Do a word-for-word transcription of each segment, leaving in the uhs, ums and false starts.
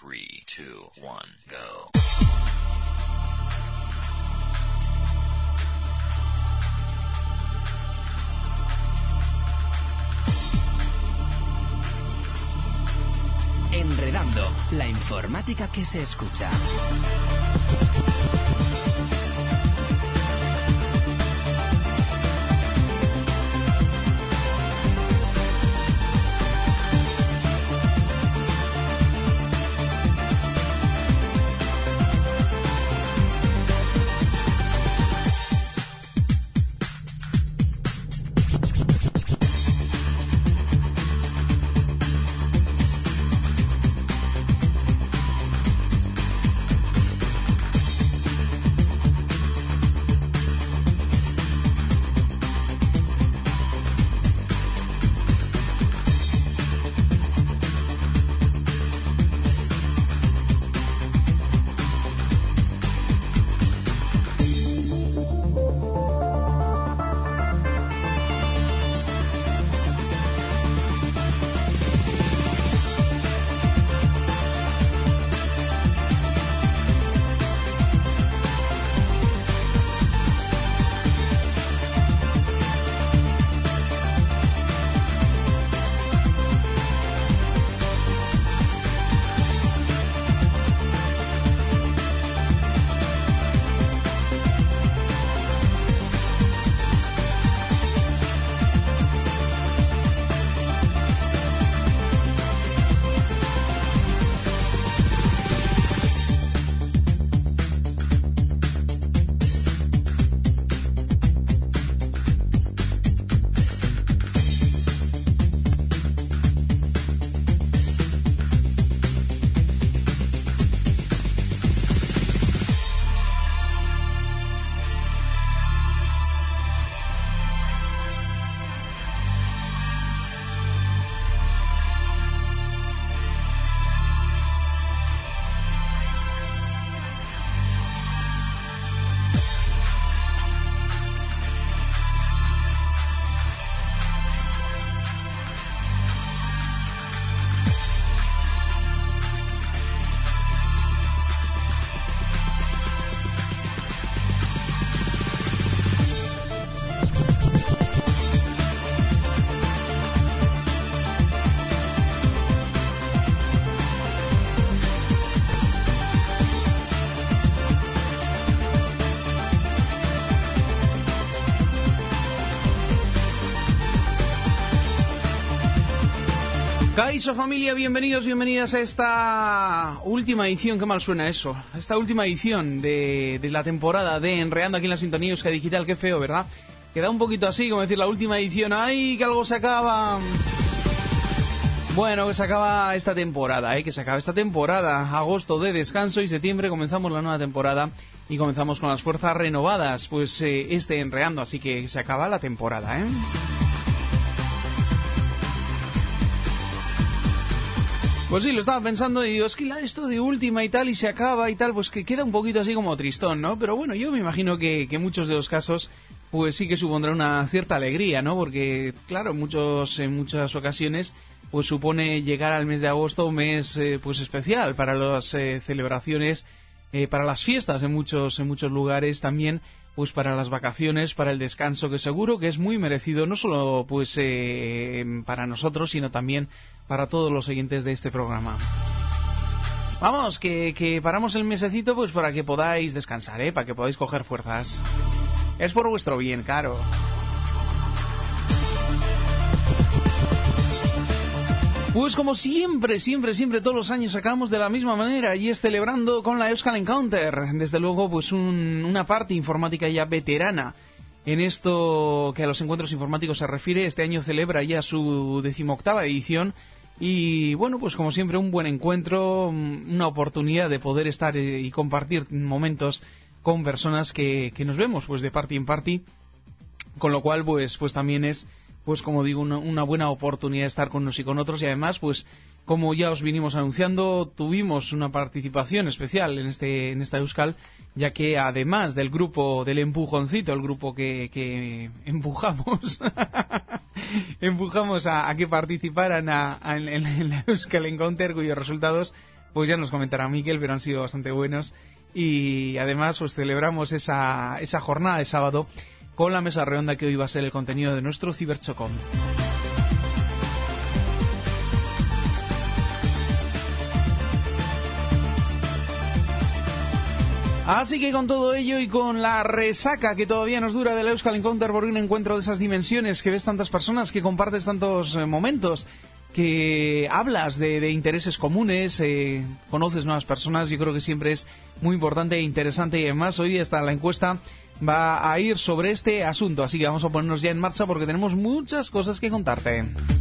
three, two, one, go. Enredando, la informática que se escucha. Kaixo familia, bienvenidos, bienvenidas a esta última edición, qué mal suena eso, esta última edición de, de la temporada de Enredando aquí en la sintonía Euskadi Digital, qué feo, ¿verdad? Queda un poquito así, como decir la última edición, ¡ay, que algo se acaba! Bueno, que se acaba esta temporada, ¿eh? Que se acaba esta temporada, agosto de descanso y septiembre comenzamos la nueva temporada y comenzamos con las fuerzas renovadas, pues eh, este Enredando, así que se acaba la temporada, ¿eh? Pues sí, lo estaba pensando y digo, es que esto de última y tal y se acaba y tal, pues que queda un poquito así como tristón, ¿no? Pero bueno, yo me imagino que, que muchos de los casos, pues sí que supondrá una cierta alegría, ¿no? Porque, claro, en, muchos, en muchas ocasiones, pues supone llegar al mes de agosto, un mes eh, pues especial para las eh, celebraciones, eh, para las fiestas en muchos, en muchos lugares también, pues para las vacaciones, para el descanso, que seguro que es muy merecido, no solo pues eh, para nosotros, sino también para todos los oyentes de este programa. Vamos, que, que paramos el mesecito pues para que podáis descansar, ¿eh? Para que podáis coger fuerzas. Es por vuestro bien, claro. Pues como siempre, siempre, siempre, todos los años sacamos de la misma manera y es celebrando con la Euskal Encounter. Desde luego, pues un, una parte informática ya veterana en esto que a los encuentros informáticos se refiere. Este año celebra ya su decimoctava edición y, bueno, pues como siempre, un buen encuentro, una oportunidad de poder estar y compartir momentos con personas que, que nos vemos pues de party en party, con lo cual, pues, pues también es... pues como digo, una, una buena oportunidad de estar con unos y con otros y además, pues como ya os vinimos anunciando, tuvimos una participación especial en este en esta Euskal, ya que además del grupo del empujoncito, el grupo que, que empujamos empujamos a, a que participaran a, a, en, en la Euskal Encounter, cuyos resultados pues ya nos comentará Miquel, pero han sido bastante buenos. Y además pues celebramos esa, esa jornada de sábado con la mesa redonda que hoy va a ser el contenido de nuestro Ciberchocom. Así que con todo ello y con la resaca que todavía nos dura del Euskal Encounter por un encuentro de esas dimensiones, que ves tantas personas, que compartes tantos eh, momentos, que hablas de, de intereses comunes, eh, conoces nuevas personas, yo creo que siempre es muy importante e interesante. Y además hoy hasta la encuesta va a ir sobre este asunto, así que vamos a ponernos ya en marcha porque tenemos muchas cosas que contarte.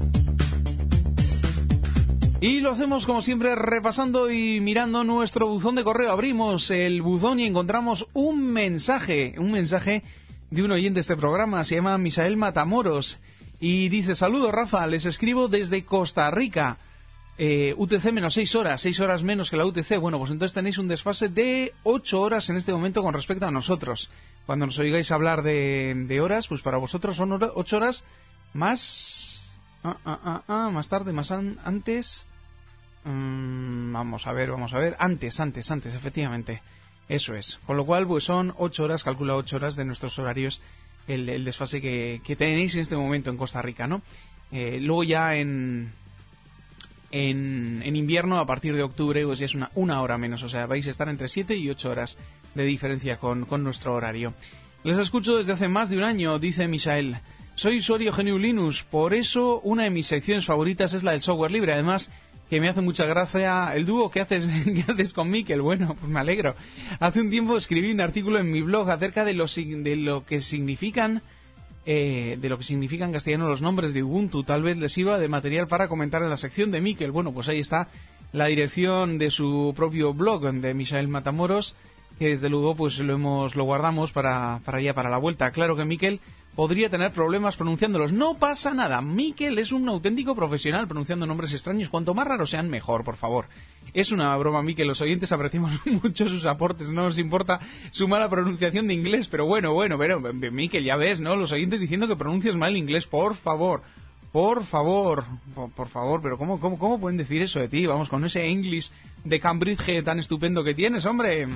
Y lo hacemos como siempre repasando y mirando nuestro buzón de correo. Abrimos el buzón y encontramos un mensaje, un mensaje de un oyente de este programa, se llama Misael Matamoros. Y dice: saludos Rafa, les escribo desde Costa Rica, eh, U T C menos seis horas, seis horas menos que la U T C. Bueno, pues entonces tenéis un desfase de ocho horas en este momento con respecto a nosotros. Cuando nos oigáis hablar de, de horas, pues para vosotros son ocho horas más... Ah, ah, ah, ah, más tarde, más an, antes... Mm, vamos a ver, vamos a ver, antes, antes, antes, efectivamente. Eso es. Con lo cual, pues son ocho horas, calcula ocho horas de nuestros horarios. El, el desfase que, que tenéis en este momento en Costa Rica, ¿no? Eh, luego ya en, en en invierno, a partir de octubre, pues ya es una, una hora menos, o sea, vais a estar entre siete y ocho horas de diferencia con, con nuestro horario. Les escucho desde hace más de un año, dice Misael. Soy usuario G N U Linux, por eso una de mis secciones favoritas es la del software libre. Además, que me hace mucha gracia el dúo que haces, que haces con Miquel. Bueno, pues me alegro. Hace un tiempo escribí un artículo en mi blog acerca de lo, de lo que significan eh, de lo que significan en castellano los nombres de Ubuntu. Tal vez les sirva de material para comentar en la sección de Miquel. Bueno, pues ahí está la dirección de su propio blog, de Misael Matamoros, que desde luego pues lo hemos lo guardamos para, para allá, para la vuelta. Claro que Miquel podría tener problemas pronunciándolos. No pasa nada. Miquel es un auténtico profesional pronunciando nombres extraños. Cuanto más raros sean, mejor, por favor. Es una broma, Miquel. Los oyentes apreciamos mucho sus aportes. No nos importa su mala pronunciación de inglés. Pero bueno, bueno, pero Miquel, ya ves, ¿no? Los oyentes diciendo que pronuncias mal el inglés. Por favor. Por favor. Por, por favor. Pero ¿cómo, cómo, ¿cómo pueden decir eso de ti? Vamos, con ese English de Cambridge tan estupendo que tienes, hombre.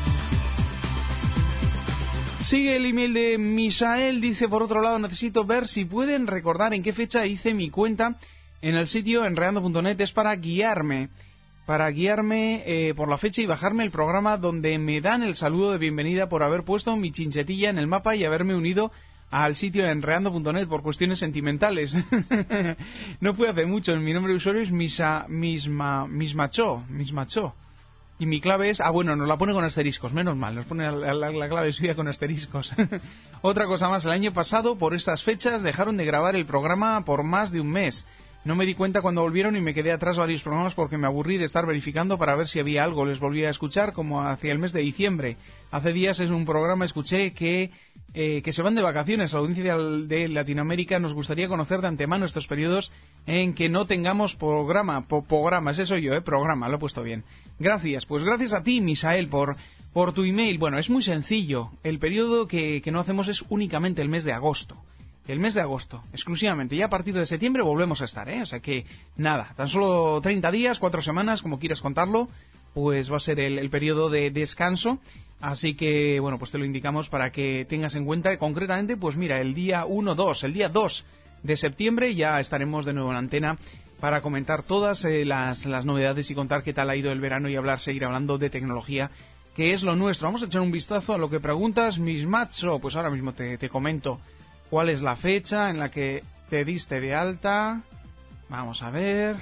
Sigue el email de Misael, dice: por otro lado, necesito ver si pueden recordar en qué fecha hice mi cuenta en el sitio enredando punto net. Es para guiarme, para guiarme eh, por la fecha y bajarme el programa donde me dan el saludo de bienvenida por haber puesto mi chinchetilla en el mapa y haberme unido al sitio enredando punto net por cuestiones sentimentales. No fue hace mucho. Mi nombre de usuario es Misa, misma, mismacho, mismacho. Y mi clave es... Ah, bueno, nos la pone con asteriscos, menos mal, nos pone la, la, la clave suya con asteriscos. Otra cosa más, el año pasado, por estas fechas, dejaron de grabar el programa por más de un mes. No me di cuenta cuando volvieron y me quedé atrás varios programas porque me aburrí de estar verificando para ver si había algo. Les volví a escuchar como hacia el mes de diciembre. Hace días en un programa escuché que, eh, que se van de vacaciones. A la audiencia de Latinoamérica nos gustaría conocer de antemano estos periodos en que no tengamos programa. Po programa, ese soy yo, ¿eh? Programa, lo he puesto bien. Gracias, pues gracias a ti, Misael, por, por tu email. Bueno, es muy sencillo. El periodo que, que no hacemos es únicamente el mes de agosto. El mes de agosto, exclusivamente. Ya a partir de septiembre volvemos a estar, ¿eh? O sea que, nada, tan solo treinta días, cuatro semanas, como quieras contarlo, pues va a ser el, el periodo de descanso. Así que, bueno, pues te lo indicamos para que tengas en cuenta. Concretamente, pues mira, el día uno dos, el día dos de septiembre ya estaremos de nuevo en antena para comentar todas eh, las, las novedades y contar qué tal ha ido el verano y hablar, seguir hablando de tecnología, que es lo nuestro. Vamos a echar un vistazo a lo que preguntas, Mismacho. Pues ahora mismo te, te comento cuál es la fecha en la que te diste de alta. Vamos a ver.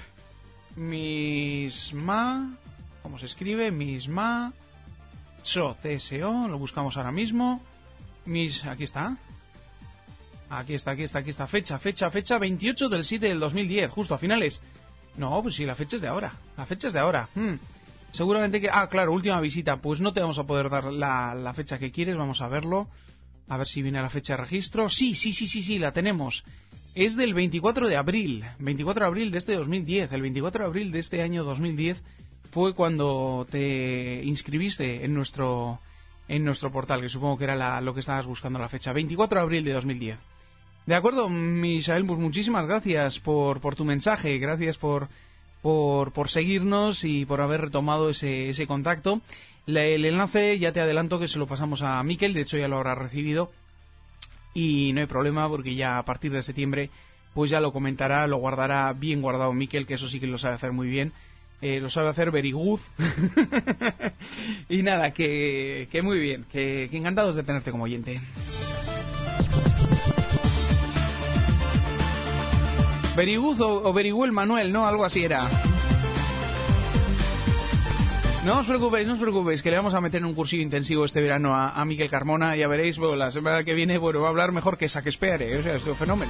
Misma. ¿Cómo se escribe? Misma. Cho, T S O. Lo buscamos ahora mismo. Mis. Aquí está. Aquí está, aquí está, aquí está. Fecha, fecha, fecha. veintiocho del siete del dos mil diez. Justo a finales. No, pues sí, la fecha es de ahora. La fecha es de ahora. Hmm. Seguramente que. Ah, claro, última visita. Pues no te vamos a poder dar la, la fecha que quieres. Vamos a verlo. A ver si viene la fecha de registro. Sí, sí, sí, sí, sí, la tenemos. Es del veinticuatro de abril. veinticuatro de abril de este dos mil diez. El veinticuatro de abril de este año dos mil diez fue cuando te inscribiste en nuestro en nuestro portal, que supongo que era la, lo que estabas buscando la fecha. veinticuatro de abril de dos mil diez. De acuerdo, Misael, pues muchísimas gracias por, por tu mensaje. Gracias por, por, por seguirnos y por haber retomado ese, ese contacto. Le, el enlace ya te adelanto que se lo pasamos a Miquel, de hecho ya lo habrá recibido y no hay problema porque ya a partir de septiembre pues ya lo comentará, lo guardará bien guardado Miquel, que eso sí que lo sabe hacer muy bien. Eh, lo sabe hacer very good. Y nada, que, que muy bien, que, que encantados de tenerte como oyente. Very good o, o very well Manuel, ¿no? Algo así era. No os preocupéis, no os preocupéis, que le vamos a meter en un cursillo intensivo este verano a, a Miquel Carmona. Ya veréis, bueno, la semana que viene bueno, va a hablar mejor que Shakespeare, o sea, es un fenómeno.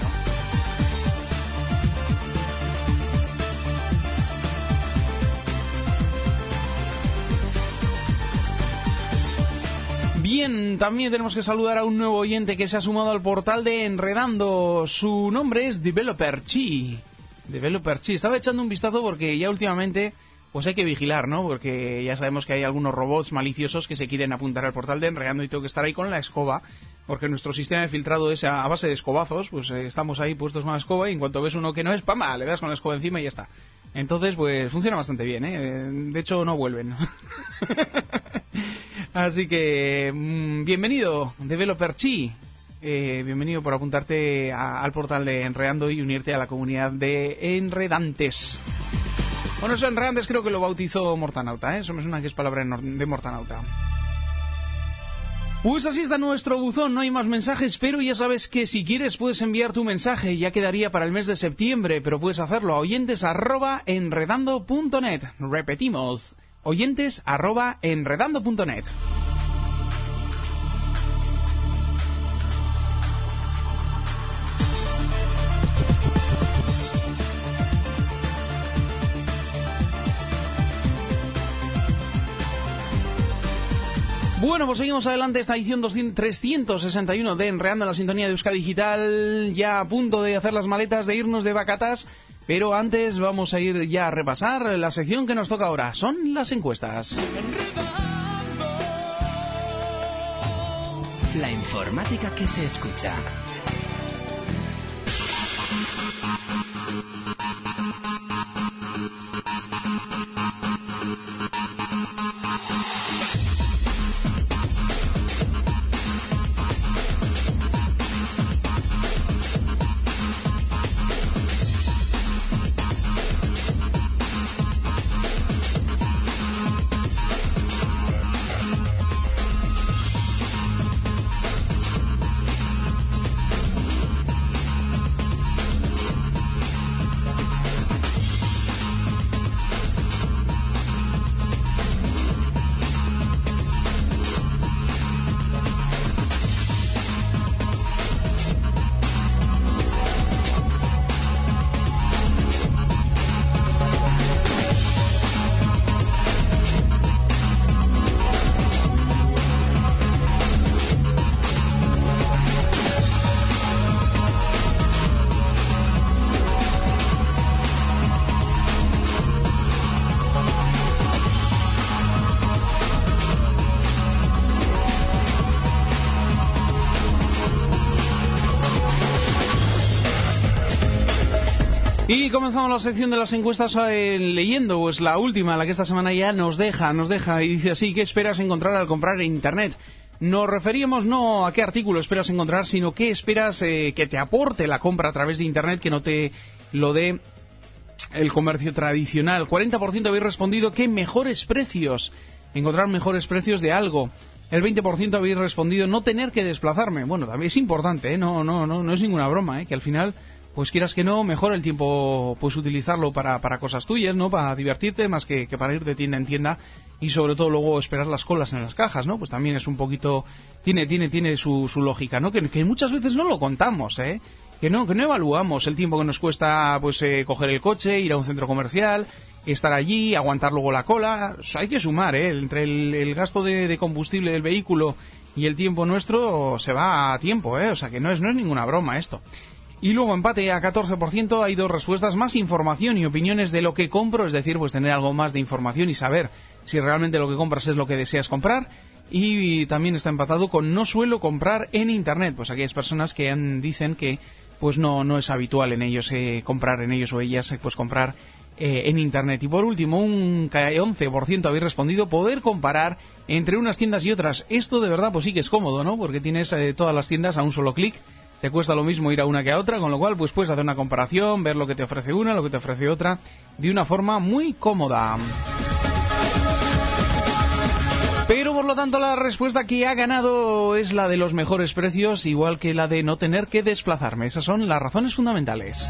Bien, también tenemos que saludar a un nuevo oyente que se ha sumado al portal de Enredando. Su nombre es Developer Chi. Developer Chi. Estaba echando un vistazo porque ya últimamente pues hay que vigilar, ¿no? Porque ya sabemos que hay algunos robots maliciosos que se quieren apuntar al portal de Enredando y tengo que estar ahí con la escoba, porque nuestro sistema de filtrado es a base de escobazos. Pues eh, estamos ahí puestos con la escoba y en cuanto ves uno que no es, ¡pama!, le das con la escoba encima y ya está. Entonces, pues funciona bastante bien, ¿eh? De hecho, no vuelven. Así que, mmm, bienvenido, Developer Chi. Eh, bienvenido por apuntarte a, al portal de Enredando y unirte a la comunidad de enredantes. Bueno, eso enredantes creo que lo bautizó Mortanauta, ¿eh? Eso me suena que es palabra de Mortanauta. Pues así está nuestro buzón, no hay más mensajes, pero ya sabes que si quieres puedes enviar tu mensaje, ya quedaría para el mes de septiembre, pero puedes hacerlo a oyentes arroba enredando punto net. Repetimos, oyentes arroba enredando punto net. Bueno, pues seguimos adelante, esta edición trescientos sesenta y uno de Enredando en la sintonía de Euskadi Digital, ya a punto de hacer las maletas, de irnos de vacatas, pero antes vamos a ir ya a repasar la sección que nos toca ahora, son las encuestas. La informática que se escucha. Y comenzamos la sección de las encuestas eh, leyendo pues la última, la que esta semana ya nos deja, nos deja y dice así: ¿qué esperas encontrar al comprar en Internet? Nos referíamos no a qué artículo esperas encontrar, sino qué esperas eh, que te aporte la compra a través de Internet, que no te lo dé el comercio tradicional. cuarenta por ciento habéis respondido que mejores precios, encontrar mejores precios de algo. El veinte por ciento habéis respondido no tener que desplazarme. Bueno, también es importante, ¿eh? no, no, no, no es ninguna broma, ¿eh? Que al final, pues quieras que no, mejor el tiempo pues utilizarlo para, para cosas tuyas, ¿no? Para divertirte más que, que para ir de tienda en tienda y sobre todo luego esperar las colas en las cajas, ¿no? Pues también es un poquito, tiene tiene tiene su, su lógica, ¿no? Que, que muchas veces no lo contamos, ¿eh? Que no, que no evaluamos el tiempo que nos cuesta pues eh, coger el coche, ir a un centro comercial, estar allí, aguantar luego la cola. O sea, hay que sumar, ¿eh? Entre el, el gasto de, de combustible del vehículo y el tiempo nuestro se va a tiempo, ¿eh? O sea, que no es, no es ninguna broma esto. Y luego empate a catorce por ciento, hay dos respuestas: más información y opiniones de lo que compro, es decir, pues tener algo más de información y saber si realmente lo que compras es lo que deseas comprar. Y también está empatado con no suelo comprar en Internet, pues aquellas personas que han, dicen que pues no no es habitual en ellos eh, comprar en ellos o ellas eh, pues comprar eh, en Internet. Y por último, un once por ciento habéis respondido poder comparar entre unas tiendas y otras. Esto de verdad pues sí que es cómodo, ¿no? Porque tienes eh, todas las tiendas a un solo clic. Te cuesta lo mismo ir a una que a otra, con lo cual pues puedes hacer una comparación, ver lo que te ofrece una, lo que te ofrece otra, de una forma muy cómoda. Pero por lo tanto la respuesta que ha ganado es la de los mejores precios, igual que la de no tener que desplazarme. Esas son las razones fundamentales.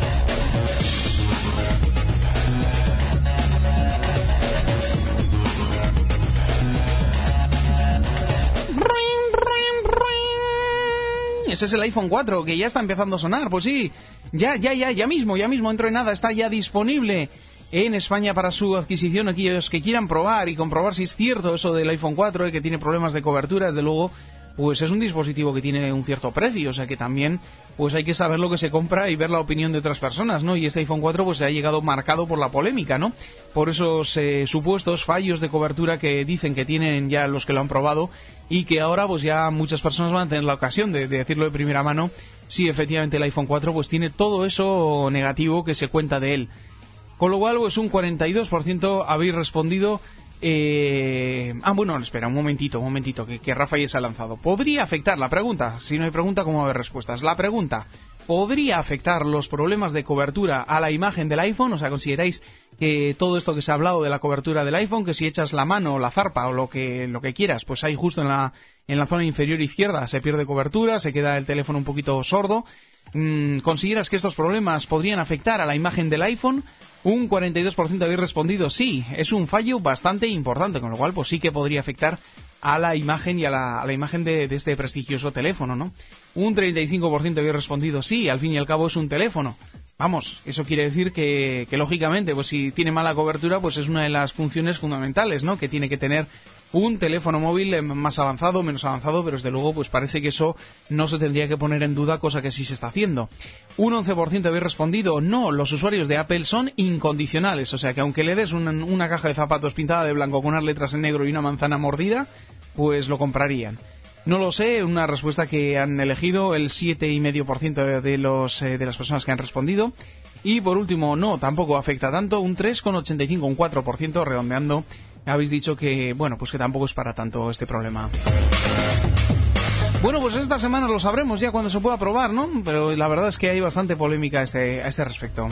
Ese es el iPhone cuatro, que ya está empezando a sonar. Pues sí, ya, ya, ya, ya mismo, ya mismo, dentro de nada, está ya disponible en España para su adquisición. Aquellos que quieran probar y comprobar si es cierto eso del iPhone cuatro, eh, que tiene problemas de cobertura, desde luego, pues es un dispositivo que tiene un cierto precio, o sea que también pues hay que saber lo que se compra y ver la opinión de otras personas, ¿no? Y este iPhone cuatro pues ha llegado marcado por la polémica, ¿no? Por esos eh, supuestos fallos de cobertura que dicen que tienen ya los que lo han probado y que ahora pues ya muchas personas van a tener la ocasión de, de decirlo de primera mano si efectivamente el iPhone cuatro pues tiene todo eso negativo que se cuenta de él. Con lo cual pues un cuarenta y dos por ciento habéis respondido. Eh... Ah, bueno, espera, un momentito, un momentito, que, que Rafa ya se ha lanzado. ¿Podría afectar la pregunta? Si no hay pregunta, ¿cómo va a haber respuestas? La pregunta, ¿podría afectar los problemas de cobertura a la imagen del iPhone? O sea, ¿consideráis que todo esto que se ha hablado de la cobertura del iPhone, que si echas la mano o la zarpa o lo que, lo que quieras, pues ahí justo en la, en la zona inferior izquierda se pierde cobertura, se queda el teléfono un poquito sordo? ¿Consideras que estos problemas podrían afectar a la imagen del iPhone? Un cuarenta y dos por ciento habéis respondido sí, es un fallo bastante importante, con lo cual pues sí que podría afectar a la imagen y a la, a la imagen de, de este prestigioso teléfono, ¿no? Un treinta y cinco por ciento habéis respondido sí, al fin y al cabo es un teléfono. Vamos, eso quiere decir que, que lógicamente, pues si tiene mala cobertura, pues es una de las funciones fundamentales, ¿no? Que tiene que tener un teléfono móvil más avanzado, menos avanzado, pero desde luego pues parece que eso no se tendría que poner en duda, cosa que sí se está haciendo. Un once por ciento habéis respondido no, los usuarios de Apple son incondicionales, o sea que aunque le des una, una caja de zapatos pintada de blanco con unas letras en negro y una manzana mordida, pues lo comprarían. No lo sé, una respuesta que han elegido el siete coma cinco por ciento de, los, eh, de las personas que han respondido. Y por último, no, tampoco afecta tanto, un tres coma ochenta y cinco, un cuatro por ciento redondeando. Habéis dicho que, bueno, pues que tampoco es para tanto este problema. Bueno, pues esta semana lo sabremos ya cuando se pueda probar, ¿no? Pero la verdad es que hay bastante polémica a este, a este respecto.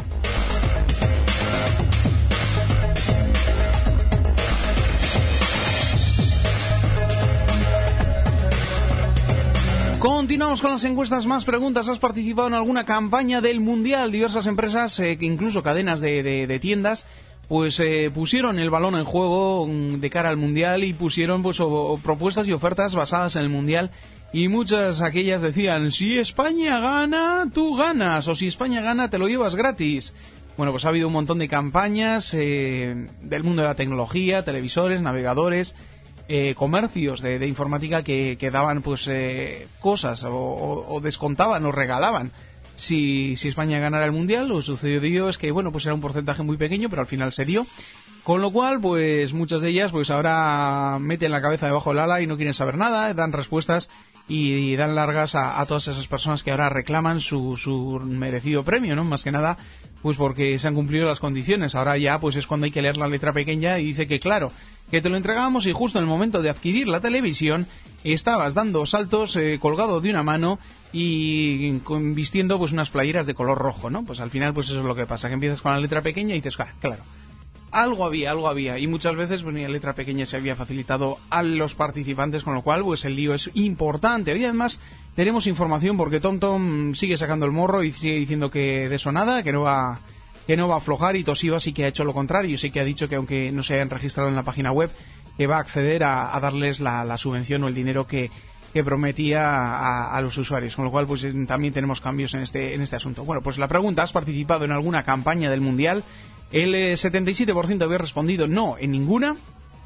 Continuamos con las encuestas, más preguntas. ¿Has participado en alguna campaña del Mundial? Diversas empresas, eh, incluso cadenas de, de, de tiendas, pues eh, pusieron el balón en juego de cara al Mundial y pusieron pues o, o propuestas y ofertas basadas en el Mundial, y muchas aquellas decían, si España gana, tú ganas, o si España gana, te lo llevas gratis. Bueno, pues ha habido un montón de campañas eh, del mundo de la tecnología, televisores, navegadores, eh, comercios de, de informática que, que daban pues eh, cosas o, o, o descontaban o regalaban Si, si España ganara el Mundial. Lo sucedió es que, bueno, pues era un porcentaje muy pequeño, pero al final se dio. Con lo cual, pues muchas de ellas, pues ahora meten la cabeza debajo del ala y no quieren saber nada, dan respuestas y, y dan largas a, a todas esas personas que ahora reclaman su, su merecido premio, ¿no? Más que nada, pues porque se han cumplido las condiciones. Ahora ya, pues es cuando hay que leer la letra pequeña y dice que, claro, que te lo entregamos y justo en el momento de adquirir la televisión estabas dando saltos eh, colgado de una mano y vistiendo pues unas playeras de color rojo, ¿no? Pues al final pues eso es lo que pasa, que empiezas con la letra pequeña y dices, ah, claro, algo había, algo había, y muchas veces pues ni la letra pequeña se había facilitado a los participantes, con lo cual pues el lío es importante. Y además tenemos información porque TomTom sigue sacando el morro y sigue diciendo que de eso nada, que no va que no va a aflojar, y Toshiba sí que ha hecho lo contrario, sí que ha dicho que aunque no se hayan registrado en la página web, que va a acceder a, a darles la, la subvención o el dinero que que prometía a, a los usuarios, con lo cual pues también tenemos cambios en este en este asunto. Bueno, pues la pregunta, ¿has participado en alguna campaña del Mundial? El setenta y siete por ciento había respondido no, en ninguna.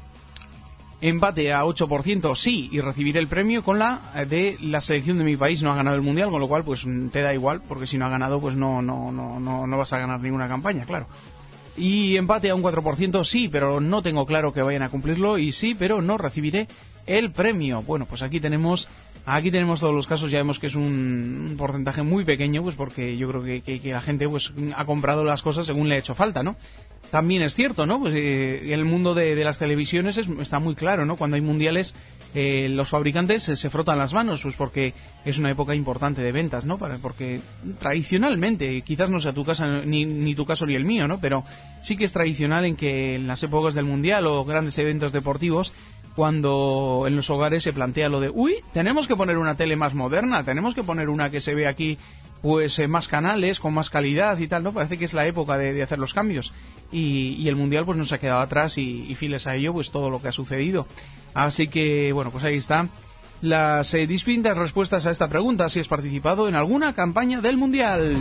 Empate a ocho por ciento sí, y recibiré el premio, con la de la selección de mi país no ha ganado el Mundial, con lo cual pues te da igual, porque si no ha ganado pues no no no no, no vas a ganar ninguna campaña, claro. Y empate a un cuatro por ciento sí, pero no tengo claro que vayan a cumplirlo, y sí, pero no recibiré el premio. Bueno, pues aquí tenemos aquí tenemos todos los casos. Ya vemos que es un, un porcentaje muy pequeño, pues porque yo creo que, que, que la gente pues ha comprado las cosas según le ha hecho falta, ¿no? También es cierto, ¿no? Pues eh, el mundo de, de las televisiones es, está muy claro, ¿no? Cuando hay mundiales, eh, los fabricantes eh, se frotan las manos, pues porque es una época importante de ventas, ¿no? Para, porque tradicionalmente, quizás no sea tu caso, ni, ni tu caso ni el mío, ¿no? Pero sí que es tradicional en que en las épocas del mundial o grandes eventos deportivos, cuando en los hogares se plantea lo de, uy, tenemos que poner una tele más moderna, tenemos que poner una que se ve aquí, pues eh, más canales, con más calidad y tal, ¿no? Parece que es la época de, de hacer los cambios. Y, y el Mundial pues no se ha quedado atrás y, y files a ello pues todo lo que ha sucedido. Así que, bueno, pues ahí está las eh, distintas respuestas a esta pregunta, si has participado en alguna campaña del Mundial.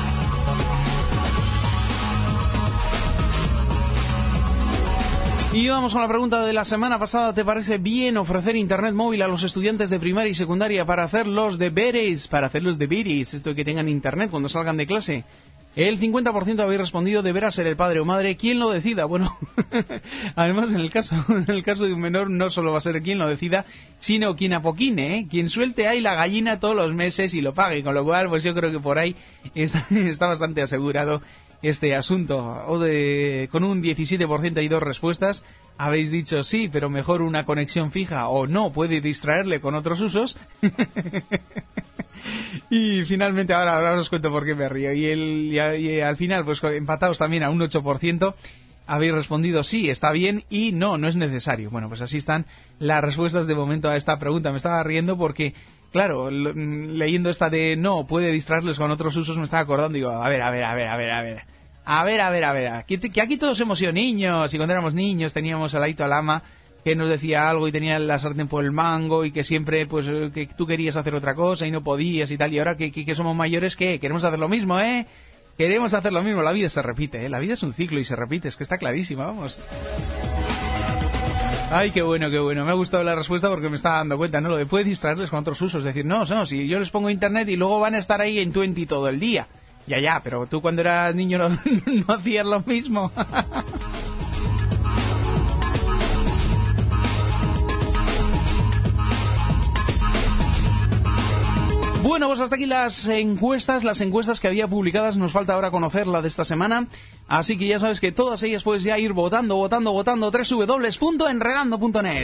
Y vamos con la pregunta de la semana pasada. ¿Te parece bien ofrecer internet móvil a los estudiantes de primaria y secundaria para hacer los deberes? Para hacer los deberes, esto de que tengan internet cuando salgan de clase. El cincuenta por ciento habéis respondido, deberá ser el padre o madre quien lo decida. Bueno, además en el caso en el caso de un menor no solo va a ser quien lo decida, sino quien apoquine, ¿eh? Quien suelte ahí la gallina todos los meses y lo pague. Con lo cual, pues yo creo que por ahí está, está bastante asegurado este asunto. O de, con un diecisiete por ciento hay dos respuestas. Habéis dicho sí, pero mejor una conexión fija, o no, puede distraerle con otros usos. Y finalmente, ahora, ahora os cuento por qué me río. Y, el, y, a, y al final, pues empatados también a un ocho por ciento, habéis respondido sí, está bien, y no, no es necesario. Bueno, pues así están las respuestas de momento a esta pregunta. Me estaba riendo porque, claro, lo, leyendo esta de no, puede distraerles con otros usos, me estaba acordando y digo, a ver, a ver, a ver, a ver, a ver. A ver, a ver, a ver, que, que aquí todos hemos sido niños, y cuando éramos niños teníamos al ladito al ama que nos decía algo y tenía la sartén por el mango y que siempre, pues, que tú querías hacer otra cosa y no podías y tal, y ahora que, que, que somos mayores, ¿qué? Queremos hacer lo mismo, ¿eh? Queremos hacer lo mismo, la vida se repite, ¿eh? La vida es un ciclo y se repite, es que está clarísima, vamos. Ay, qué bueno, qué bueno, me ha gustado la respuesta porque me estaba dando cuenta, ¿no? Lo de puede distraerles con otros usos, es decir, no, no, si yo les pongo internet y luego van a estar ahí en veinte todo el día. Ya, ya, pero tú cuando eras niño no, no hacías lo mismo. Bueno, pues hasta aquí las encuestas, las encuestas que había publicadas. Nos falta ahora conocer la de esta semana. Así que ya sabes que todas ellas puedes ya ir votando, votando, votando. doble u doble u doble u punto enredando punto net.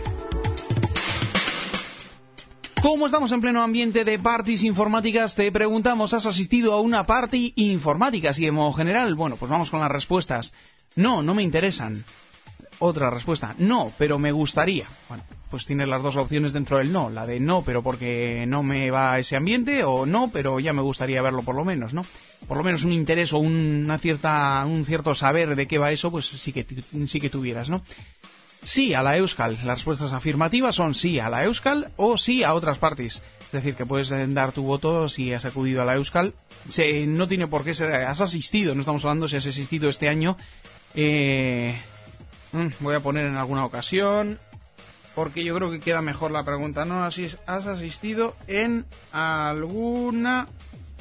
Como estamos en pleno ambiente de parties informáticas, te preguntamos, ¿has asistido a una party informática? Así de modo general, bueno, pues vamos con las respuestas. No, no me interesan. Otra respuesta, no, pero me gustaría. Bueno, pues tienes las dos opciones dentro del no. La de no, pero porque no me va a ese ambiente, o no, pero ya me gustaría verlo por lo menos, ¿no? Por lo menos un interés o una cierta, un cierto saber de qué va eso, pues sí que, sí que tuvieras, ¿no? Sí a la Euskal. Las respuestas afirmativas son sí a la Euskal o sí a otras parties. Es decir, que puedes dar tu voto si has acudido a la Euskal. Se, no tiene por qué ser, has asistido, no estamos hablando si has asistido este año. Eh, voy a poner en alguna ocasión, porque yo creo que queda mejor la pregunta. ¿No has asistido en alguna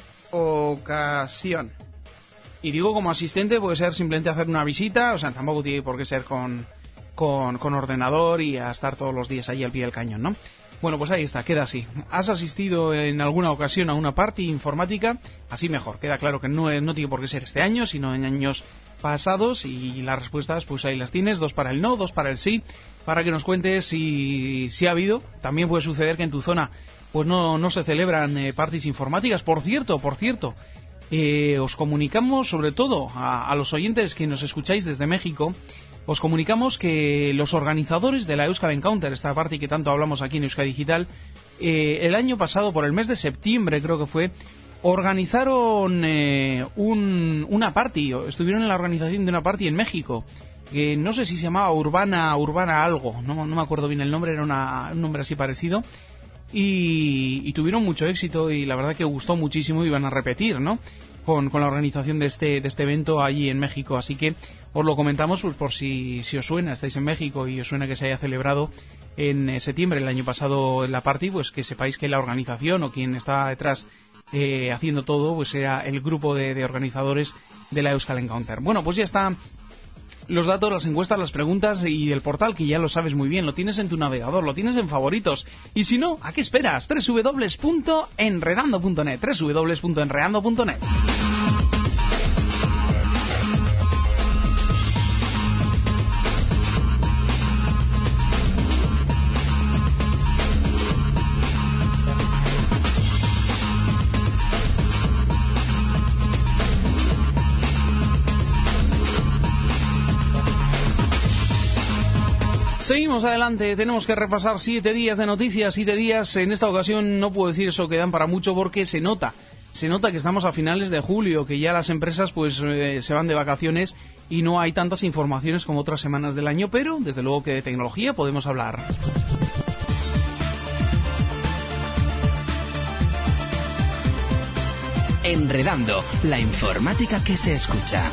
ocasión? Y digo como asistente, puede ser simplemente hacer una visita, o sea, tampoco tiene por qué ser con... Con, con ordenador y a estar todos los días ahí al pie del cañón, ¿no? Bueno, pues ahí está, queda así. ¿Has asistido en alguna ocasión a una party informática? Así mejor, queda claro que no, no tiene por qué ser este año, sino en años pasados, y las respuestas pues ahí las tienes, dos para el no, dos para el sí, para que nos cuentes si, si ha habido. También puede suceder que en tu zona pues no, no se celebran eh, parties informáticas. Por cierto, por cierto, eh, os comunicamos sobre todo a, a los oyentes que nos escucháis desde México. Os comunicamos que los organizadores de la Euskal Encounter, esta party que tanto hablamos aquí en Euskadi Digital, eh, el año pasado, por el mes de septiembre creo que fue, organizaron eh, un, una party, estuvieron en la organización de una party en México, que no sé si se llamaba Urbana, Urbana algo, no, no me acuerdo bien el nombre, era una, un nombre así parecido, y, y tuvieron mucho éxito y la verdad que gustó muchísimo y van a repetir, ¿no? Con, con la organización de este de este evento allí en México, así que os lo comentamos pues por si, si os suena, estáis en México y os suena que se haya celebrado en eh, septiembre el año pasado en la party, pues que sepáis que la organización o quien está detrás eh, haciendo todo, pues era el grupo de, de organizadores de la Euskal Encounter. Bueno, pues ya está los datos, las encuestas, las preguntas y el portal, que ya lo sabes muy bien, lo tienes en tu navegador, lo tienes en favoritos. Y si no, ¿a qué esperas? doble u doble u doble u punto enredando punto net, doble u doble u doble u punto enredando punto net. Seguimos adelante, tenemos que repasar siete días de noticias, siete días, en esta ocasión no puedo decir eso que dan para mucho porque se nota, se nota que estamos a finales de julio, que ya las empresas pues eh, se van de vacaciones y no hay tantas informaciones como otras semanas del año, pero desde luego que de tecnología podemos hablar. Enredando, la informática que se escucha.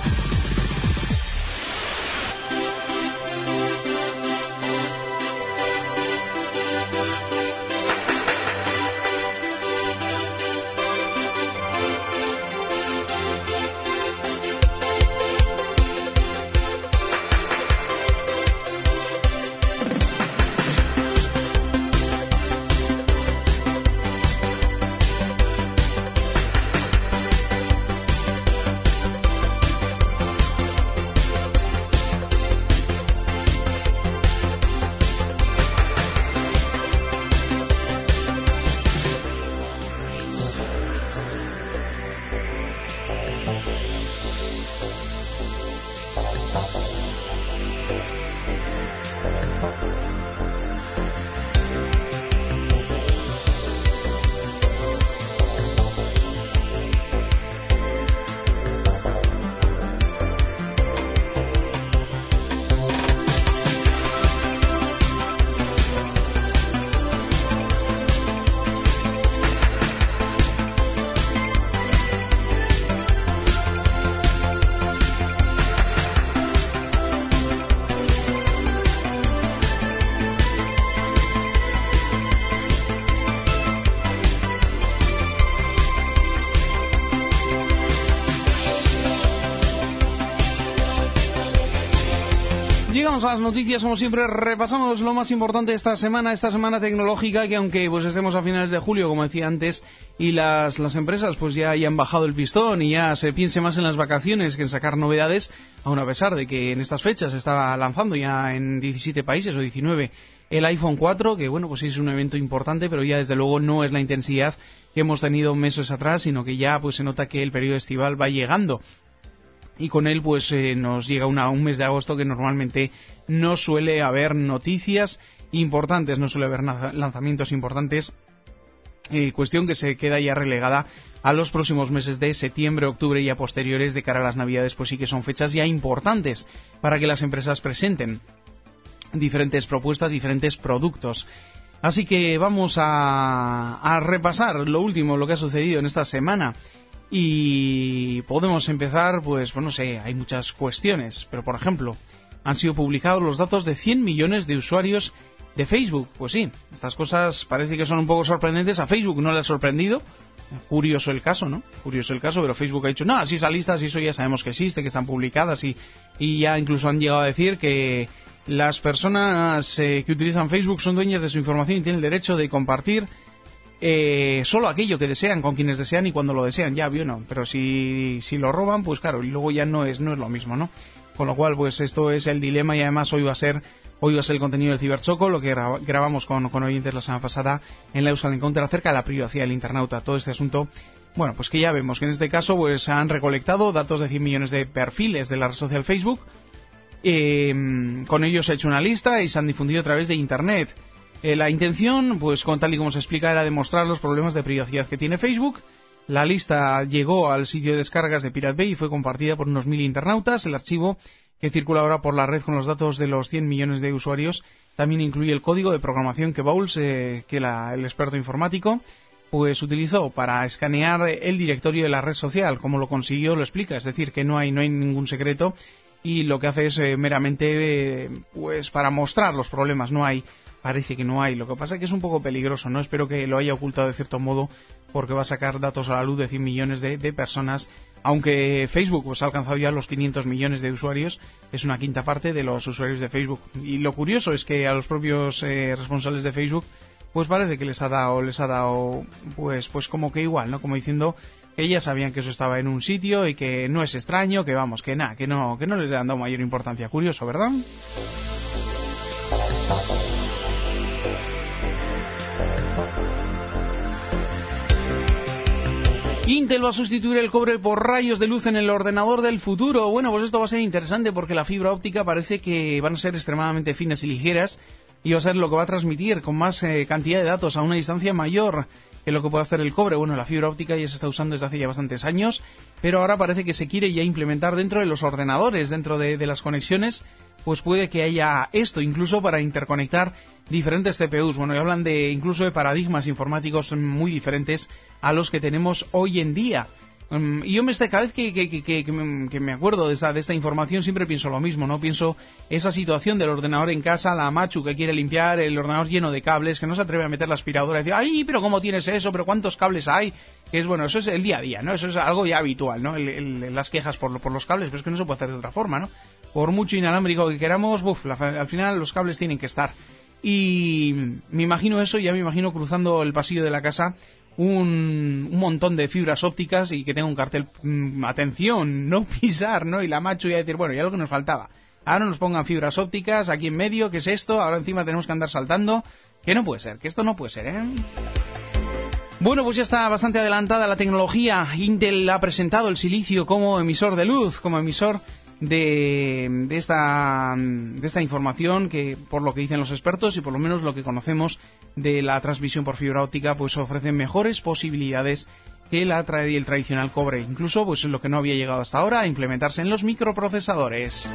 Llegamos a las noticias, como siempre, repasamos lo más importante de esta semana, esta semana tecnológica, que aunque pues estemos a finales de julio, como decía antes, y las, las empresas pues ya hayan bajado el pistón y ya se piense más en las vacaciones que en sacar novedades, aun a pesar de que en estas fechas se estaba lanzando ya en diecisiete países o diecinueve el iPhone cuatro, que bueno, pues sí es un evento importante, pero ya desde luego no es la intensidad que hemos tenido meses atrás, sino que ya pues se nota que el periodo estival va llegando. Y con él pues eh, nos llega una, un mes de agosto que normalmente no suele haber noticias importantes, no suele haber lanzamientos importantes, eh, cuestión que se queda ya relegada a los próximos meses de septiembre, octubre y a posteriores de cara a las navidades, pues sí que son fechas ya importantes para que las empresas presenten diferentes propuestas, diferentes productos. Así que vamos a, a repasar lo último, lo que ha sucedido en esta semana. Y podemos empezar, pues, bueno, no sé, hay muchas cuestiones, pero por ejemplo, han sido publicados los datos de cien millones de usuarios de Facebook. Pues sí, estas cosas parece que son un poco sorprendentes, a Facebook no le ha sorprendido, curioso el caso, ¿no? Curioso el caso, pero Facebook ha dicho, no, así esas listas, y eso ya sabemos que existe, que están publicadas, y, y ya incluso han llegado a decir que las personas eh, que utilizan Facebook son dueñas de su información y tienen el derecho de compartir Eh, solo aquello que desean con quienes desean y cuando lo desean, ya vio, no, pero si, si lo roban, pues claro, y luego ya no es no es lo mismo, ¿no? Con lo cual, pues esto es el dilema, y además hoy va a ser hoy va a ser el contenido del Ciberchoco, lo que gra- grabamos con, con oyentes la semana pasada en la Euskal Encounter acerca de la privacidad del internauta, todo este asunto. Bueno, pues que ya vemos que en este caso pues han recolectado datos de cien millones de perfiles de la red social Facebook, eh, con ellos se ha hecho una lista y se han difundido a través de Internet. Eh, la intención, pues con tal y como se explica, era demostrar los problemas de privacidad que tiene Facebook. La lista llegó al sitio de descargas de Pirate Bay y fue compartida por unos mil internautas. El archivo, que circula ahora por la red con los datos de los cien millones de usuarios, también incluye el código de programación que Bowles, eh, que la, el experto informático, pues utilizó para escanear el directorio de la red social. Como lo consiguió, lo explica, es decir, que no hay, no hay ningún secreto, y lo que hace es eh, meramente eh, pues para mostrar los problemas. No hay Parece que no hay. Lo que pasa es que es un poco peligroso, ¿no? Espero que lo haya ocultado de cierto modo, porque va a sacar datos a la luz de cien millones de, de personas aunque Facebook pues, ha alcanzado ya los quinientos millones de usuarios, es una quinta parte de los usuarios de Facebook. Y lo curioso es que a los propios eh, responsables de Facebook pues parece que les ha dado, les ha dado, pues, pues como que igual, ¿no? Como diciendo que ya sabían que eso estaba en un sitio y que no es extraño, que vamos, que nada, que no, que no les han dado mayor importancia. Curioso, ¿verdad? Intel va a sustituir el cobre por rayos de luz en el ordenador del futuro. Bueno, pues esto va a ser interesante porque la fibra óptica parece que van a ser extremadamente finas y ligeras y va a ser lo que va a transmitir con más eh, cantidad de datos a una distancia mayor que lo que puede hacer el cobre. Bueno, la fibra óptica ya se está usando desde hace ya bastantes años, pero ahora parece que se quiere ya implementar dentro de los ordenadores, dentro de, de las conexiones, pues puede que haya esto, incluso para interconectar diferentes C P Us. Bueno, y hablan de incluso de paradigmas informáticos muy diferentes a los que tenemos hoy en día. Um, y yo me está, cada vez que, que, que, que, me, que me acuerdo de esta, de esta información siempre pienso lo mismo, ¿no? Pienso esa situación del ordenador en casa, la machu que quiere limpiar, el ordenador lleno de cables, que no se atreve a meter la aspiradora y decir, ¡ay, pero cómo tienes eso! ¿Pero cuántos cables hay? Que es, bueno, eso es el día a día, ¿no? Eso es algo ya habitual, ¿no? El, el, las quejas por, por los cables, pero es que no se puede hacer de otra forma, ¿no? Por mucho inalámbrico que queramos, uf, la, al final los cables tienen que estar. Y me imagino eso, ya me imagino cruzando el pasillo de la casa un, un montón de fibras ópticas y que tenga un cartel, mmm, atención, no pisar, ¿no? Y la macho ya decir, bueno, ya lo que nos faltaba. Ahora nos pongan fibras ópticas aquí en medio, ¿qué es esto? Ahora encima tenemos que andar saltando. Que no puede ser, que esto no puede ser, ¿eh? Bueno, pues ya está bastante adelantada la tecnología. Intel ha presentado el silicio como emisor de luz, como emisor de, de, esta, de esta información que, por lo que dicen los expertos y por lo menos lo que conocemos de la transmisión por fibra óptica, pues ofrece mejores posibilidades que la tra- el tradicional cobre. Incluso, pues lo que no había llegado hasta ahora a implementarse en los microprocesadores.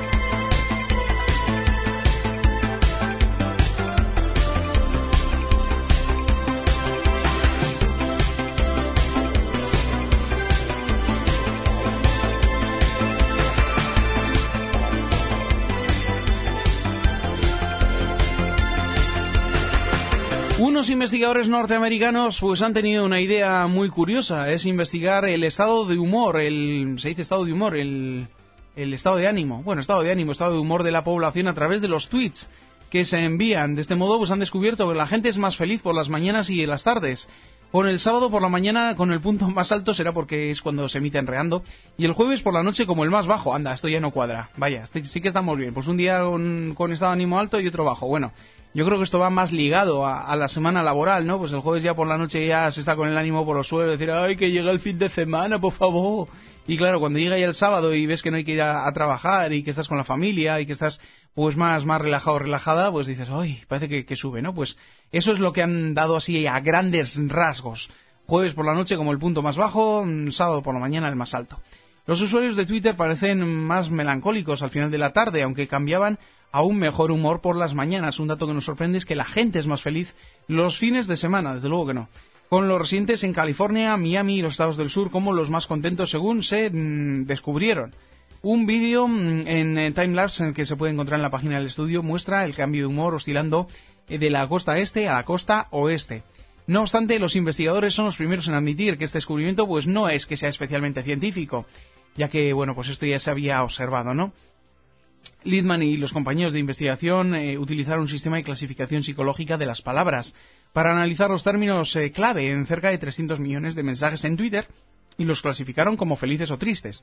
Unos investigadores norteamericanos pues han tenido una idea muy curiosa, es investigar el estado de humor, el se dice estado de humor, el, el estado de ánimo, bueno, estado de ánimo, estado de humor de la población a través de los tweets que se envían. De este modo pues han descubierto que la gente es más feliz por las mañanas y en las tardes. Con el sábado por la mañana con el punto más alto será porque es cuando se emite enreando, y el jueves por la noche como el más bajo. Anda, esto ya no cuadra. Vaya, este, sí que estamos bien. Pues un día con, con estado de ánimo alto y otro bajo. Bueno, yo creo que esto va más ligado a, a la semana laboral, ¿no? Pues el jueves ya por la noche ya se está con el ánimo por los suelos, decir, ¡ay, que llega el fin de semana, por favor! Y claro, cuando llega ya el sábado y ves que no hay que ir a, a trabajar y que estás con la familia y que estás pues más, más relajado o relajada, pues dices, ¡ay, parece que, que sube!, ¿no? Pues eso es lo que han dado así a grandes rasgos. Jueves por la noche como el punto más bajo, sábado por la mañana el más alto. Los usuarios de Twitter parecen más melancólicos al final de la tarde, aunque cambiaban a un mejor humor por las mañanas. Un dato que nos sorprende es que la gente es más feliz los fines de semana, desde luego que no. Con los residentes en California, Miami y los estados del sur como los más contentos según se mmm, descubrieron. Un vídeo mmm, en eh, timelapse en el que se puede encontrar en la página del estudio muestra el cambio de humor oscilando eh, de la costa este a la costa oeste. No obstante, los investigadores son los primeros en admitir que este descubrimiento pues no es que sea especialmente científico, ya que, bueno, pues esto ya se había observado, ¿no? Littman y los compañeros de investigación eh, utilizaron un sistema de clasificación psicológica de las palabras para analizar los términos eh, clave en cerca de trescientos millones de mensajes en Twitter y los clasificaron como felices o tristes.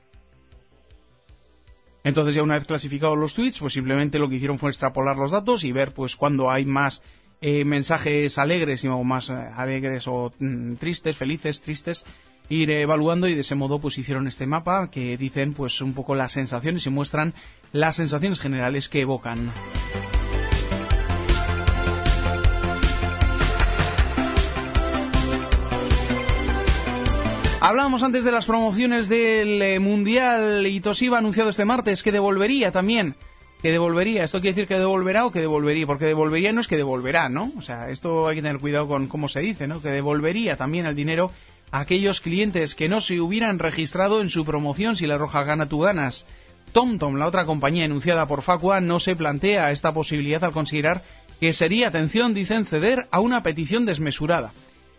Entonces, ya una vez clasificados los tweets, pues simplemente lo que hicieron fue extrapolar los datos y ver pues cuándo hay más eh, mensajes alegres o más eh, alegres o mm, tristes, felices, tristes, ir evaluando, y de ese modo pues hicieron este mapa que dicen pues un poco las sensaciones y muestran las sensaciones generales que evocan. Hablábamos antes de las promociones del eh, Mundial y Toshiba ha anunciado este martes que devolvería también, que devolvería, esto quiere decir que devolverá o que devolvería, porque devolvería no es que devolverá, ¿no? O sea, esto hay que tener cuidado con cómo se dice, ¿no? Que devolvería también el dinero a aquellos clientes que no se hubieran registrado en su promoción si la roja gana tú ganas. TomTom, la otra compañía enunciada por Facua, no se plantea esta posibilidad al considerar que sería, atención, dicen, ceder a una petición desmesurada.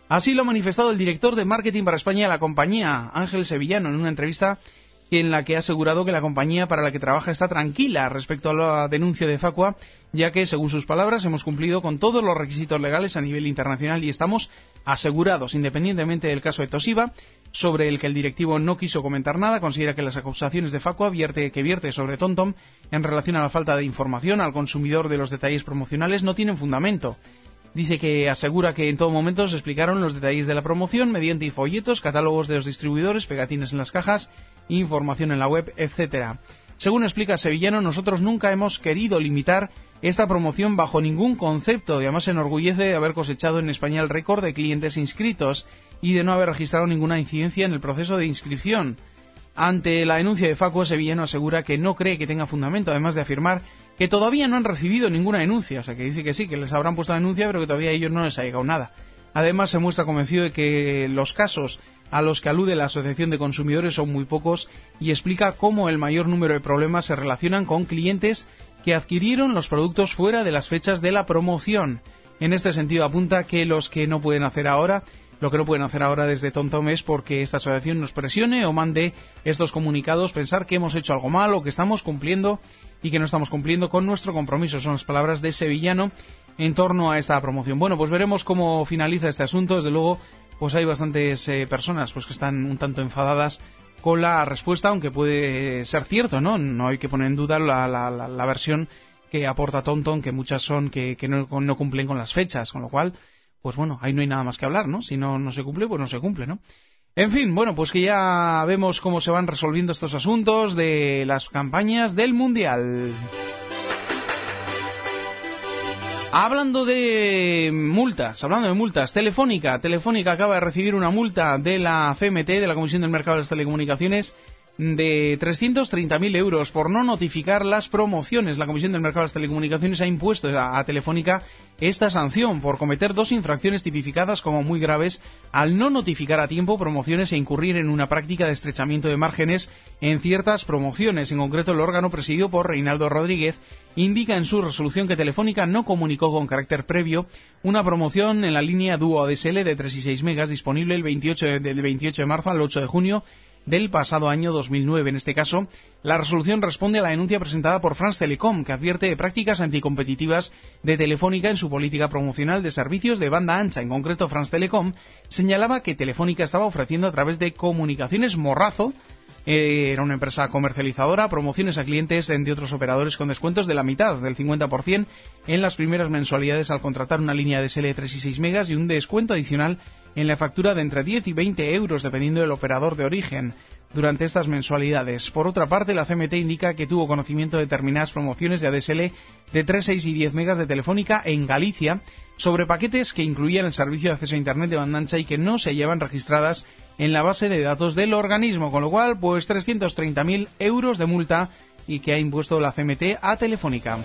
Así lo ha manifestado el director de marketing para España de la compañía, Ángel Sevillano, en una entrevista en la que ha asegurado que la compañía para la que trabaja está tranquila respecto a la denuncia de Facua, ya que, según sus palabras, hemos cumplido con todos los requisitos legales a nivel internacional y estamos asegurados, independientemente del caso de Toshiba, sobre el que el directivo no quiso comentar nada. Considera que las acusaciones de Facua vierte, que vierte sobre TomTom en relación a la falta de información al consumidor de los detalles promocionales no tienen fundamento. Dice que asegura que en todo momento se explicaron los detalles de la promoción mediante folletos, catálogos de los distribuidores, pegatines en las cajas, información en la web, etcétera. Según explica Sevillano, nosotros nunca hemos querido limitar esta promoción bajo ningún concepto y además se enorgullece de haber cosechado en España el récord de clientes inscritos y de no haber registrado ninguna incidencia en el proceso de inscripción. Ante la denuncia de Facua, Sevillano asegura que no cree que tenga fundamento, además de afirmar que todavía no han recibido ninguna denuncia, o sea que dice que sí, que les habrán puesto la denuncia, pero que todavía a ellos no les ha llegado nada. Además, se muestra convencido de que los casos a los que alude la Asociación de Consumidores son muy pocos y explica cómo el mayor número de problemas se relacionan con clientes que adquirieron los productos fuera de las fechas de la promoción. En este sentido, apunta que los que no pueden hacer ahora Lo que no pueden hacer ahora desde TomTom es porque esta asociación nos presione o mande estos comunicados, pensar que hemos hecho algo mal o que estamos cumpliendo y que no estamos cumpliendo con nuestro compromiso. Son las palabras de Sevillano en torno a esta promoción. Bueno, pues veremos cómo finaliza este asunto. Desde luego, pues hay bastantes eh, personas pues que están un tanto enfadadas con la respuesta, aunque puede ser cierto, ¿no? No hay que poner en duda la, la, la, la versión que aporta TomTom, que muchas son que, que no, no cumplen con las fechas, con lo cual, pues bueno, ahí no hay nada más que hablar, ¿no? Si no, no se cumple, pues no se cumple, ¿no? En fin, bueno, pues que ya vemos cómo se van resolviendo estos asuntos de las campañas del Mundial. Hablando de multas, hablando de multas, Telefónica, Telefónica acaba de recibir una multa de la C M T, de la Comisión del Mercado de las Telecomunicaciones, de trescientos treinta mil euros por no notificar las promociones. La Comisión del Mercado de las Telecomunicaciones ha impuesto a, a Telefónica esta sanción por cometer dos infracciones tipificadas como muy graves al no notificar a tiempo promociones e incurrir en una práctica de estrechamiento de márgenes en ciertas promociones. En concreto, el órgano presidido por Reinaldo Rodríguez indica en su resolución que Telefónica no comunicó con carácter previo una promoción en la línea Duo A D S L de tres y seis megas disponible el veintiocho de, del veintiocho de marzo al ocho de junio del pasado año dos mil nueve. En este caso, la resolución responde a la denuncia presentada por France Telecom, que advierte de prácticas anticompetitivas de Telefónica en su política promocional de servicios de banda ancha. En concreto, France Telecom señalaba que Telefónica estaba ofreciendo a través de Comunicaciones Morrazo, eh, era una empresa comercializadora, promociones a clientes de otros operadores con descuentos de la mitad, del cincuenta por ciento, en las primeras mensualidades al contratar una línea de S L de tres y seis megas y un descuento adicional en la factura de entre diez y veinte euros dependiendo del operador de origen durante estas mensualidades. Por otra parte, la C M T indica que tuvo conocimiento de determinadas promociones de A D S L de tres, seis y diez megas de Telefónica en Galicia sobre paquetes que incluían el servicio de acceso a Internet de banda ancha y que no se hallaban registradas en la base de datos del organismo, con lo cual, pues trescientos treinta mil euros de multa y que ha impuesto la C M T a Telefónica.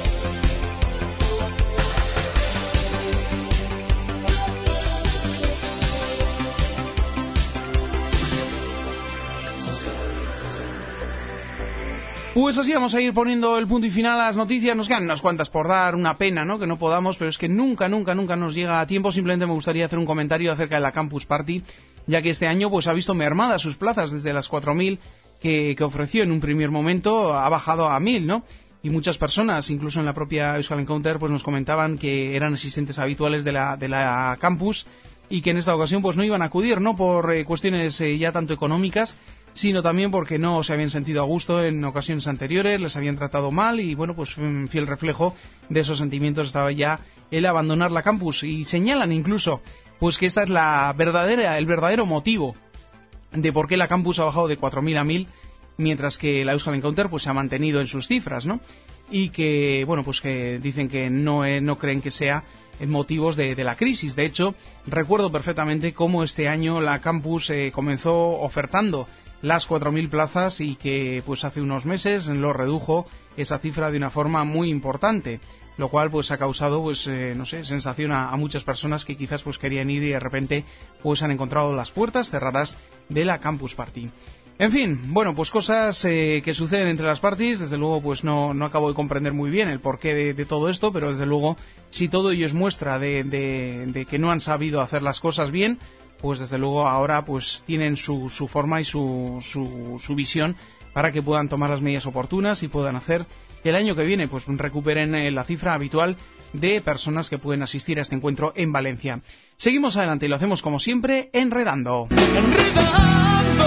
Pues así vamos a ir poniendo el punto y final a las noticias. Nos quedan unas cuantas por dar, una pena, ¿no?, que no podamos, pero es que nunca, nunca, nunca nos llega a tiempo. Simplemente me gustaría hacer un comentario acerca de la Campus Party, ya que este año pues ha visto mermadas sus plazas desde las cuatro mil que, que ofreció en un primer momento, ha bajado a mil, ¿no? Y muchas personas, incluso en la propia Euskal Encounter, pues nos comentaban que eran asistentes habituales de la, de la Campus y que en esta ocasión pues no iban a acudir, no por eh, cuestiones eh, ya tanto económicas, sino también porque no se habían sentido a gusto en ocasiones anteriores, les habían tratado mal y bueno, pues un fiel reflejo de esos sentimientos estaba ya el abandonar la Campus. Y señalan incluso pues que esta es la verdadera, el verdadero motivo de por qué la Campus ha bajado de cuatro mil a mil, mientras que la Euskal Encounter pues se ha mantenido en sus cifras, ¿no? Y que, bueno, pues que dicen que no, eh, no creen que sea en motivos de, de la crisis. De hecho, recuerdo perfectamente cómo este año la Campus eh, comenzó ofertando las cuatro mil plazas y que pues hace unos meses lo redujo esa cifra de una forma muy importante, lo cual pues ha causado pues eh, no sé, sensación a, a muchas personas que quizás pues querían ir y de repente pues han encontrado las puertas cerradas de la Campus Party. En fin, bueno, pues cosas eh, que suceden entre las parties. Desde luego, pues no, no acabo de comprender muy bien el porqué de, de todo esto, pero desde luego, si todo ello es muestra de, de, de que no han sabido hacer las cosas bien, pues desde luego ahora pues tienen su, su forma y su, su, su visión para que puedan tomar las medidas oportunas y puedan hacer que el año que viene pues recuperen eh, la cifra habitual de personas que pueden asistir a este encuentro en Valencia. Seguimos adelante y lo hacemos como siempre, enredando. ¡Enredando!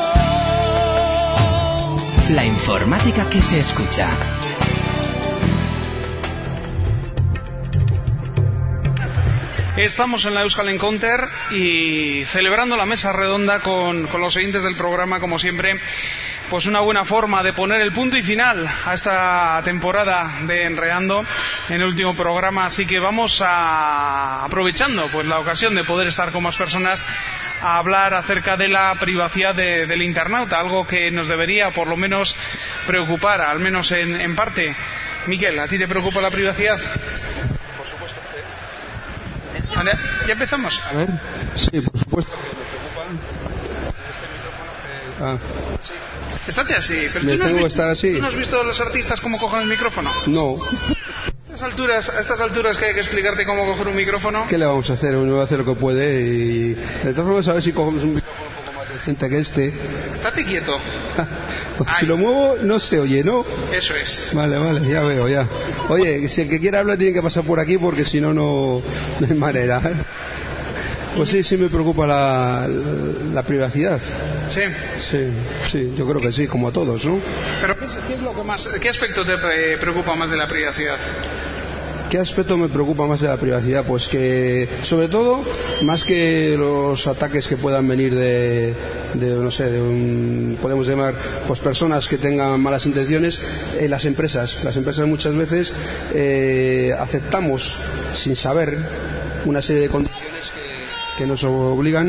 La informática que se escucha. Estamos en la Euskal Encounter y celebrando la mesa redonda con, con los oyentes del programa, como siempre. Pues una buena forma de poner el punto y final a esta temporada de Enredando en el último programa, así que vamos a, aprovechando pues la ocasión de poder estar con más personas a hablar acerca de la privacidad de, del internauta, algo que nos debería por lo menos preocupar, al menos en, en parte. Miquel, ¿a ti te preocupa la privacidad? Por supuesto. ¿Vale? ¿Ya empezamos? A ver, sí, por supuesto que me preocupan. Este micrófono que... Ah, sí. Estate así, pero ¿Me tú no, tengo has que visto, estar así? ¿tú no has visto a los artistas cómo cogen el micrófono? No. A estas alturas, a estas alturas que hay que explicarte cómo coger un micrófono. ¿Qué le vamos a hacer? Uno va a hacer lo que puede y... De todas formas, a ver si cogemos un micrófono un poco más decente que este. Estate quieto. Pues si lo muevo, no se oye, ¿no? Eso es. Vale, vale, ya veo, ya. Oye, si el que quiera hablar tiene que pasar por aquí porque si no, no hay manera. Pues sí, sí me preocupa la, la privacidad. Sí. Sí, sí, yo creo que sí, como a todos, ¿no? Pero ¿qué es, qué es lo que más, qué aspecto te eh, preocupa más de la privacidad? ¿Qué aspecto me preocupa más de la privacidad? Pues que, sobre todo, más que los ataques que puedan venir de, de no sé, de un, podemos llamar, pues personas que tengan malas intenciones, eh, las empresas. Las empresas muchas veces eh, aceptamos, sin saber, una serie de condiciones que, que nos obligan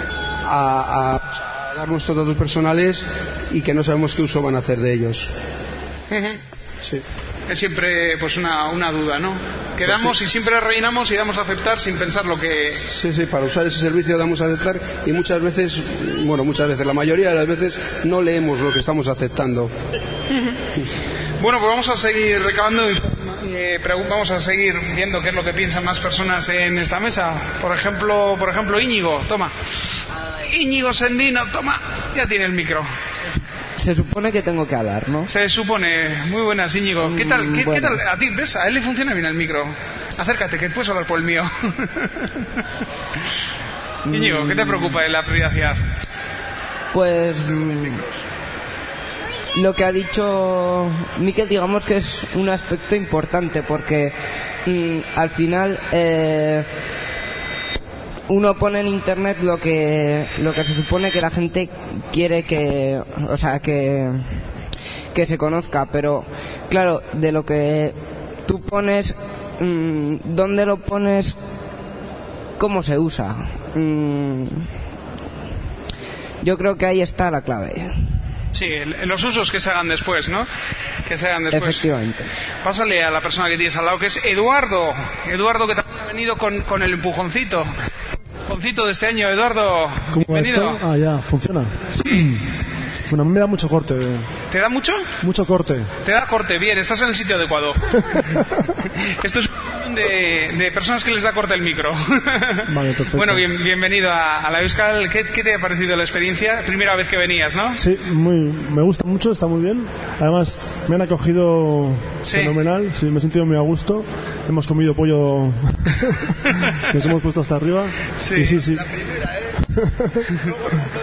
a, a, a dar nuestros datos personales y que no sabemos qué uso van a hacer de ellos. Uh-huh. Sí. Es siempre pues una, una duda, ¿no? Quedamos pues sí. Y siempre rellenamos y damos a aceptar sin pensar lo que... Sí, sí, para usar ese servicio damos a aceptar y muchas veces, bueno, muchas veces, la mayoría de las veces no leemos lo que estamos aceptando. Uh-huh. Bueno, pues vamos a seguir recabando y eh, vamos a seguir viendo qué es lo que piensan más personas en esta mesa. Por ejemplo, por ejemplo Íñigo, toma. Íñigo Sendino, toma, ya tiene el micro. Se supone que tengo que hablar, ¿no? Se supone. Muy buenas, Íñigo. ¿Qué tal? ¿Qué, ¿Qué tal? A ti, ¿ves? A él le funciona bien el micro. Acércate, que puedes hablar por el mío. Íñigo, ¿qué te preocupa de la privacidad? Pues... lo que ha dicho Miquel, digamos que es un aspecto importante, porque mm, al final... Eh, uno pone en internet lo que lo que se supone que la gente quiere que, o sea, que que se conozca, pero claro, de lo que tú pones, mmm, dónde lo pones, cómo se usa, mmm, yo creo que ahí está la clave. Sí, en los usos que se hagan después, ¿no? Que se hagan después. Efectivamente. Pásale a la persona que tienes al lado, que es Eduardo. Eduardo, que también ha venido con, con el empujoncito. Empujoncito de este año, Eduardo. ¿Cómo bienvenido. está? Ah, ya, funciona. Sí. Bueno, a mí me da mucho corte. ¿Te da mucho? Mucho corte. Te da corte, bien, estás en el sitio adecuado. Esto es de, de personas que les da corte el micro. Vale, perfecto. Bueno, bien, bienvenido a, a la Euskal. ¿Qué, ¿Qué te ha parecido la experiencia? Primera vez que venías, ¿no? Sí, muy, me gusta mucho, está muy bien. Además, me han acogido sí. fenomenal. Sí, me he sentido muy a gusto. Hemos comido pollo. Nos hemos puesto hasta arriba. Sí. Y sí, sí. La primera, ¿eh?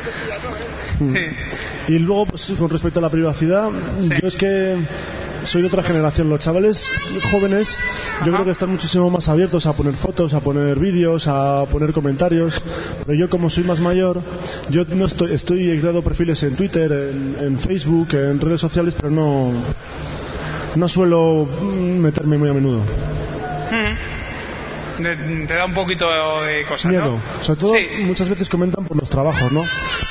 Y luego, pues, con respecto a la privacidad, sí. yo es que soy de otra generación. Los chavales jóvenes, yo Ajá. creo que están muchísimo más abiertos a poner fotos, a poner vídeos, a poner comentarios. Pero yo, como soy más mayor, yo no estoy, estoy he creado perfiles en Twitter, en, en Facebook, en redes sociales, pero no, no suelo meterme muy a menudo. Mm. Te da un poquito de cosas, miedo, ¿no? Sobre todo, sí. muchas veces comentan por los trabajos, ¿no?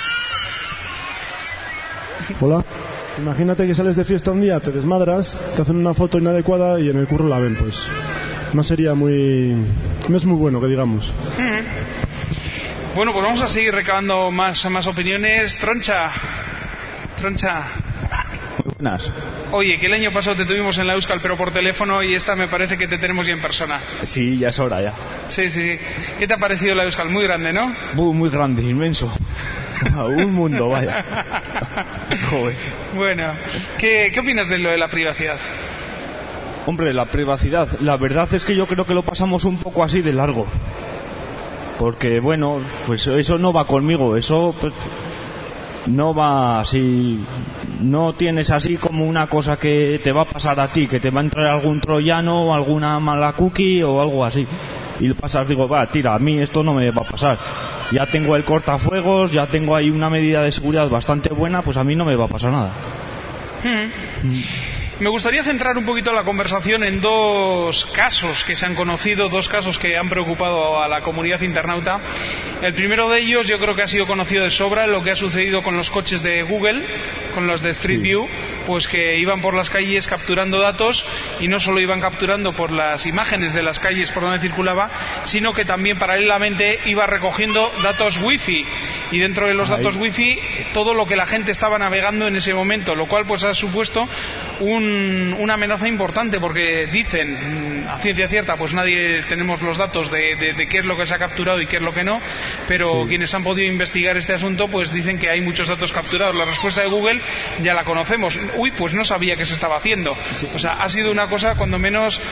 Hola. Imagínate que sales de fiesta un día, te desmadras, te hacen una foto inadecuada y en el curro la ven, pues no sería muy... no es muy bueno, que digamos. Mm-hmm. Bueno, pues vamos a seguir recabando más, más opiniones. Troncha, Troncha. Muy buenas. Oye, que el año pasado te tuvimos en la Euskal, pero por teléfono, y esta me parece que te tenemos ya en persona. Sí, ya es hora ya. Sí, sí. ¿Qué te ha parecido la Euskal? Muy grande, ¿no? Muy, muy grande, inmenso. Un mundo, vaya. Joder. Bueno, ¿qué, ¿qué opinas de lo de la privacidad? Hombre, la privacidad, la verdad es que yo creo que lo pasamos un poco así de largo. Porque, bueno, pues eso no va conmigo, eso pues, no va así, no tienes así como una cosa que te va a pasar a ti, que te va a entrar algún troyano o alguna mala cookie o algo así. Y lo pasas, digo, va, tira, a mí esto no me va a pasar. Ya tengo el cortafuegos, ya tengo ahí una medida de seguridad bastante buena, pues a mí no me va a pasar nada. Hmm. Mm. Me gustaría centrar un poquito la conversación en dos casos que se han conocido, dos casos que han preocupado a la comunidad internauta. El primero de ellos yo creo que ha sido conocido de sobra, lo que ha sucedido con los coches de Google, con los de Street View, pues que iban por las calles capturando datos, y no solo iban capturando por las imágenes de las calles por donde circulaba, sino que también paralelamente iba recogiendo datos wifi, y dentro de los Ahí. datos wifi todo lo que la gente estaba navegando en ese momento, lo cual pues ha supuesto un una amenaza importante, porque dicen a ciencia cierta, pues nadie tenemos los datos de, de, de qué es lo que se ha capturado y qué es lo que no, pero sí. quienes han podido investigar este asunto pues dicen que hay muchos datos capturados. La respuesta de Google ya la conocemos: uy, pues no sabía que se estaba haciendo. Sí. O sea, ha sido una cosa cuando menos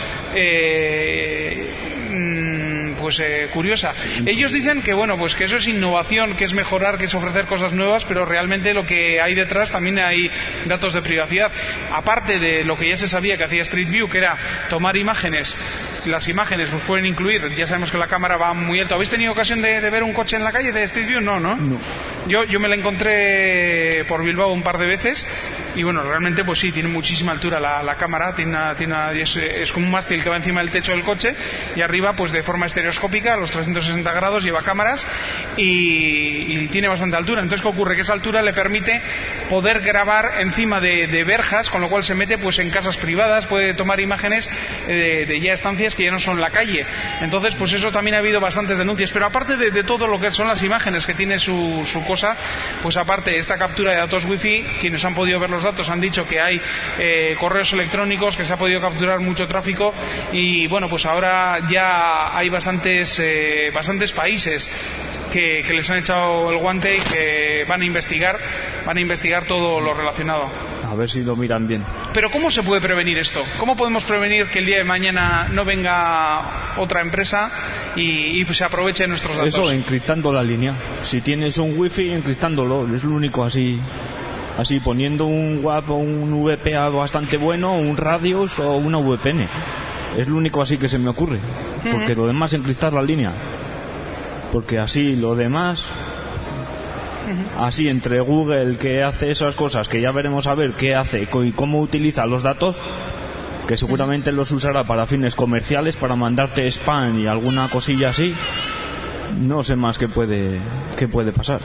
eh, pues eh, curiosa. Ellos dicen que bueno, pues que eso es innovación, que es mejorar, que es ofrecer cosas nuevas, pero realmente lo que hay detrás también hay datos de privacidad, aparte de lo que ya se sabía que hacía Street View, que era tomar imágenes. Las imágenes pues pueden incluir, ya sabemos que la cámara va muy alto. ¿Habéis tenido ocasión de, de ver un coche en la calle de Street View? No, ¿no? No. Yo, yo me la encontré por Bilbao un par de veces, y bueno, realmente pues sí, tiene muchísima altura la, la cámara, tiene una, tiene una, es, es como un mástil que va encima del techo del coche, y arriba pues de forma estereoscópica a los trescientos sesenta grados lleva cámaras, y, y tiene bastante altura. Entonces, ¿qué ocurre? Que esa altura le permite poder grabar encima de, de verjas, con lo cual se mete pues en casas privadas, puede tomar imágenes de, de ya estancias que ya no son la calle. Entonces pues eso también ha habido bastantes denuncias, pero aparte de, de todo lo que son las imágenes que tiene su, su cosa, pues aparte esta captura de datos wifi, quienes han podido ver los datos han dicho que hay eh, correos electrónicos, que se ha podido capturar mucho tráfico, y bueno, pues ahora ya hay bastantes eh, bastantes países que, que les han echado el guante y que van a investigar van a investigar todo lo relacionado. A ver si lo miran bien. Pero ¿cómo se puede prevenir esto? ¿Cómo podemos prevenir que el día de mañana no venga otra empresa y, y se aproveche de nuestros datos? Eso, encriptando la línea. Si tienes un wifi, encriptándolo. Es lo único, así así poniendo un W A P o un V P A bastante bueno, un Radius o una V P N. Es lo único así que se me ocurre. Porque uh-huh. lo demás, encriptar la línea. Porque así lo demás... Así entre Google, que hace esas cosas, que ya veremos a ver qué hace y cómo utiliza los datos, que seguramente los usará para fines comerciales, para mandarte spam y alguna cosilla así, no sé más qué puede, qué puede pasar.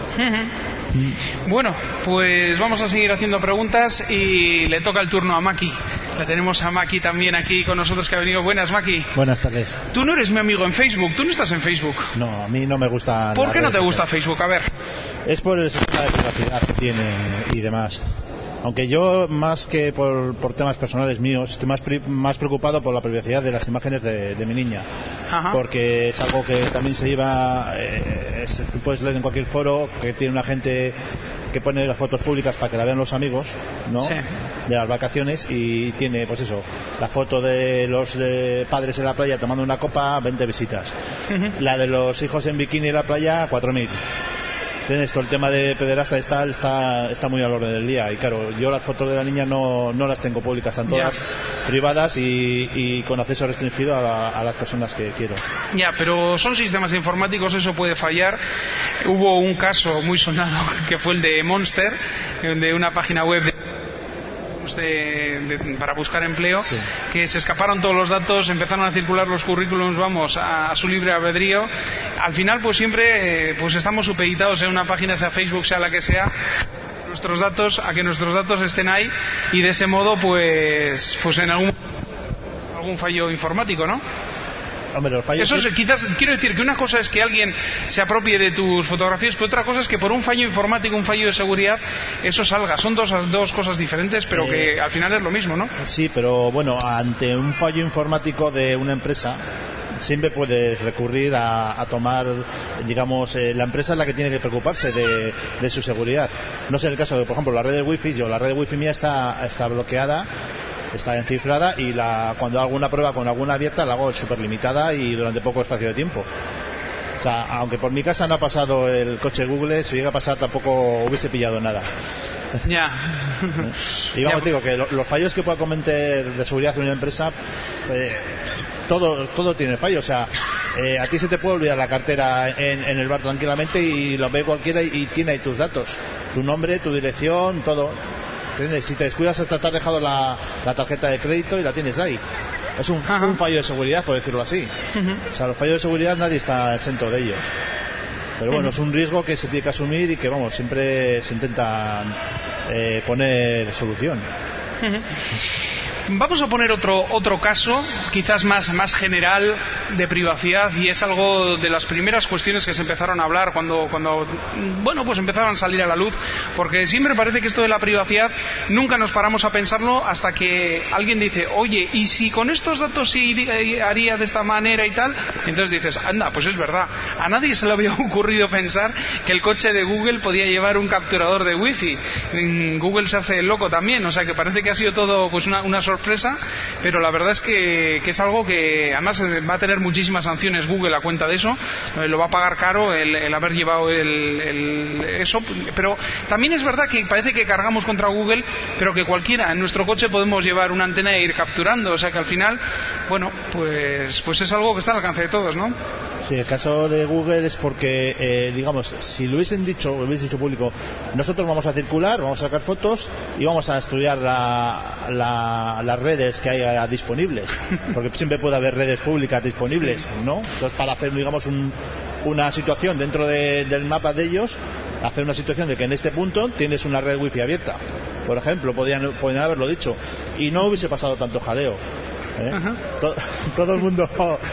Bueno, pues vamos a seguir haciendo preguntas y le toca el turno a Maki. La tenemos a Maki también aquí con nosotros, que ha venido. Buenas, Maki. Buenas tardes. Tú no eres mi amigo en Facebook, tú no estás en Facebook. No, a mí no me gusta. ¿Por qué no te gusta Facebook? A ver. Es por el sistema de privacidad que tiene y demás. Aunque yo, más que por, por temas personales míos, estoy más, pri, más preocupado por la privacidad de las imágenes de, de mi niña. Ajá. Porque es algo que también se lleva, eh, es, puedes leer en cualquier foro, que tiene una gente que pone las fotos públicas para que la vean los amigos, ¿no? Sí. De las vacaciones, y tiene, pues eso, la foto de los de padres en la playa tomando una copa, veinte visitas. Uh-huh. La de los hijos en bikini en la playa, cuatro mil. Esto, el tema de pederasta está, está, está muy al orden del día, y claro, yo las fotos de la niña no, no las tengo públicas, están todas ya. privadas y, y con acceso restringido a, la, a las personas que quiero. Ya, pero son sistemas informáticos, eso puede fallar. Hubo un caso muy sonado que fue el de Monster, de una página web de De, de, para buscar empleo, sí. que se escaparon todos los datos, empezaron a circular los currículums, vamos, a, a su libre albedrío. Al final pues siempre eh, pues estamos supeditados en una página, sea Facebook, sea la que sea, nuestros datos, a que nuestros datos estén ahí, y de ese modo pues pues en algún algún fallo informático, ¿no? Hombre, los fallos Eso es, sí. quizás, quiero decir que una cosa es que alguien se apropie de tus fotografías, pero otra cosa es que por un fallo informático, un fallo de seguridad, eso salga. Son dos, dos cosas diferentes, pero eh, que al final es lo mismo, ¿no? Sí, pero bueno, ante un fallo informático de una empresa, siempre puedes recurrir a, a tomar, digamos, eh, la empresa es la que tiene que preocuparse de, de su seguridad. No sé el caso de, por ejemplo, la red de wifi. Yo, la red de wifi mía está, está bloqueada, está encifrada, y la, cuando hago una prueba con alguna abierta la hago súper limitada y durante poco espacio de tiempo. O sea, aunque por mi casa no ha pasado el coche Google, si llega a pasar tampoco hubiese pillado nada. Ya. Y vamos, ya. digo que lo, los fallos que pueda cometer de seguridad en una empresa, eh, todo todo tiene fallo. O sea, eh, a ti se te puede olvidar la cartera en, en el bar tranquilamente y lo ve cualquiera y, y tiene ahí tus datos, tu nombre, tu dirección, todo. ¿Entiendes? Si te descuidas hasta te has dejado la, la tarjeta de crédito y la tienes ahí. Es un, un fallo de seguridad, por decirlo así. Uh-huh. O sea, los fallos de seguridad nadie está exento de ellos. Pero bueno, uh-huh. es un riesgo que se tiene que asumir y que, vamos, siempre se intenta eh, poner solución. Uh-huh. Vamos a poner otro otro caso, quizás más, más general, de privacidad, y es algo de las primeras cuestiones que se empezaron a hablar cuando, cuando bueno, pues empezaron a salir a la luz, porque siempre parece que esto de la privacidad nunca nos paramos a pensarlo hasta que alguien dice, oye, ¿y si con estos datos sí haría de esta manera y tal? Entonces dices, anda, pues es verdad, a nadie se le había ocurrido pensar que el coche de Google podía llevar un capturador de wifi. Google se hace loco también, o sea que parece que ha sido todo pues una, una sorpresa sorpresa, pero la verdad es que, que es algo que además va a tener muchísimas sanciones Google a cuenta de eso, eh, lo va a pagar caro el, el haber llevado el, el, eso, pero también es verdad que parece que cargamos contra Google, pero que cualquiera en nuestro coche podemos llevar una antena e ir capturando, o sea que al final, bueno, pues, pues es algo que está al alcance de todos, ¿no? Sí, el caso de Google es porque, eh, digamos, si lo hubiesen dicho, lo hubiesen dicho público, nosotros vamos a circular, vamos a sacar fotos y vamos a estudiar la, la, las redes que hay disponibles, porque siempre puede haber redes públicas disponibles, sí. ¿no? Entonces, para hacer, digamos, un, una situación dentro de, del mapa de ellos, hacer una situación de que en este punto tienes una red wifi abierta, por ejemplo, podrían, podrían haberlo dicho, y no hubiese pasado tanto jaleo. ¿Eh? todo, todo el mundo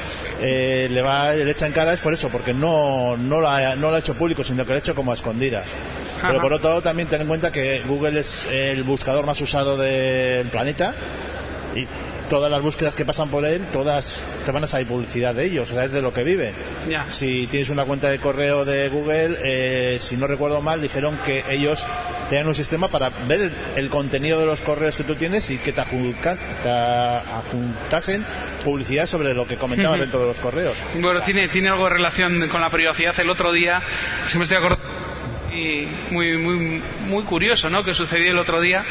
eh, le va le echa en cara es por eso, porque no no lo ha, no lo ha hecho público, sino que lo ha hecho como a escondidas. Ajá. Pero por otro lado también ten en cuenta que Google es el buscador más usado del planeta y todas las búsquedas que pasan por él, todas te van a salir publicidad de ellos, o sea, es de lo que viven. Yeah. Si tienes una cuenta de correo de Google, eh, si no recuerdo mal, dijeron que ellos tenían un sistema para ver el, el contenido de los correos que tú tienes y que te, adjunca, te adjuntasen publicidad sobre lo que comentabas uh-huh. dentro de los correos. Bueno, o sea, tiene, tiene algo de relación con la privacidad. El otro día, si me estoy acordando, y muy muy muy curioso, ¿no?, que sucedió el otro día.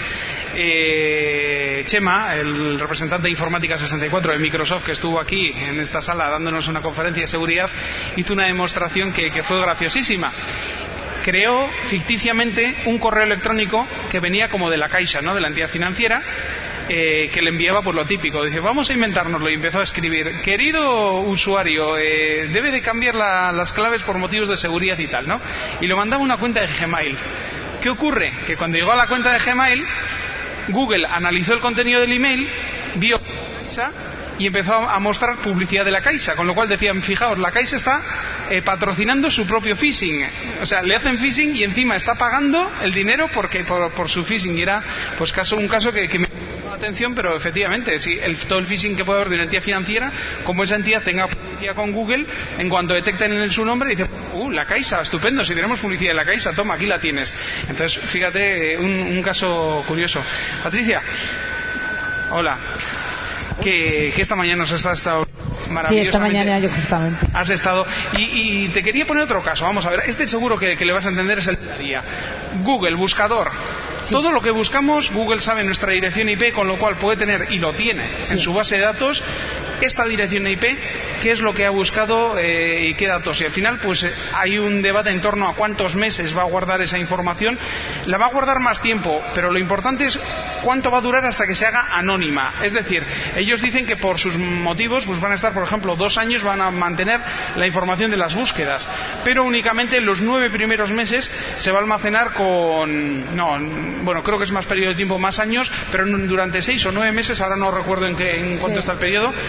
eh, Chema, el representante de Informática sesenta y cuatro de Microsoft, que estuvo aquí en esta sala dándonos una conferencia de seguridad, hizo una demostración que, que fue graciosísima. Creó ficticiamente un correo electrónico que venía como de la Caixa, ¿no?, de la entidad financiera, Eh, que le enviaba por lo típico. Dice, vamos a inventárnoslo, y empezó a escribir, querido usuario, eh, debe de cambiar la, las claves por motivos de seguridad y tal, ¿no? Y lo mandaba a una cuenta de Gmail. ¿Qué ocurre? Que cuando llegó a la cuenta de Gmail, Google analizó el contenido del email, vio y empezó a mostrar publicidad de la Caixa, con lo cual decían, fijaos, la Caixa está eh, patrocinando su propio phishing, o sea, le hacen phishing y encima está pagando el dinero porque por, por su phishing. Y era pues caso un caso que, que me llamó la atención, pero efectivamente, si el, todo el phishing que puede haber de una entidad financiera, como esa entidad tenga publicidad con Google, en cuanto detecten en él su nombre, dice, uh, la Caixa, estupendo, si tenemos publicidad de la Caixa, toma, aquí la tienes. Entonces, fíjate, un, un caso curioso. Patricia, hola. Que, que esta mañana nos has estado maravillosamente. Sí, esta mañana yo justamente. Has estado. Y, y te quería poner otro caso. Vamos a ver, este seguro que, que le vas a entender es el día. Google, buscador. Sí. Todo lo que buscamos, Google sabe nuestra dirección I P, con lo cual puede tener, y lo tiene, sí, en su base de datos, esta dirección I P, qué es lo que ha buscado eh, y qué datos. Y al final, pues eh, hay un debate en torno a cuántos meses va a guardar esa información. La va a guardar más tiempo, pero lo importante es cuánto va a durar hasta que se haga anónima. Es decir, ellos dicen que por sus motivos pues van a estar, por ejemplo, dos años, van a mantener la información de las búsquedas, pero únicamente en los nueve primeros meses se va a almacenar con... no, bueno, creo que es más periodo de tiempo, más años, pero durante seis o nueve meses, ahora no recuerdo en, qué, en cuánto sí. está el periodo,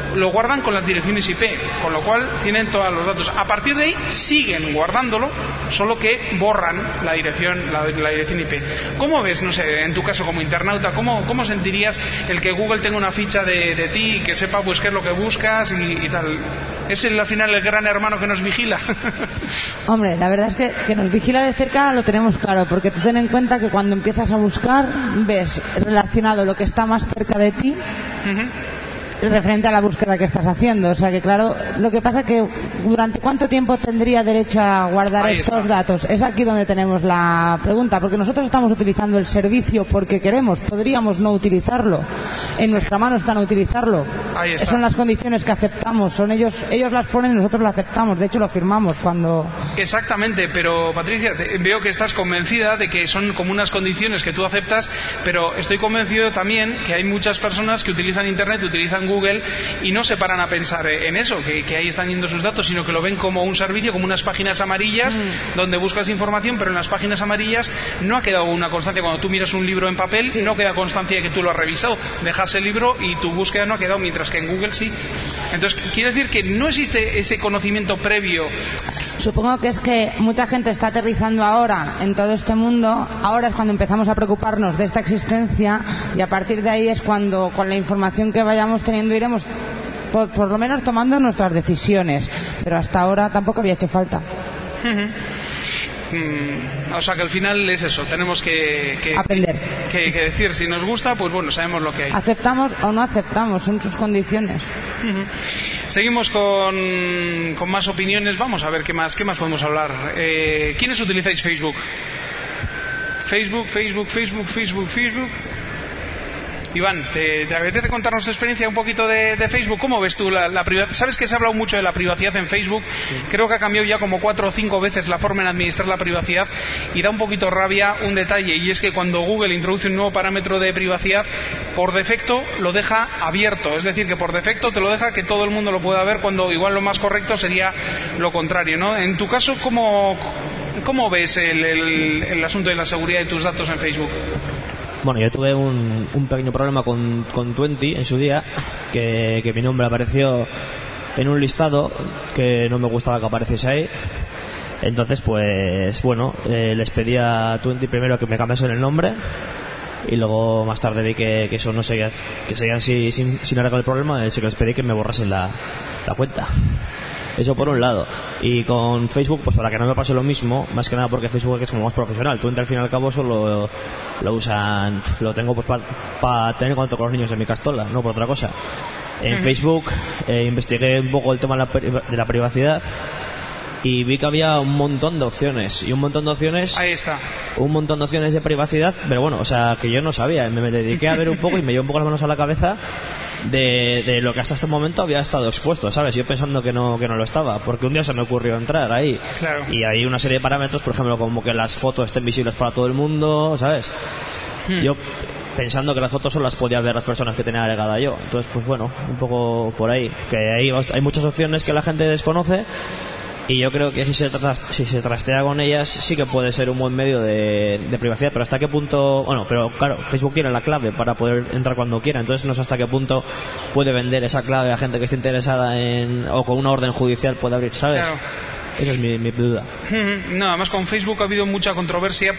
lo guardan con las direcciones I P, con lo cual tienen todos los datos. A partir de ahí siguen guardándolo, solo que borran la dirección, la, la dirección I P. ¿Cómo ves, no sé, en tu caso como internauta, cómo, cómo sentirías el que Google tenga una ficha de, de ti y que sepa pues qué es lo que buscas y, y tal? ¿Es el, al final el gran hermano que nos vigila? Hombre, la verdad es que, que nos vigila de cerca lo tenemos claro, porque tú ten en cuenta que cuando empiezas a buscar ves relacionado lo que está más cerca de ti uh-huh. referente a la búsqueda que estás haciendo. O sea que claro, lo que pasa es que durante cuánto tiempo tendría derecho a guardar Ahí estos está. datos. Es aquí donde tenemos la pregunta, porque nosotros estamos utilizando el servicio porque queremos, podríamos no utilizarlo. En nuestra mano está no utilizarlo. Son las condiciones que aceptamos, son ellos ellos las ponen y nosotros las aceptamos. De hecho lo firmamos cuando... Exactamente, pero Patricia, te, veo que estás convencida de que son como unas condiciones que tú aceptas, pero estoy convencido también que hay muchas personas que utilizan Internet, utilizan Google y no se paran a pensar en eso, que, que ahí están yendo sus datos, sino que lo ven como un servicio, como unas páginas amarillas mm. donde buscas información, pero en las páginas amarillas no ha quedado una constancia. Cuando tú miras un libro en papel, sí. no queda constancia de que tú lo has revisado. Dejas el libro y tu búsqueda no ha quedado, mientras que en Google sí. Entonces, quiere decir que no existe ese conocimiento previo. Supongo que es que mucha gente está aterrizando ahora en todo este mundo. Ahora es cuando empezamos a preocuparnos de esta existencia y a partir de ahí es cuando, con la información que vayamos teniendo, iremos por, por lo menos tomando nuestras decisiones. Pero hasta ahora tampoco había hecho falta. Uh-huh. Mm, o sea que al final es eso, tenemos que, que aprender que, que decir si nos gusta, pues bueno, sabemos lo que hay. Aceptamos o no aceptamos, son sus condiciones. Uh-huh. Seguimos con, con más opiniones. Vamos a ver qué más, qué más podemos hablar. Eh, ¿Quiénes utilizáis Facebook? Facebook, Facebook, Facebook, Facebook, Facebook. Iván, ¿te, te apetece contarnos tu experiencia un poquito de, de Facebook? ¿Cómo ves tú la, la privacidad? ¿Sabes que se ha hablado mucho de la privacidad en Facebook? Sí. Creo que ha cambiado ya como cuatro o cinco veces la forma en administrar la privacidad y da un poquito rabia un detalle, y es que cuando Google introduce un nuevo parámetro de privacidad, por defecto lo deja abierto, es decir, que por defecto te lo deja que todo el mundo lo pueda ver, cuando igual lo más correcto sería lo contrario, ¿no? En tu caso, ¿cómo, cómo ves el, el, el asunto de la seguridad de tus datos en Facebook? Bueno, yo tuve un, un pequeño problema con, con veinte en su día, que, que mi nombre apareció en un listado que no me gustaba que apareciese ahí. Entonces, pues, bueno, eh, les pedí a veinte primero que me cambiasen el nombre y luego más tarde vi que, que eso no seguía, que seguían así sin, sin arreglar el problema, así que les pedí que me borrasen la, la cuenta. Eso por un lado. Y con Facebook, pues para que no me pase lo mismo, más que nada porque Facebook es como más profesional. Tú, al fin y al cabo, solo lo usan, lo tengo pues para pa tener contacto con los niños en mi castola, no por otra cosa. En Facebook eh, investigué un poco el tema de la, de la privacidad y vi que había un montón de opciones. Y un montón de opciones. Ahí está. Un montón de opciones de privacidad, pero bueno, o sea, que yo no sabía. Me dediqué a ver un poco y me llevó un poco las manos a la cabeza de, de lo que hasta este momento había estado expuesto, ¿sabes? Yo pensando que no que no lo estaba, porque un día se me ocurrió entrar ahí. Claro. Y hay una serie de parámetros, por ejemplo, como que las fotos estén visibles para todo el mundo, ¿sabes? Hmm. Yo pensando que las fotos solo las podía ver las personas que tenía agregada yo. Entonces, pues bueno, un poco por ahí. Que hay, hay muchas opciones que la gente desconoce. Y yo creo que si se, trata, si se trastea con ellas sí que puede ser un buen medio de, de privacidad, pero hasta qué punto, bueno, pero claro, Facebook tiene la clave para poder entrar cuando quiera, entonces no sé hasta qué punto puede vender esa clave a gente que esté interesada en, o con una orden judicial puede abrir, ¿sabes? Claro. Esa es mi, mi duda. No, además con Facebook ha habido mucha controversia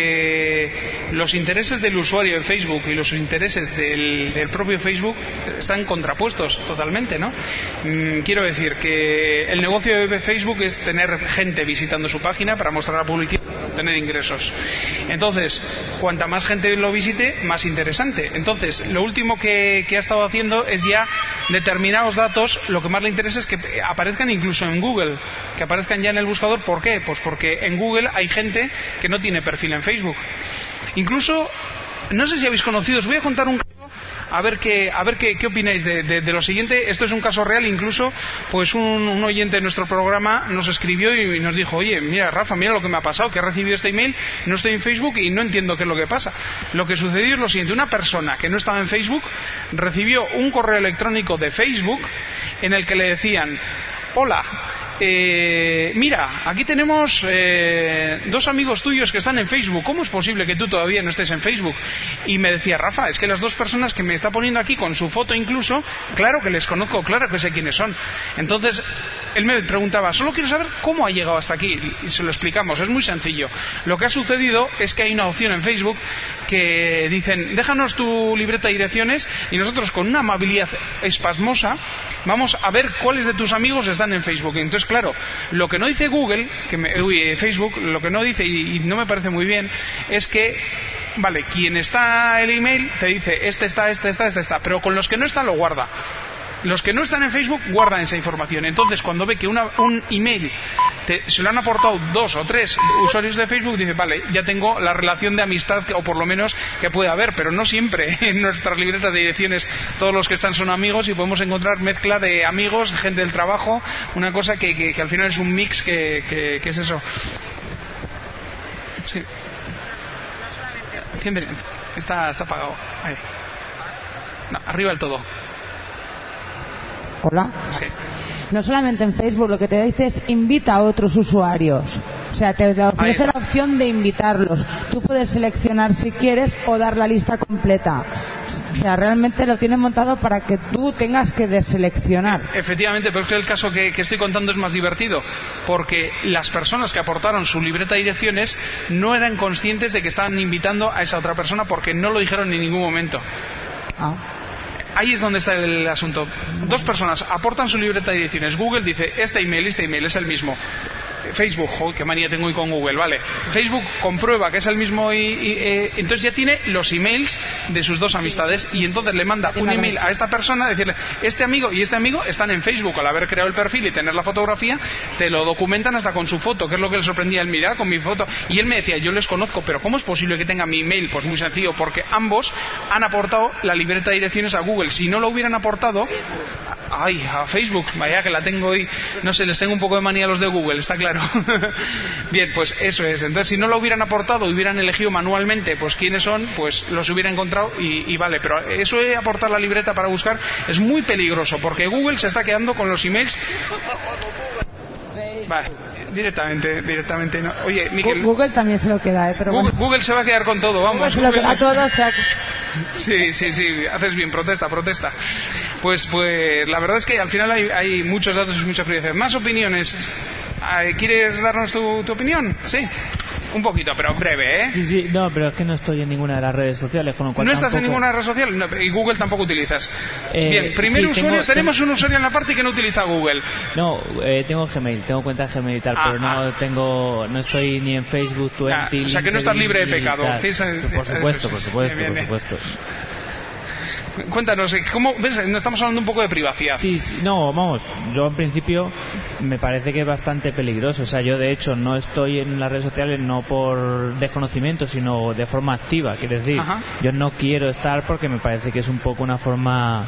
porque los intereses del usuario de Facebook y los intereses del, del propio Facebook están contrapuestos totalmente, ¿no? Mm, quiero decir que el negocio de Facebook es tener gente visitando su página para mostrar la publicidad, tener ingresos. Entonces, cuanta más gente lo visite, más interesante. Entonces, lo último que, que ha estado haciendo es ya determinados datos, lo que más le interesa es que aparezcan incluso en Google, que aparezcan ya en el buscador. ¿Por qué? Pues porque en Google hay gente que no tiene perfil en Facebook. Incluso, no sé si habéis conocido, os voy a contar un caso, a ver qué, a ver qué, qué opináis de, de, de lo siguiente. Esto es un caso real, incluso pues un, un oyente de nuestro programa nos escribió y, y nos dijo: oye, mira Rafa, mira lo que me ha pasado, que he recibido este email, no estoy en Facebook y no entiendo qué es lo que pasa. Lo que sucedió es lo siguiente: una persona que no estaba en Facebook recibió un correo electrónico de Facebook en el que le decían: hola, eh, mira, aquí tenemos eh, dos amigos tuyos que están en Facebook, ¿cómo es posible que tú todavía no estés en Facebook? Y me decía, Rafa, es que las dos personas que me está poniendo aquí con su foto incluso, claro que les conozco, claro que sé quiénes son. Entonces él me preguntaba, solo quiero saber cómo ha llegado hasta aquí, y se lo explicamos, es muy sencillo. Lo que ha sucedido es que hay una opción en Facebook que dicen, déjanos tu libreta de direcciones y nosotros con una amabilidad espasmosa vamos a ver cuáles de tus amigos están en Facebook. Entonces, claro, lo que no dice Google, que me, uy, Facebook, lo que no dice, y, y no me parece muy bien, es que vale, quien está el email te dice, este está, este está, este está, pero con los que no están lo guarda. Los que no están en Facebook guardan esa información. Entonces, cuando ve que una, un email te, se lo han aportado dos o tres usuarios de Facebook, dice, vale, ya tengo la relación de amistad, o por lo menos que puede haber, pero no siempre. En nuestras libretas de direcciones todos los que están son amigos y podemos encontrar mezcla de amigos, gente del trabajo, una cosa que, que, que al final es un mix que, que, que es eso. Sí. Siempre. Está, está apagado. Ahí. No, arriba del todo. Hola. Sí. No solamente en Facebook, lo que te dice es invita a otros usuarios. O sea, te ofrece la opción de invitarlos. Tú puedes seleccionar si quieres o dar la lista completa. O sea, realmente lo tienen montado para que tú tengas que deseleccionar. Efectivamente, pero es que el caso que, que estoy contando es más divertido, porque las personas que aportaron su libreta de direcciones no eran conscientes de que estaban invitando a esa otra persona porque no lo dijeron en ningún momento. Ah. Ahí es donde está el asunto. Dos personas aportan su libreta de direcciones. Google dice, este email, este email es el mismo. Facebook, joder, qué manía tengo hoy con Google, vale. Facebook comprueba que es el mismo y, y eh, entonces ya tiene los emails de sus dos amistades y entonces le manda un email a esta persona, decirle, este amigo y este amigo están en Facebook. Al haber creado el perfil y tener la fotografía, te lo documentan hasta con su foto, que es lo que le sorprendía a él, mira, con mi foto. Y él me decía, yo les conozco, pero ¿cómo es posible que tenga mi email? Pues muy sencillo, porque ambos han aportado la libreta de direcciones a Google. Si no lo hubieran aportado, ay, a Facebook, vaya que la tengo hoy, no sé, les tengo un poco de manía a los de Google, está claro. Bien, pues eso es. Entonces, si no lo hubieran aportado, hubieran elegido manualmente, pues quiénes son, pues los hubiera encontrado y, y vale. Pero eso de aportar la libreta para buscar es muy peligroso, porque Google se está quedando con los emails. Vale, directamente, directamente. No. Oye, Miguel, Google también se lo queda, ¿eh? Pero Google, bueno. Google se va a quedar con todo, vamos. Google se lo queda todo, o sea... Sí, sí, sí, haces bien, protesta, protesta. Pues, pues, la verdad es que al final hay, hay muchos datos y mucha privacidad. Más opiniones. ¿Quieres darnos tu, tu opinión? Sí. Un poquito, pero breve, ¿eh? Sí, sí, no, pero es que no estoy en ninguna de las redes sociales, con lo cual ¿No estás tampoco... en ninguna red social? No, y Google tampoco utilizas. Eh, Bien, primer sí, usuario, tengo, tenemos tengo... un usuario en la parte que no utiliza Google. No, eh, tengo Gmail, tengo cuenta de Gmail y tal, ah, pero no ah. tengo, no estoy ni en Facebook, Twitter, ah, o sea que no estás libre de pecado. Por supuesto, por supuesto, bien, bien, por supuesto. Cuéntanos, ¿cómo ves? No estamos hablando un poco de privacidad. Sí, sí, no, vamos, yo en principio me parece que es bastante peligroso. O sea, yo de hecho no estoy en las redes sociales no por desconocimiento, sino de forma activa. Quiero decir, Ajá. yo no quiero estar porque me parece que es un poco una forma...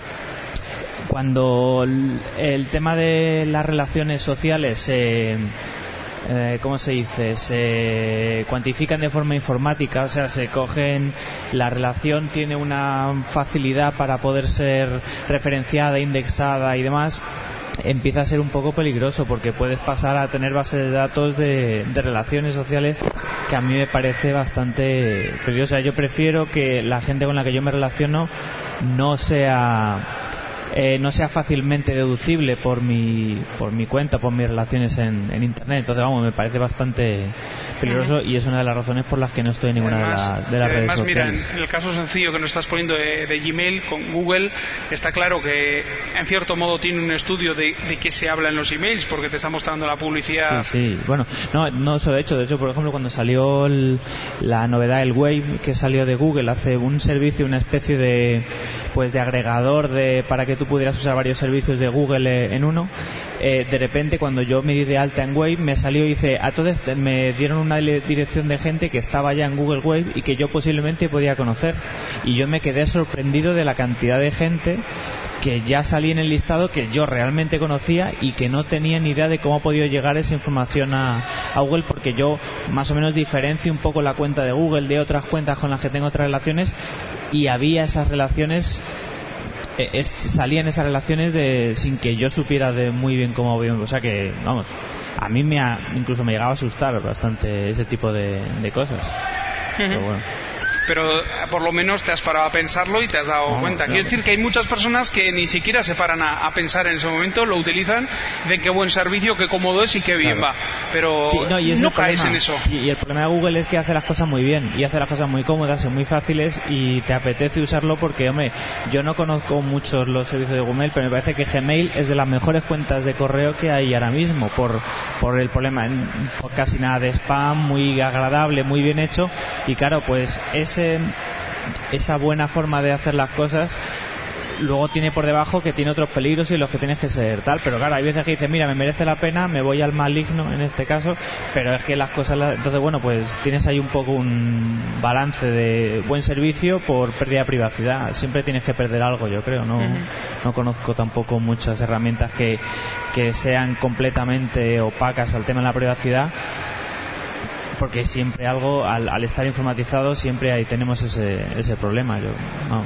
Cuando el, el tema de las relaciones sociales se... Eh, Eh, ¿cómo se dice? Se cuantifican de forma informática, o sea, se cogen, la relación tiene una facilidad para poder ser referenciada, indexada y demás, empieza a ser un poco peligroso porque puedes pasar a tener bases de datos de, de relaciones sociales que a mí me parece bastante peligroso. O sea, yo prefiero que la gente con la que yo me relaciono no sea... Eh, no sea fácilmente deducible por mi por mi cuenta, por mis relaciones en, en internet. Entonces, vamos, me parece bastante peligroso y es una de las razones por las que no estoy en ninguna además, de, la, de las además, redes mira, sociales. En el caso sencillo que nos estás poniendo de, de Gmail con Google, está claro que en cierto modo tiene un estudio de, de qué se habla en los emails, porque te está mostrando la publicidad. Sí, sí, bueno, no, no solo de hecho, de hecho, por ejemplo, cuando salió el, la novedad, el Wave, que salió de Google, hace un servicio, una especie de pues de agregador de para que tú pudieras usar varios servicios de Google en uno. Eh, de repente, cuando yo me di de alta en Wave, me salió y dice, a todos me dieron una dirección de gente que estaba ya en Google Wave y que yo posiblemente podía conocer, y yo me quedé sorprendido de la cantidad de gente que ya salí en el listado que yo realmente conocía y que no tenía ni idea de cómo ha podido llegar esa información a, a Google, porque yo más o menos diferencio un poco la cuenta de Google de otras cuentas con las que tengo otras relaciones, y había esas relaciones eh, salían esas relaciones de sin que yo supiera de muy bien cómo, o sea que, vamos, a mí me ha, incluso me llegaba a asustar bastante ese tipo de, de cosas. Uh-huh. Pero bueno. Pero por lo menos te has parado a pensarlo y te has dado no, cuenta. Claro. Quiero decir que hay muchas personas que ni siquiera se paran a, a pensar en ese momento, lo utilizan, de qué buen servicio, qué cómodo es y qué bien claro. va. Pero sí, no, y no caes en eso. Y, y el problema de Google es que hace las cosas muy bien, y hace las cosas muy cómodas y muy fáciles, y te apetece usarlo porque, hombre, yo no conozco muchos los servicios de Google, pero me parece que Gmail es de las mejores cuentas de correo que hay ahora mismo, por, por el problema, por casi nada de spam, muy agradable, muy bien hecho, y claro, pues ese esa buena forma de hacer las cosas luego tiene por debajo que tiene otros peligros y los que tienes que ser tal, pero claro, hay veces que dices, mira, me merece la pena, me voy al maligno en este caso, pero es que las cosas, entonces bueno, pues tienes ahí un poco un balance de buen servicio por pérdida de privacidad, siempre tienes que perder algo, yo creo, no, uh-huh. no conozco tampoco muchas herramientas que, que sean completamente opacas al tema de la privacidad, porque siempre algo, al, al estar informatizado, siempre ahí tenemos ese, ese problema. Yo, vamos.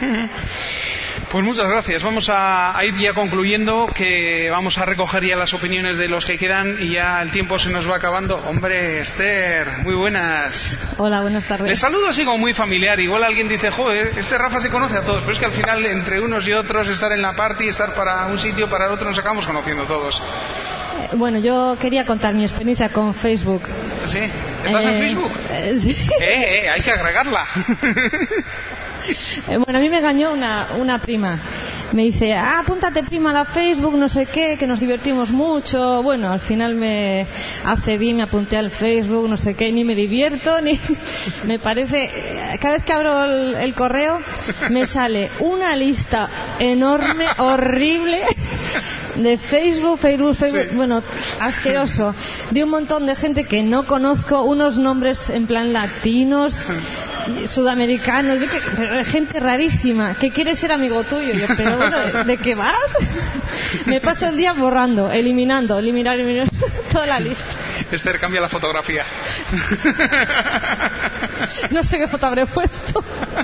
Pues muchas gracias. Vamos a, a ir ya concluyendo, que vamos a recoger ya las opiniones de los que quedan y ya el tiempo se nos va acabando. Hombre, Esther, muy buenas. Hola, buenas tardes. Les saludo así como muy familiar. Igual alguien dice, joder, este Rafa se conoce a todos, pero es que al final entre unos y otros, estar en la party, estar para un sitio, para el otro, nos acabamos conociendo todos. Bueno, yo quería contar mi experiencia con Facebook. ¿Sí? ¿Estás eh, en Facebook? Eh, sí. Eh, eh, hay que agregarla. Bueno, a mí me engañó una, una prima. Me dice, ah, apúntate prima a la Facebook, no sé qué, que nos divertimos mucho. Bueno, al final me accedí, me apunté al Facebook, no sé qué, ni me divierto, ni... Me parece... Cada vez que abro el, el correo, me sale una lista enorme, horrible, de Facebook, Facebook, Facebook, sí. Bueno, asqueroso, de un montón de gente que no conozco, unos nombres en plan latinos, sudamericanos, yo que, gente rarísima, que quiere ser amigo tuyo. Yo, pero bueno, ¿de, ¿de qué vas? Me paso el día borrando, eliminando, eliminar, eliminar toda la lista. Esther, cambia la fotografía. No sé qué foto habré puesto.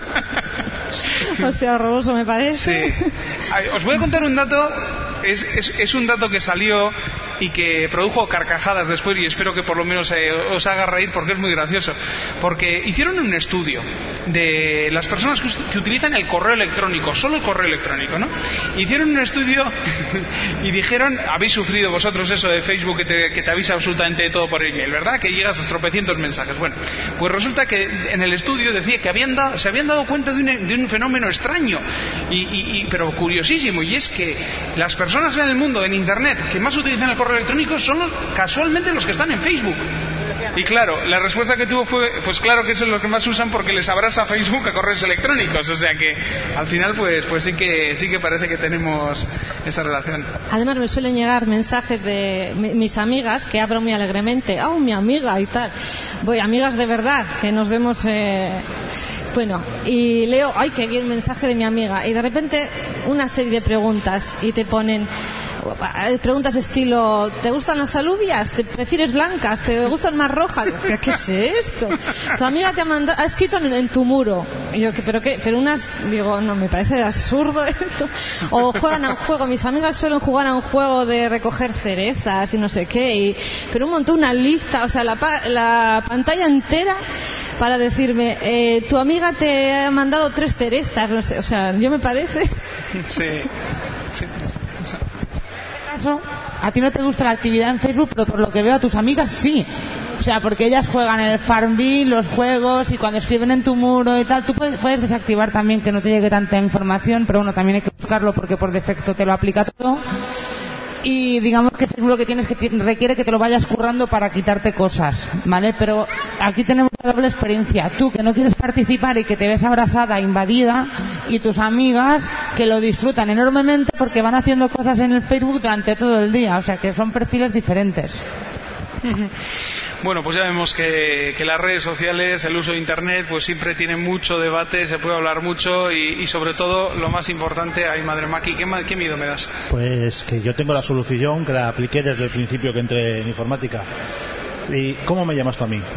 O sea, horroroso me parece. Sí. Os voy a contar un dato. Es, es, es un dato que salió y que produjo carcajadas después, y espero que por lo menos eh, os haga reír porque es muy gracioso. Porque hicieron un estudio de las personas que, que utilizan el correo electrónico, solo el correo electrónico, ¿no? Hicieron un estudio y dijeron, habéis sufrido vosotros eso de Facebook que te, que te avisa absolutamente de todo por email, ¿verdad? Que llegas a tropecientos mensajes. Bueno, pues resulta que en el estudio decía que habían dado, se habían dado cuenta de un, de un fenómeno extraño, y, y, y, pero curiosísimo, y es que las personas en el mundo, en Internet, que más utilizan el correo electrónico son los, casualmente los que están en Facebook. Y claro, la respuesta que tuvo fue, pues claro que son los que más usan porque les abraza Facebook a correos electrónicos, o sea que al final pues pues sí que sí que parece que tenemos esa relación. Además me suelen llegar mensajes de mis amigas que abro muy alegremente, oh, mi amiga y tal. Voy, amigas de verdad, que nos vemos eh... bueno, y leo, ay, qué bien, mensaje de mi amiga, y de repente una serie de preguntas y te ponen preguntas estilo, ¿te gustan las alubias? ¿Te prefieres blancas? ¿Te gustan más rojas? ¿Qué, qué es esto? Tu amiga te ha mandado, ha escrito en, en tu muro. Y yo, ¿pero qué? Pero unas, digo, no, me parece absurdo esto. O juegan a un juego, mis amigas suelen jugar a un juego de recoger cerezas y no sé qué, y, pero un montón, una lista, o sea, la, la pantalla entera para decirme, eh, tu amiga te ha mandado tres cerezas, no sé, o sea, yo me parece. Sí, sí. A ti no te gusta la actividad en Facebook, pero por lo que veo a tus amigas sí. O sea, porque ellas juegan en el Farmville, los juegos, y cuando escriben en tu muro y tal, tú puedes, puedes desactivar también que no te llegue tanta información, pero bueno, también hay que buscarlo porque por defecto te lo aplica todo. Y digamos que Facebook lo que tienes que requiere que te lo vayas currando para quitarte cosas, ¿vale? Pero aquí tenemos la doble experiencia. Tú que no quieres participar y que te ves abrasada, invadida, y tus amigas que lo disfrutan enormemente porque van haciendo cosas en el Facebook durante todo el día. O sea que son perfiles diferentes. Bueno, pues ya vemos que, que las redes sociales, el uso de Internet, pues siempre tiene mucho debate, se puede hablar mucho y, y sobre todo, lo más importante, ay madre Maki, ¿qué, ¿qué miedo me das? Pues que yo tengo la solución, que la apliqué desde el principio que entré en informática. ¿Y cómo me llamas tú a mí?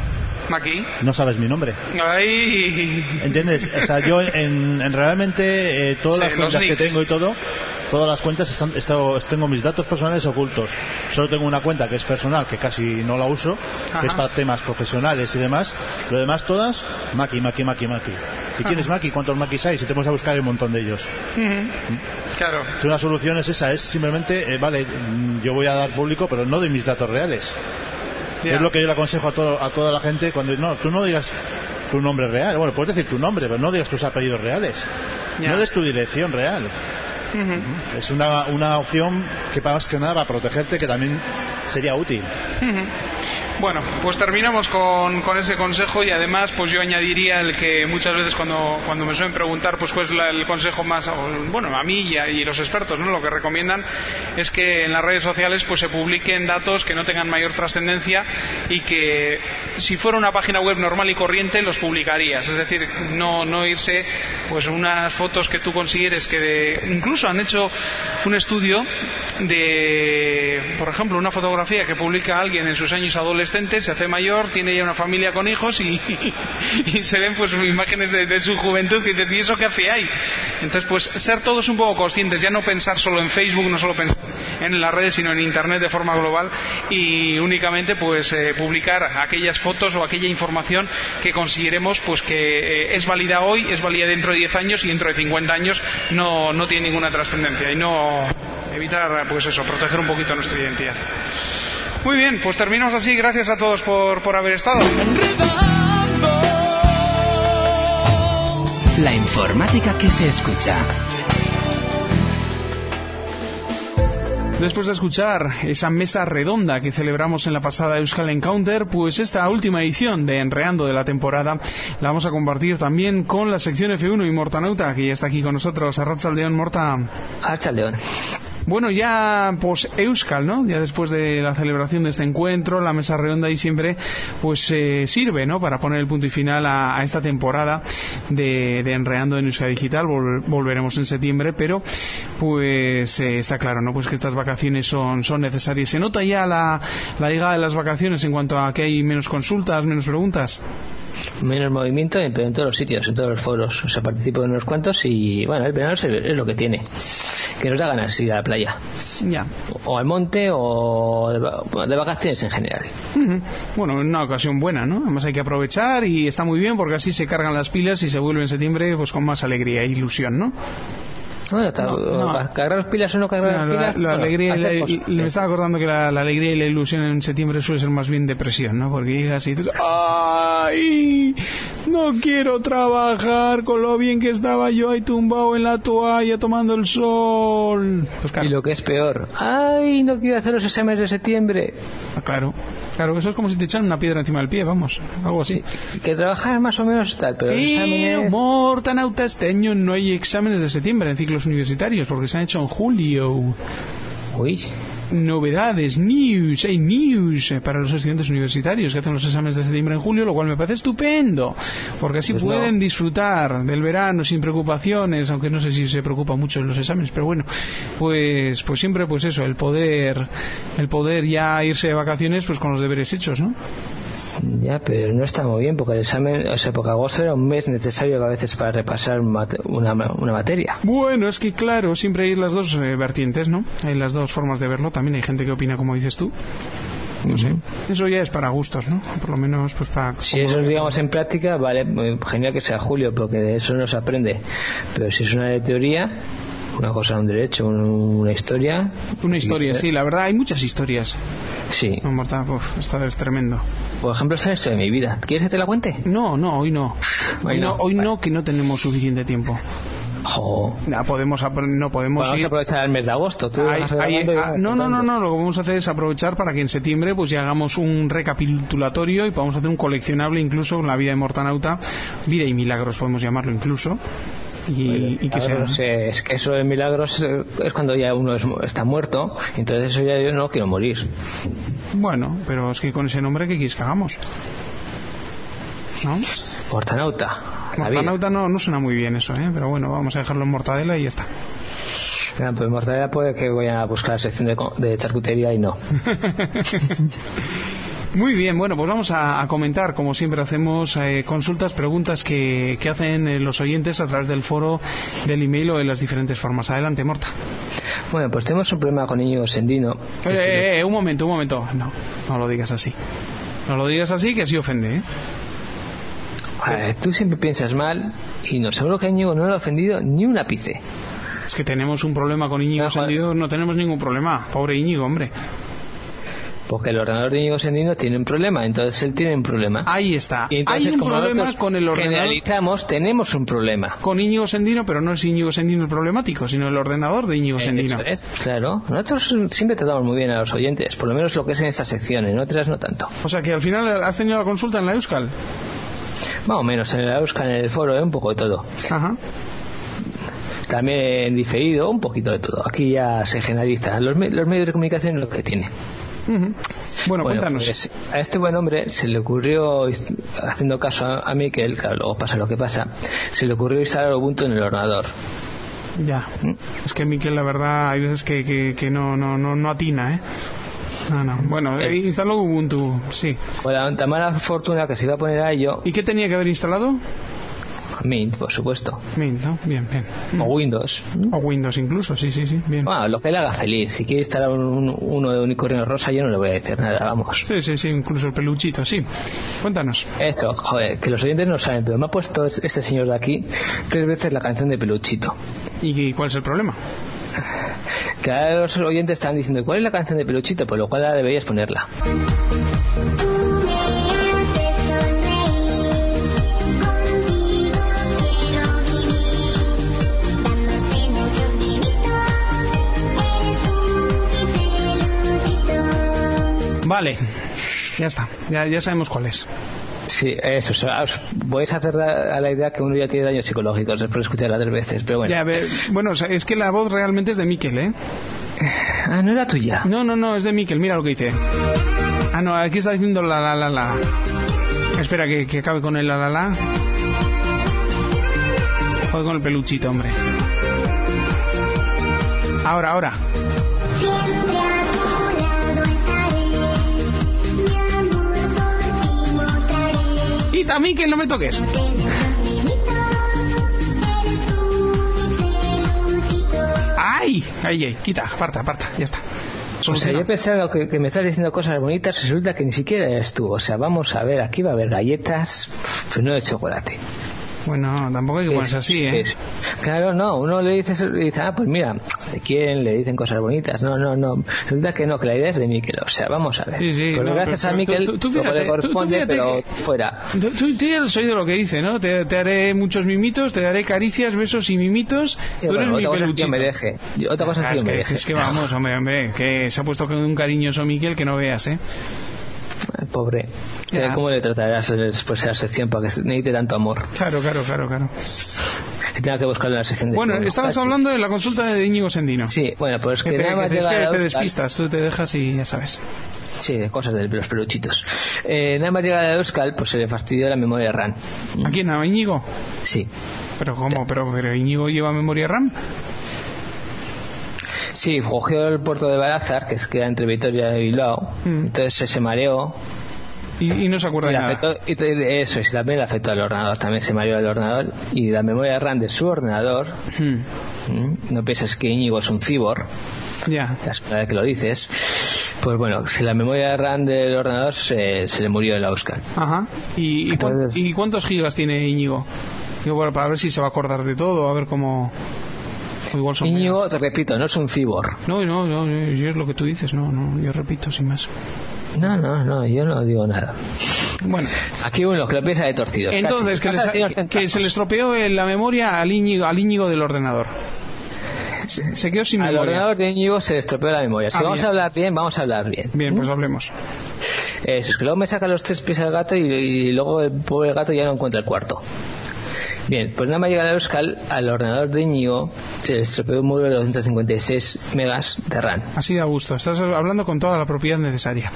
Maki. No sabes mi nombre. Ay. ¿Entiendes? O sea, yo en, en realmente eh, todas Sí, las cuentas que tengo y todo, todas las cuentas están, estado, tengo mis datos personales ocultos. Solo tengo una cuenta que es personal, que casi no la uso, Ajá. que es para temas profesionales y demás. Lo demás todas, Maki, Maki, Maki, Maki. ¿Y quién es Maki? ¿Cuántos Makis hay? Si te vamos a buscar un montón de ellos. Uh-huh. Claro. Si una solución es esa, es simplemente, eh, vale, yo voy a dar público, pero no de mis datos reales. Yeah. Es lo que yo le aconsejo a, todo, a toda la gente cuando no, tú no digas tu nombre real. Bueno, puedes decir tu nombre, pero no digas tus apellidos reales. Yeah. No des tu dirección real. Uh-huh. Es una, una opción que más que nada va a protegerte, que también sería útil. Uh-huh. Bueno, pues terminamos con, con ese consejo, y además pues yo añadiría el que muchas veces cuando, cuando me suelen preguntar pues cuál es la, el consejo más, bueno, a mí y, a, y los expertos, ¿no? Lo que recomiendan es que en las redes sociales pues se publiquen datos que no tengan mayor trascendencia, y que si fuera una página web normal y corriente los publicarías, es decir, no, no irse pues unas fotos que tú consideres que de, incluso han hecho un estudio de, por ejemplo, una fotografía que publica alguien en sus años adolescentes, se hace mayor, tiene ya una familia con hijos y, y, y se ven pues imágenes de, de su juventud, que dices, ¿y eso qué hace ahí? Entonces pues ser todos un poco conscientes, ya no pensar solo en Facebook, no solo pensar en las redes, sino en Internet de forma global, y únicamente pues eh, publicar aquellas fotos o aquella información que consideremos pues que eh, es válida hoy, es válida dentro de diez años, y dentro de cincuenta años no, no tiene ninguna trascendencia, y no evitar pues eso, proteger un poquito nuestra identidad. Muy bien, pues terminamos así. Gracias a todos por, por haber estado. La informática que se escucha. Después de escuchar esa mesa redonda que celebramos en la pasada Euskal Encounter, pues esta última edición de Enreando de la temporada la vamos a compartir también con la sección F uno y Mortanauta, que ya está aquí con nosotros. Arratsaldeon, Morta. Arratsaldeon. Bueno, ya pues Euskal, ¿no? Ya después de la celebración de este encuentro, la mesa redonda y siempre pues eh, sirve, ¿no? Para poner el punto y final a, a esta temporada de, de Enreando en Euskadi Digital. Vol, volveremos en septiembre, pero pues eh, está claro, ¿no? Pues que estas vacaciones son, son necesarias. ¿Se nota ya la, la llegada de las vacaciones en cuanto a que hay menos consultas, menos preguntas? Menos movimiento, pero en todos los sitios, en todos los foros. O sea, participo en unos cuantos y, bueno, el verano es, es lo que tiene. Que nos da ganas de ir a la playa. Ya. O al monte o de, de vacaciones en general. Uh-huh. Bueno, una ocasión buena, ¿no? Además hay que aprovechar, y está muy bien porque así se cargan las pilas y se vuelve en septiembre pues con más alegría e ilusión, ¿no? Bueno, está, no, no. ¿Cargar las pilas o no cargar no, las pilas? La, la bueno, alegría la, me estaba acordando que la, la alegría y la ilusión en septiembre suele ser más bien depresión, ¿no? Porque llegas y dices, ¡ay! No quiero trabajar, con lo bien que estaba yo ahí tumbado en la toalla tomando el sol. Pues claro. Y lo que es peor, ¡ay! No quiero hacer los exámenes de septiembre. Ah, claro. Claro, eso es como si te echaran una piedra encima del pie, vamos, algo así. Sí, que trabajar más o menos tal, pero los exámenes... Mortanauta, este año no hay exámenes de septiembre en ciclos universitarios, porque se han hecho en julio. Uy. Novedades, news, hay news para los estudiantes universitarios que hacen los exámenes de septiembre en julio, lo cual me parece estupendo, porque así pues pueden no. disfrutar del verano sin preocupaciones, aunque no sé si se preocupa mucho en los exámenes, pero bueno, pues pues siempre pues eso, el poder el poder ya irse de vacaciones pues con los deberes hechos, ¿no? Ya, pero no está muy bien, porque el examen, o sea, porque agosto era un mes necesario a veces para repasar una, una materia. Bueno, es que claro, siempre hay las dos eh, vertientes, ¿no? Hay las dos formas de verlo. También hay gente que opina como dices tú. No uh-huh. sé. Eso ya es para gustos, ¿no? Por lo menos, pues para... Si eso es, digamos, en práctica, vale, genial que sea julio, porque de eso no se aprende. Pero si es una de teoría... Una cosa, un derecho, una historia. Una historia, sí, la verdad, hay muchas historias. Sí. No, Morta, uf, esto es tremendo. Por ejemplo, esta es de mi vida. ¿Quieres que te la cuente? No, no, hoy no. Hoy, hoy no, hoy vale. no, que no tenemos suficiente tiempo. Jo. No podemos, no podemos bueno, vamos ir... a aprovechar el mes de agosto. ¿Tú hay, hay, a, no, no, no, no, lo que vamos a hacer es aprovechar para que en septiembre pues ya hagamos un recapitulatorio y podamos hacer un coleccionable incluso con la vida de Mortanauta, vida y milagros podemos llamarlo incluso. Y, bueno, y que sea, no sé, es que eso de milagros es cuando ya uno es, está muerto, entonces eso ya yo no quiero morir. Bueno, pero es que con ese nombre, ¿qué quieres que hagamos? ¿No? Mortanauta. Mortanauta no, no suena muy bien eso, ¿eh? Pero bueno, vamos a dejarlo en Mortadela y ya está. No, pues Mortadela puede que voy a buscar la sección de, de charcutería y no. Muy bien, bueno, pues vamos a, a comentar, como siempre hacemos, eh, consultas, preguntas que, que hacen eh, los oyentes a través del foro, del email o de las diferentes formas. Adelante, Morta. Bueno, pues tenemos un problema con Íñigo Sendino. Eh, eh, eh, un momento, un momento. No, no lo digas así. No lo digas así, que así ofende, ¿eh? Ver, tú siempre piensas mal y nos seguro que a Íñigo no le ha ofendido ni un ápice. Es que tenemos un problema con Íñigo no, Sendino, no tenemos ningún problema. Pobre Íñigo, hombre. Porque el ordenador de Íñigo Sendino tiene un problema, entonces él tiene un problema. Ahí está. Y entonces, hay un como problema con el ordenador. Generalizamos, tenemos un problema. Con Íñigo Sendino, pero no es Íñigo Sendino el problemático, sino el ordenador de Íñigo Sendino. Eso es, claro. Nosotros siempre tratamos muy bien a los oyentes, por lo menos lo que es en estas secciones, en otras no tanto. O sea que al final has tenido la consulta en la Euskal. Más o menos, en la Euskal, en el foro, ¿eh? Un poco de todo. Ajá. También diferido, un poquito de todo. Aquí ya se generaliza. Los, me los medios de comunicación es lo que tiene. Uh-huh. Bueno, bueno, cuéntanos. Pues, a este buen hombre se le ocurrió, haciendo caso a, a Miquel, claro, luego pasa lo que pasa, se le ocurrió instalar Ubuntu en el ordenador. Ya. ¿Mm? Es que Miquel, la verdad, hay veces que, que, que no, no, no, no atina, ¿eh? No, no. Bueno, eh, instaló Ubuntu, sí. Con la tan mala fortuna que se iba a poner a ello. ¿Y qué tenía que haber instalado? Mint, por supuesto. Mint, ¿no? Bien, bien. O Windows. O Windows incluso, sí, sí, sí. Bien. Bueno, lo que le haga feliz. Si quiere instalar un, uno de unicornio rosa, yo no le voy a decir nada, vamos. Sí, sí, sí, incluso el peluchito, sí. Cuéntanos. Eso, joder, que los oyentes no saben, pero me ha puesto este señor de aquí tres veces la canción de Peluchito. ¿Y cuál es el problema? Que ahora los oyentes están diciendo, ¿cuál es la canción de Peluchito? Por lo cual ahora deberías ponerla. Vale, ya está, ya, ya sabemos cuál es. Sí, eso, os podéis hacer a la idea que uno ya tiene daños psicológicos después de escucharla tres veces, pero bueno. Ya, bueno, es que la voz realmente es de Miquel, ¿eh? Ah, ¿no era tuya? No, no, no, es de Miquel, mira lo que dice. Ah, no, aquí está diciendo la, la, la, la. Espera, que, que acabe con el la, la, la. Joder con el peluchito, hombre. Ahora, ahora. Quita, Miquel, no me toques. ¡Ay! Ay, ay, quita, aparta, aparta, ya está. O sea, yo pensaba que, que me estás diciendo cosas bonitas, resulta que ni siquiera eres tú. O sea, vamos a ver, aquí va a haber galletas, pero no de chocolate. Bueno, tampoco hay que ponerse así, ¿eh? Es, claro, no, uno le dice, le dice, ah, pues mira, le quieren, le dicen cosas bonitas. No, no, no, resulta que no, que la idea es de Miquel. O sea, vamos a ver. Sí, sí, pues no, gracias pero, a Miquel, tú, tú, tú fíjate, le corresponde, tú, tú pero que, fuera. Tú, tú, tú ya has oído lo que dice, ¿no? Te, te haré muchos mimitos, te daré caricias, besos y mimitos. Sí, tú bueno, eres otra mi cosa es que me deje. Yo, otra cosa ah, es que es me que, deje. Es que vamos, hombre, hombre, que se ha puesto con un cariñoso Miquel que no veas, ¿eh? Pobre. Ya. ¿Cómo le tratarás después de la sección para que necesite tanto amor? Claro, claro, claro, claro. Y tenga que buscarlo en la sección de... Bueno, fondo. estabas Casi. hablando de la consulta de Íñigo Sendino. Sí, bueno, pues que, que te, nada más que te, llega es que te a... despistas, tú te dejas y ya sabes. Sí, de cosas de los peluchitos. Eh, nada más llega a Euskal, pues se le fastidió la memoria RAM. ¿A quién? ¿A Íñigo? Sí. ¿Pero cómo? ¿Pero, pero Íñigo lleva memoria RAM? Sí, cogió el puerto de Balázar, que es que queda entre Vitoria y Bilbao, mm. entonces se, se mareó. Y, y no se acuerda y de nada. Afectó, y eso, y también le afectó al ordenador, también se mareó el ordenador. Y la memoria RAM de su ordenador, mm. no pienses que Íñigo es un cibor, ya. la primera vez que lo dices. Pues bueno, si la memoria RAM del ordenador se, se le murió en la Euskal. Ajá. ¿Y, y, Entonces, ¿y cuántos gigas tiene Íñigo? Digo, bueno, para ver si se va a acordar de todo, a ver cómo... Igual son Íñigo, menos. Te repito, no es un cibor. No, no, no, yo es lo que tú dices, no, no, yo repito sin más. No, no, no, yo no digo nada. Bueno, aquí uno que lo piensa de torcido. Entonces, que, les, que, que se le estropeó la memoria al Íñigo, al Íñigo del ordenador. Se, se quedó sin al memoria. Al ordenador de Íñigo se le estropeó la memoria. Si ah, vamos bien. a hablar bien, vamos a hablar bien. Bien, pues hablemos. Eso, es que luego me saca los tres pies al gato y, y luego el pobre gato ya no encuentra el cuarto. Bien, pues nada más llegar a Euskal, al ordenador de Íñigo se le estropeó un módulo de doscientos cincuenta y seis megas de RAM. Así de a gusto, estás hablando con toda la propiedad necesaria.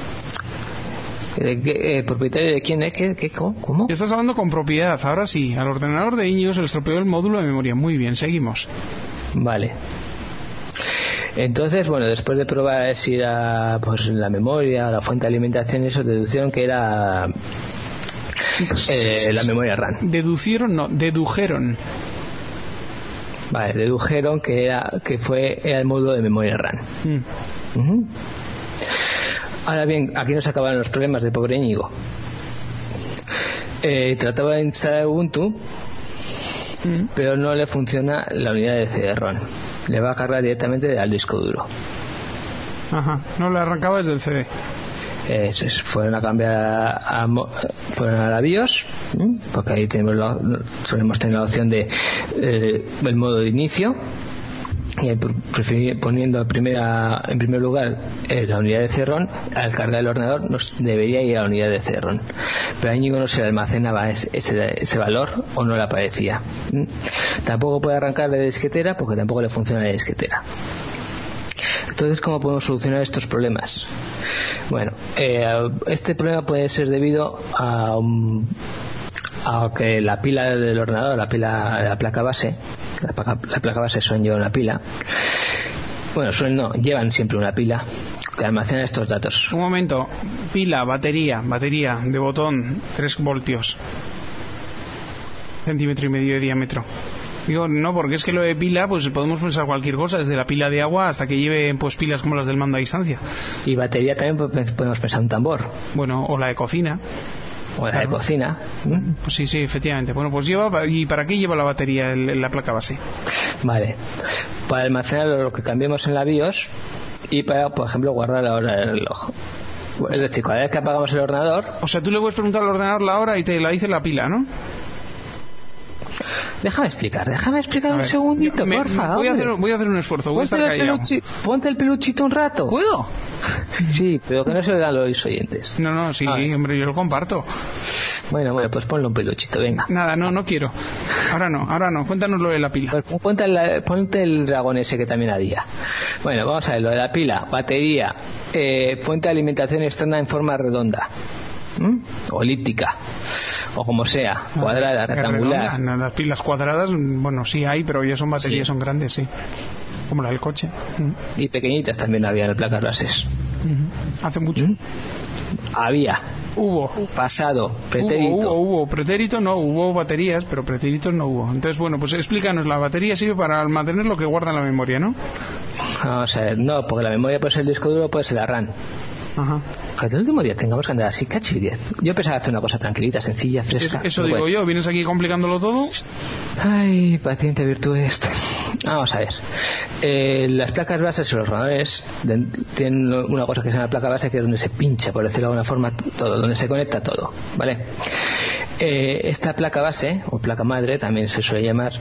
¿De qué, eh, ¿Propietario de quién es? ¿Qué, qué, cómo, ¿Cómo? Estás hablando con propiedad, ahora sí. Al ordenador de Íñigo se le estropeó el módulo de memoria. Muy bien, seguimos. Vale. Entonces, bueno, después de probar si era pues la memoria, la fuente de alimentación, eso deducieron que era eh, la memoria RAM. Deducieron, no, dedujeron. Vale, dedujeron que era que fue era el módulo de memoria RAM. Mm. Uh-huh. Ahora bien, aquí nos acabaron los problemas de pobre Íñigo. Eh, trataba de instalar Ubuntu, mm. pero no le funciona la unidad de C D-ROM. Le va a cargar directamente al disco duro. Ajá, no le arrancaba desde el C D. Eso es, fueron a cambiar a, a, fueron a la BIOS, ¿eh? Porque ahí tenemos la, solemos tener la opción de eh, el modo de inicio, y preferir, poniendo primera, en primer lugar eh, la unidad de C D-ROM. Al cargar el ordenador nos debería ir a la unidad de C D-ROM, pero a Íñigo no se le almacenaba ese, ese, ese valor, o no le aparecía. ¿eh? Tampoco puede arrancar la disquetera porque tampoco le funciona la disquetera. Entonces, ¿cómo podemos solucionar estos problemas? Bueno, eh, este problema puede ser debido a, um, a que la pila del ordenador, la pila de la placa base, la placa, la placa base suelen llevar una pila. Bueno, suelen no, llevan siempre una pila que almacena estos datos. Un momento, pila, batería, batería de botón, tres voltios, centímetro y medio de diámetro. Digo, no, porque es que lo de pila, pues podemos pensar cualquier cosa, desde la pila de agua hasta que lleve pues pilas como las del mando a distancia. Y batería también podemos pensar un tambor. Bueno, o la de cocina. O la claro. de cocina. ¿Mm? Pues sí, sí, efectivamente. Bueno, pues lleva, ¿y para qué lleva la batería en la placa base? Vale. Para almacenar lo que cambiemos en la BIOS y para, por ejemplo, guardar la hora del reloj. Es decir, cada vez que apagamos el ordenador... O sea, tú le puedes preguntar al ordenador la hora y te la dice la pila, ¿no? Déjame explicar, déjame explicar un segundito, me, por favor. Voy a, hacer, voy a hacer un esfuerzo, voy ponte a estar callado. Peluchi, ponte el peluchito un rato. ¿Puedo? Sí, pero que no se le dan los oyentes. No, no, sí, hombre, yo lo comparto. Bueno, bueno, pues ponle un peluchito, venga. Nada, no, no quiero. Ahora no, ahora no, cuéntanos lo de la pila. Pues ponte el, ponte el dragón ese que también había. Bueno, vamos a ver, lo de la pila, batería, eh, fuente de alimentación externa en forma redonda. ¿Mm? O elíptica, o como sea, cuadrada, rectangular. Redonda, las pilas cuadradas, bueno, sí hay, pero ya son baterías, sí. Son grandes, sí, como la del coche. Y pequeñitas también había en placas bases. Uh-huh. Hace mucho. ¿Mm? Había. Hubo. Pasado, pretérito. Hubo, hubo, hubo, pretérito no, hubo baterías, pero pretéritos no hubo. Entonces, bueno, pues explícanos, la batería sirve para almacenar lo que guarda en la memoria, ¿no? Vamos a ver, no, porque la memoria puede ser el disco duro, puede ser la RAM. Ajá. Que el último día tengamos que andar así, cachillas. Yo pensaba hacer una cosa tranquilita, sencilla, fresca. Eso, eso digo bueno. Yo, ¿vienes aquí complicándolo todo? Ay, paciente virtud este. Vamos a ver. Eh, las placas bases o los ordenadores tienen una cosa que se llama placa base, que es donde se pincha, por decirlo de alguna forma, todo, donde se conecta todo, ¿vale? Eh, esta placa base, o placa madre, también se suele llamar,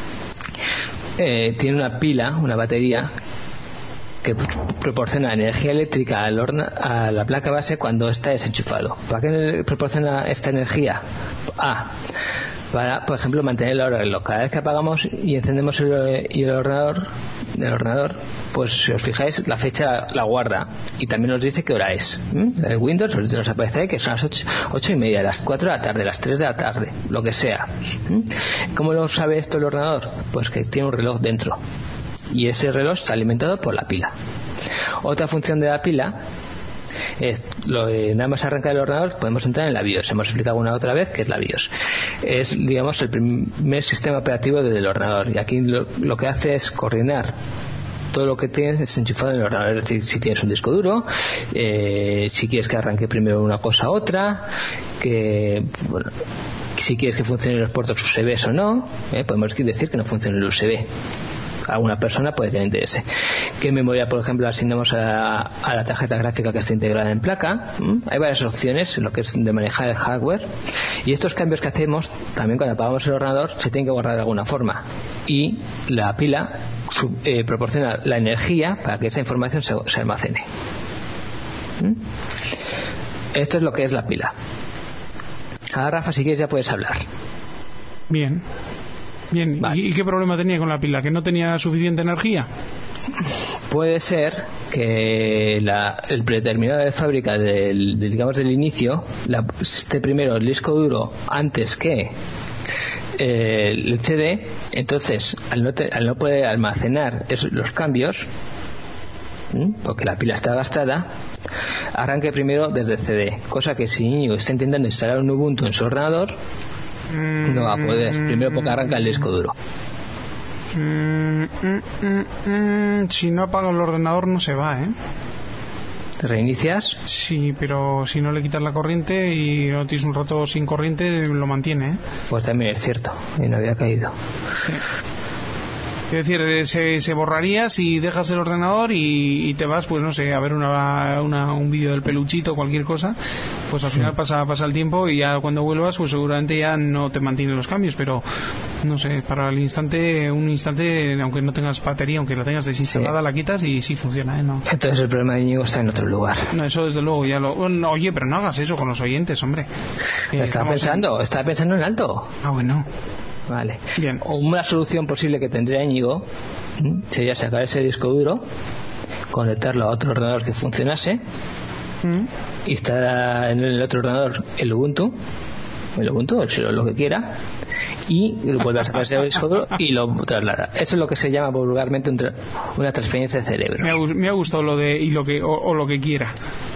eh, tiene una pila, una batería, que proporciona energía eléctrica al horno, a la placa base cuando está desenchufado. ¿Para qué proporciona esta energía? A, para, por ejemplo, mantener la hora del reloj. Cada vez que apagamos y encendemos el, y el ordenador, el ordenador, pues si os fijáis, la fecha la guarda y también nos dice qué hora es. ¿Mm? El Windows nos aparece que son las ocho, ocho y media, las cuatro de la tarde, las tres de la tarde, lo que sea. ¿Mm? ¿Cómo lo sabe esto el ordenador? Pues que tiene un reloj dentro. Y ese reloj está alimentado por la pila. Otra función de la pila es lo de nada más arrancar el ordenador, podemos entrar en la BIOS. Hemos explicado una otra vez que es la BIOS. Es, digamos, el primer sistema operativo del ordenador. Y aquí lo, lo que hace es coordinar todo lo que tienes desenchufado en el ordenador. Es decir, si tienes un disco duro, eh, si quieres que arranque primero una cosa a otra, que bueno, si quieres que funcionen los puertos U S B o no, eh, podemos decir que no funciona el U S B. A una persona puede tener interés. ¿Qué memoria, por ejemplo, asignamos a, a la tarjeta gráfica que está integrada en placa? ¿Mm? Hay varias opciones en lo que es de manejar el hardware, y estos cambios que hacemos también cuando apagamos el ordenador se tienen que guardar de alguna forma, y la pila sub, eh, proporciona la energía para que esa información se, se almacene. ¿Mm? Esto es lo que es la pila. Ahora, Rafa, si quieres ya puedes hablar. Bien. Bien, vale. ¿Y qué problema tenía con la pila? ¿Que no tenía suficiente energía? Puede ser que la, el predeterminado de fábrica del, del, digamos del inicio la, esté primero el disco duro antes que eh, el C D. Entonces al no, te, al no poder almacenar esos, los cambios, ¿m? porque la pila está gastada, arranque primero desde el C D, cosa que si Íñigo está intentando instalar un Ubuntu en su ordenador, mm, no va a poder, primero porque arranca el disco duro. Mm, mm, mm, mm, si no apaga el ordenador no se va, ¿eh? ¿Te reinicias? Sí, pero si no le quitas la corriente y no tienes un rato sin corriente, lo mantiene, ¿eh? Pues también es cierto, y no había caído. Sí. Es decir, se, se borraría si dejas el ordenador y, y te vas, pues no sé, a ver una, una, un vídeo del peluchito o cualquier cosa, pues al sí. final pasa, pasa el tiempo y ya cuando vuelvas, pues seguramente ya no te mantiene los cambios, pero no sé, para el instante, un instante, aunque no tengas batería, aunque la tengas desinstalada, sí. la quitas y sí funciona, ¿eh? No. Entonces el problema de Íñigo está en otro lugar. No, eso desde luego ya lo... No, oye, pero no hagas eso con los oyentes, hombre. Eh, estaba pensando, en... estaba pensando en alto. Ah, bueno. Vale. Bien. Una solución posible que tendría Íñigo sería sacar ese disco duro, conectarlo a otro ordenador que funcionase, ¿Mm? instalar en el otro ordenador el Ubuntu, el Ubuntu, el, lo que quiera, y vuelve a sacar ese disco duro y lo traslada. Eso es lo que se llama vulgarmente un tra- una transferencia de cerebro. Me ha, me ha gustado lo de y lo que o, o lo que quiera.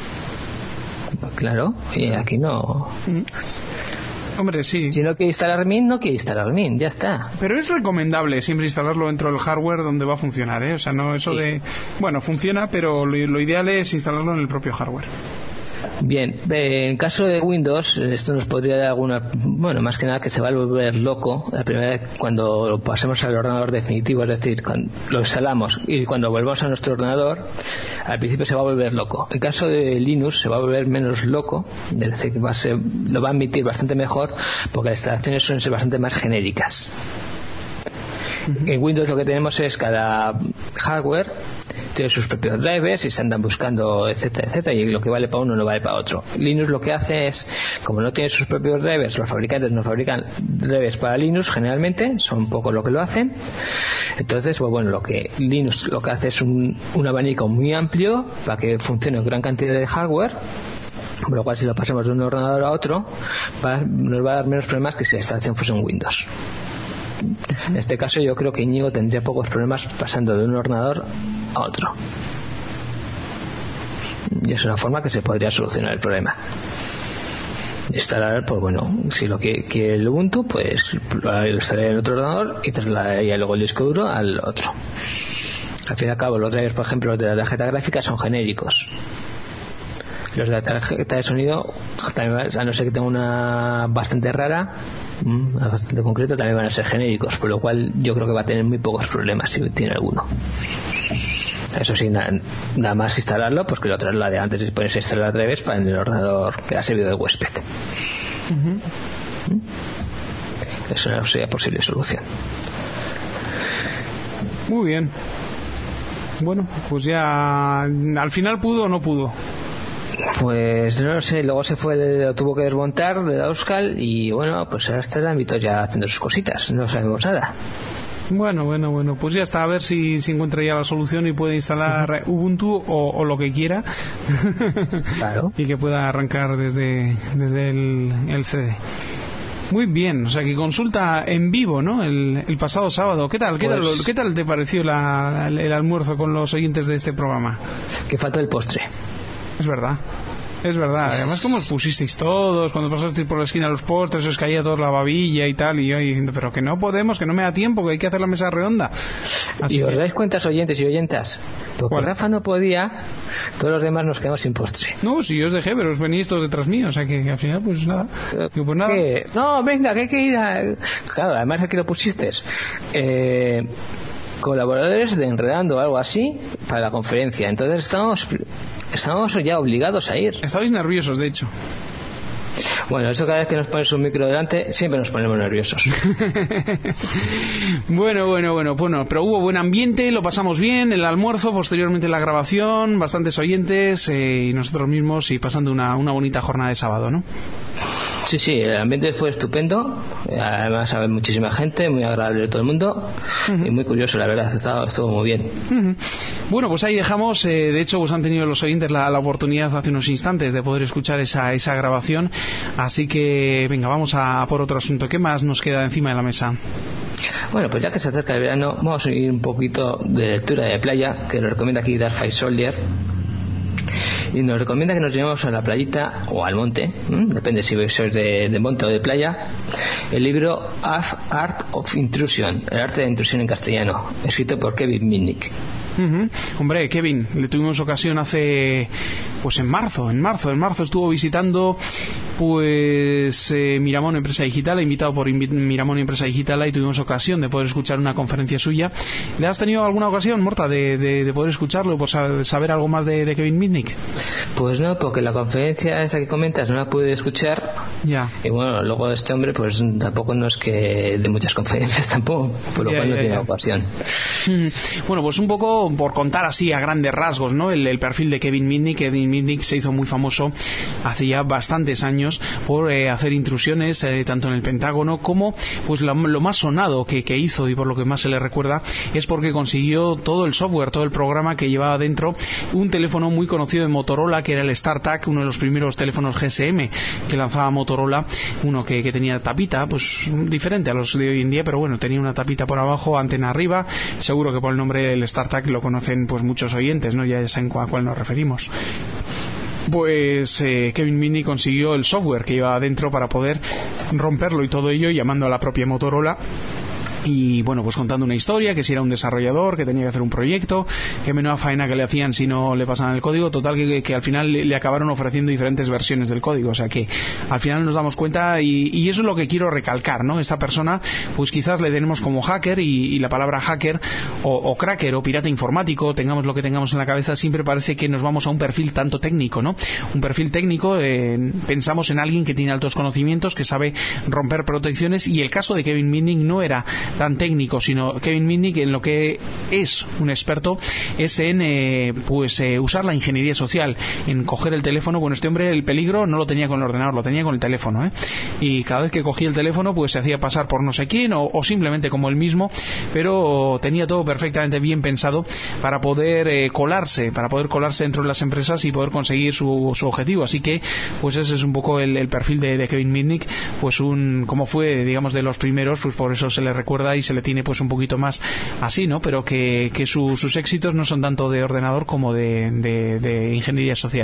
Claro, y aquí no. ¿Mm? Hombre, sí. Si no quiere instalar Mint, no quiere instalar Mint, ya está. Pero es recomendable siempre instalarlo dentro del hardware donde va a funcionar, ¿eh? O sea, no eso sí. de... Bueno, funciona, pero lo, lo ideal es instalarlo en el propio hardware. Bien, en caso de Windows, esto nos podría dar alguna... Bueno, más que nada que se va a volver loco la primera vez cuando lo pasemos al ordenador definitivo, es decir, cuando lo instalamos y cuando volvamos a nuestro ordenador, al principio se va a volver loco. En caso de Linux se va a volver menos loco, es decir, va a ser, lo va a admitir bastante mejor porque las instalaciones suelen ser bastante más genéricas. Uh-huh. En Windows lo que tenemos es cada hardware tiene sus propios drivers y se andan buscando etcétera etcétera y lo que vale para uno no vale para otro. Linux lo que hace es, como no tiene sus propios drivers, los fabricantes no fabrican drivers para Linux generalmente, son pocos lo que lo hacen, entonces pues bueno, lo que Linux lo que hace es un, un abanico muy amplio para que funcione en gran cantidad de hardware, por lo cual si lo pasamos de un ordenador a otro va, nos va a dar menos problemas que si la instalación fuese en Windows. En este caso yo creo que Íñigo tendría pocos problemas pasando de un ordenador a otro, y es una forma que se podría solucionar el problema. Instalar, pues bueno, si lo que quiere el Ubuntu, pues lo instalaría en otro ordenador y trasladaría luego el disco duro al otro. Al fin y al cabo, los drivers, por ejemplo, los de la tarjeta gráfica son genéricos. Los de la tarjeta de sonido, también, a no ser que tenga una bastante rara, bastante concreta, también van a ser genéricos, por lo cual yo creo que va a tener muy pocos problemas si tiene alguno. Eso sí, nada, nada más instalarlo, pues que lo traslade antes de ponerse a instalar drivers para en el ordenador que ha servido de huésped. Uh-huh. Eso no sería posible solución. Muy bien. Bueno, pues ya al final pudo o no pudo. Pues no lo sé, luego se fue, lo tuvo que desmontar de Euskal y bueno, pues ahora está el ámbito ya haciendo sus cositas, no sabemos nada. Bueno, bueno, bueno, pues ya está, a ver si, si encuentra ya la solución y puede instalar uh-huh. Ubuntu o, o lo que quiera. Claro. Y que pueda arrancar desde, desde el, el C D. Muy bien, o sea que consulta en vivo, ¿no? El, el pasado sábado. ¿Qué tal? ¿Qué, pues, tal, ¿Qué tal te pareció la, el, el almuerzo con los oyentes de este programa? Que falta el postre. Es verdad, es verdad. Además, como os pusisteis todos, cuando pasasteis por la esquina de los postres, os caía toda la babilla y tal, y yo diciendo, pero que no podemos, que no me da tiempo, que hay que hacer la mesa redonda. Así y que... os dais cuenta, oyentes y oyentas, porque ¿cuál? Rafa no podía, todos los demás nos quedamos sin postre. No, si yo os dejé, pero os venís todos detrás mío, o sea que, que al final, pues nada. Que, pues nada. ¿Qué? No, venga, que hay que ir a... Claro, además aquí lo pusiste. Eh... colaboradores de Enredando o algo así para la conferencia, entonces estamos estamos ya obligados a ir. Estabais nerviosos, de hecho. Bueno, eso cada vez que nos pones un micro delante siempre nos ponemos nerviosos. bueno, bueno, bueno, bueno, pero hubo buen ambiente, lo pasamos bien, el almuerzo, posteriormente la grabación, bastantes oyentes eh, y nosotros mismos y pasando una, una bonita jornada de sábado, ¿no? Sí, sí, el ambiente fue estupendo. Además, había muchísima gente, muy agradable todo el mundo. Uh-huh. Y muy curioso, la verdad, estuvo, estuvo muy bien. Uh-huh. Bueno, pues ahí dejamos. Eh, de hecho, pues han tenido los oyentes la, la oportunidad hace unos instantes de poder escuchar esa, esa grabación. Así que, venga, vamos a, a por otro asunto. ¿Qué más nos queda encima de la mesa? Bueno, pues ya que se acerca el verano, vamos a ir un poquito de lectura de playa, que nos recomienda aquí Dark Five Soldier. Y nos recomienda que nos llevemos a la playita o al monte, ¿eh? Depende si sois de, de monte o de playa, el libro Art of Intrusion, el arte de intrusión en castellano, escrito por Kevin Mitnick. Uh-huh. Hombre, Kevin, le tuvimos ocasión hace, pues en marzo, en marzo, en marzo estuvo visitando, pues eh, Miramón Empresa Digital, invitado por Invi- Miramón Empresa Digital, y tuvimos ocasión de poder escuchar una conferencia suya. ¿Le has tenido alguna ocasión, Morta, de, de, de poder escucharlo, por saber algo más de, de Kevin Mitnick? Pues no, porque la conferencia esa que comentas no la pude escuchar. Ya. Y bueno, luego este hombre, pues tampoco no es que de muchas conferencias tampoco, por lo ya, cual no ya, tiene ya. ocasión. Bueno, pues un poco por contar así a grandes rasgos, ¿no? El, el perfil de Kevin Mitnick. Kevin Mitnick se hizo muy famoso hace ya bastantes años por eh, hacer intrusiones eh, tanto en el Pentágono como, pues lo, lo más sonado que, que hizo, y por lo que más se le recuerda, es porque consiguió todo el software, todo el programa que llevaba dentro un teléfono muy conocido de Motorola, que era el StarTAC, uno de los primeros teléfonos G S M que lanzaba Motorola, uno que, que tenía tapita, pues diferente a los de hoy en día, pero bueno, tenía una tapita por abajo, antena arriba. Seguro que por el nombre del StarTAC lo conocen pues muchos oyentes, ¿no? Ya saben a cuál nos referimos. Pues eh, Kevin Mitnick consiguió el software que iba adentro para poder romperlo, y todo ello llamando a la propia Motorola. Y bueno, pues contando una historia, que si era un desarrollador, que tenía que hacer un proyecto, que menuda faena que le hacían si no le pasaban el código. Total, que, que al final le, le acabaron ofreciendo diferentes versiones del código. O sea que al final nos damos cuenta, y, y eso es lo que quiero recalcar, ¿no? Esta persona, pues quizás le tenemos como hacker, y, y la palabra hacker o, o cracker o pirata informático, tengamos lo que tengamos en la cabeza, siempre parece que nos vamos a un perfil tanto técnico, ¿no? Un perfil técnico, eh, pensamos en alguien que tiene altos conocimientos, que sabe romper protecciones, y el caso de Kevin Mitnick no era tan técnico, sino Kevin Mitnick en lo que es un experto es en eh, pues eh, usar la ingeniería social, en coger el teléfono. Bueno, este hombre el peligro no lo tenía con el ordenador, lo tenía con el teléfono, ¿eh? Y cada vez que cogía el teléfono pues se hacía pasar por no sé quién, o, o simplemente como él mismo, pero tenía todo perfectamente bien pensado para poder eh, colarse, para poder colarse dentro de las empresas y poder conseguir su, su objetivo. Así que pues ese es un poco el, el perfil de, de Kevin Mitnick, pues un, como fue, digamos, de los primeros, pues por eso se le recuerda y se le tiene pues un poquito más así, ¿no? Pero que, que su, sus éxitos no son tanto de ordenador como de, de, de ingeniería social.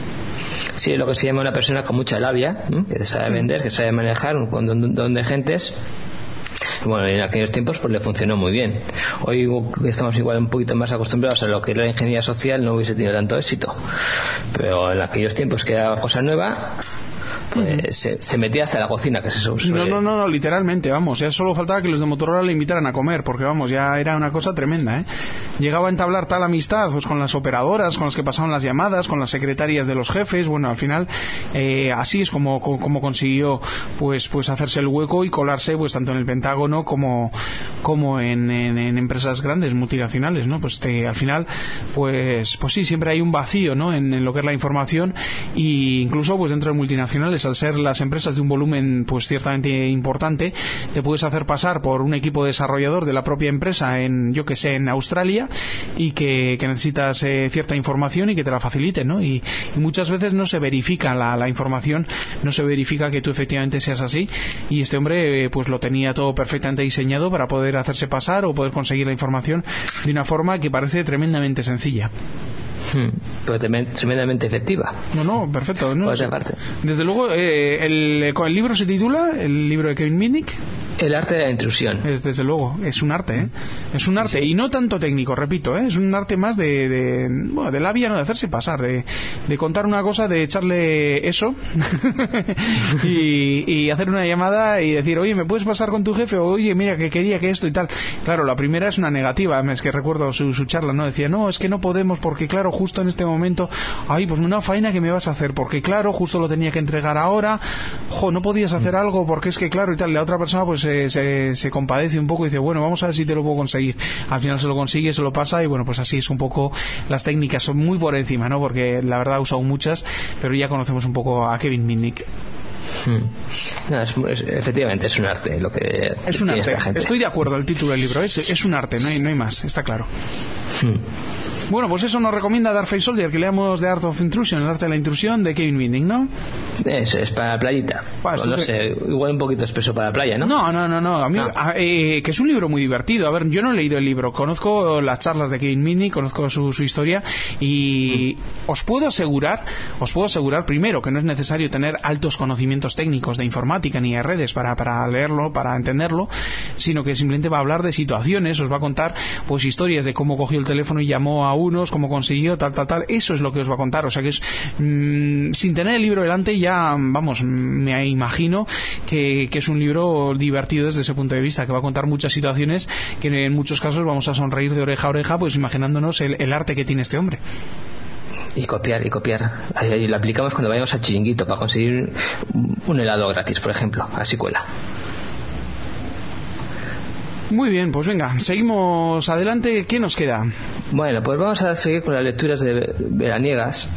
Sí, lo que se llama una persona con mucha labia, ¿eh? Que sabe vender, que sabe manejar un montón de gentes. Bueno, en aquellos tiempos pues le funcionó muy bien. Hoy estamos igual un poquito más acostumbrados a lo que era la ingeniería social, no hubiese tenido tanto éxito, pero en aquellos tiempos, que era cosa nueva, pues uh-huh. se, se metía hasta la cocina, que se suele... No, no, no, no, literalmente, vamos, ya solo faltaba que los de Motorola le invitaran a comer, porque vamos, ya era una cosa tremenda, ¿eh? Llegaba a entablar tal amistad pues con las operadoras, con las que pasaban las llamadas, con las secretarias de los jefes. Bueno, al final eh, así es como, como consiguió pues pues hacerse el hueco y colarse pues tanto en el Pentágono como como en, en, en empresas grandes, multinacionales, ¿no? Pues te, al final pues pues sí, siempre hay un vacío, ¿no? En, en lo que es la información, y incluso pues dentro de multinacionales, al ser las empresas de un volumen pues ciertamente importante, te puedes hacer pasar por un equipo desarrollador de la propia empresa en, yo que sé, en Australia, y que, que necesitas eh, cierta información y que te la faciliten, ¿no? Y, y muchas veces no se verifica la, la información, no se verifica que tú efectivamente seas así, y este hombre eh, pues lo tenía todo perfectamente diseñado para poder hacerse pasar o poder conseguir la información de una forma que parece tremendamente sencilla. Hmm, pero tremendamente efectiva. No, no, perfecto. No, pues aparte. Desde luego, eh, el, el libro se titula, el libro de Kevin Mitnick, El arte de la intrusión. Es, desde luego, es un arte, ¿eh? Es un arte, y no tanto técnico, repito, ¿eh? Es un arte más de, de, bueno, de labia, no, de hacerse pasar, de, de contar una cosa, de echarle eso y, y hacer una llamada y decir, oye, ¿me puedes pasar con tu jefe? O, oye, mira, que quería que esto y tal. Claro, la primera es una negativa, es que recuerdo su, su charla, ¿no? Decía, no, es que no podemos porque, claro, justo en este momento, ay, pues una faena que me vas a hacer, porque, claro, justo lo tenía que entregar ahora, jo, no podías hacer algo porque es que, claro, y tal. La otra persona, pues, eh, se, se compadece un poco y dice, bueno, vamos a ver si te lo puedo conseguir. Al final se lo consigue, se lo pasa, y bueno, pues así es un poco. Las técnicas son muy por encima, ¿no? Porque la verdad he usado muchas, pero ya conocemos un poco a Kevin Mitnick. No, es, es, efectivamente es un arte lo que es un arte. Estoy de acuerdo, el título del libro es, es un arte, no hay, no hay más, está claro. Hmm. Bueno, pues eso nos recomienda Dark Face Soldier, que leamos The Art of Intrusion, el arte de la intrusión de Kevin Binning, ¿no? Eso es para la playita. Pues no sé, igual un poquito espeso para la playa, ¿no? No, no, no, no. A mí, no. A, eh, que es un libro muy divertido. A ver, yo no he leído el libro, conozco las charlas de Kevin Binning, conozco su, su historia y mm. os puedo asegurar, os puedo asegurar primero que no es necesario tener altos conocimientos técnicos de informática ni de redes para, para leerlo, para entenderlo, sino que simplemente va a hablar de situaciones, os va a contar pues historias de cómo cogió el teléfono y llamó a unos, cómo consiguió, tal, tal, tal. Eso es lo que os va a contar. O sea que es mmm, sin tener el libro delante ya, vamos, me imagino que, que es un libro divertido desde ese punto de vista, que va a contar muchas situaciones que en muchos casos vamos a sonreír de oreja a oreja, pues imaginándonos el, el arte que tiene este hombre. Y copiar, y copiar. Ahí, ahí lo aplicamos cuando vayamos al Chiringuito para conseguir un helado gratis, por ejemplo. Así cuela. Muy bien, pues venga, seguimos adelante. ¿Qué nos queda? Bueno, pues vamos a seguir con las lecturas de veraniegas.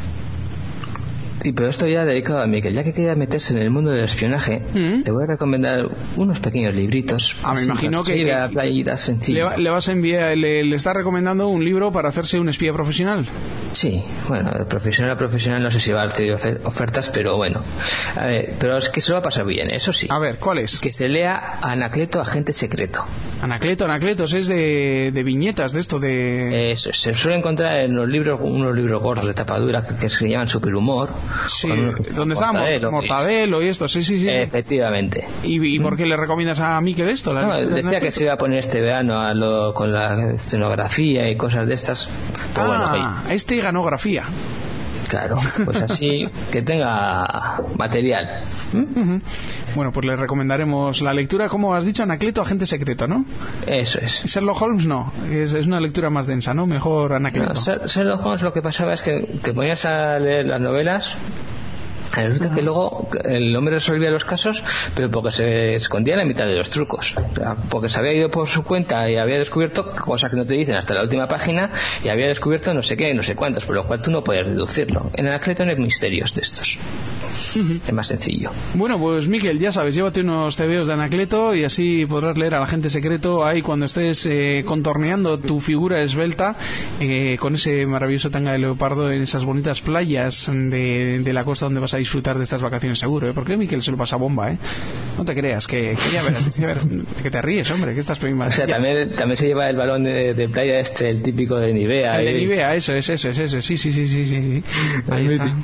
Y pero esto ya dedicado a Miquel, ya que quería meterse en el mundo del espionaje, ¿Mm? le voy a recomendar unos pequeños libritos. Ah, me imagino que, que la playita le, va, le vas a enviar, le, le está recomendando un libro para hacerse un espía profesional. Sí, bueno, de profesional a profesional no sé si va a tener ofertas, pero bueno, a ver, pero es que se lo va a pasar bien, eso sí. A ver, ¿cuál es? Que se lea Anacleto, agente secreto. Anacleto, Anacletos, es de, de viñetas, de esto de... Eso, se suele encontrar en los libros, unos libros gordos de tapadura que, que se llaman Superhumor. Sí, donde estaba Mortadelo y esto, sí, sí, sí. Efectivamente. ¿Y, y por qué le recomiendas a Miquel esto? No, decía que se iba a poner este verano a lo, con la escenografía y cosas de estas. Pero ah, bueno, este ganografía. Claro, pues así que tenga material. ¿Mm? Uh-huh. Bueno, pues le recomendaremos la lectura, como has dicho, Anacleto, agente secreto, ¿no? Eso es. Sherlock Holmes no, es, es una lectura más densa, ¿no? Mejor Anacleto. No, Sherlock Holmes lo que pasaba es que te ponías a leer las novelas. Resulta uh-huh. que luego el hombre resolvía los casos, pero porque se escondía en la mitad de los trucos, o sea, porque se había ido por su cuenta y había descubierto cosas que no te dicen hasta la última página y había descubierto no sé qué y no sé cuántas, por lo cual tú no puedes deducirlo. En Anacleto no hay misterios de estos. Uh-huh. Es más sencillo. Bueno, pues Miquel, ya sabes, llévate unos tebeos de Anacleto y así podrás leer al agente secreto ahí cuando estés eh, contorneando tu figura esbelta eh, con ese maravilloso tanga de leopardo en esas bonitas playas de, de la costa donde vas a disfrutar de estas vacaciones seguro, ¿eh? Porque Miquel se lo pasa bomba, ¿eh? No te creas, que, que ya verás, que, ver, que te ríes, hombre, que estás primero. O sea, también, también se lleva el balón de, de playa este, el típico de Nivea. El de Nivea, eso, es eso, es eso, sí, sí, sí, sí, sí. Ahí está.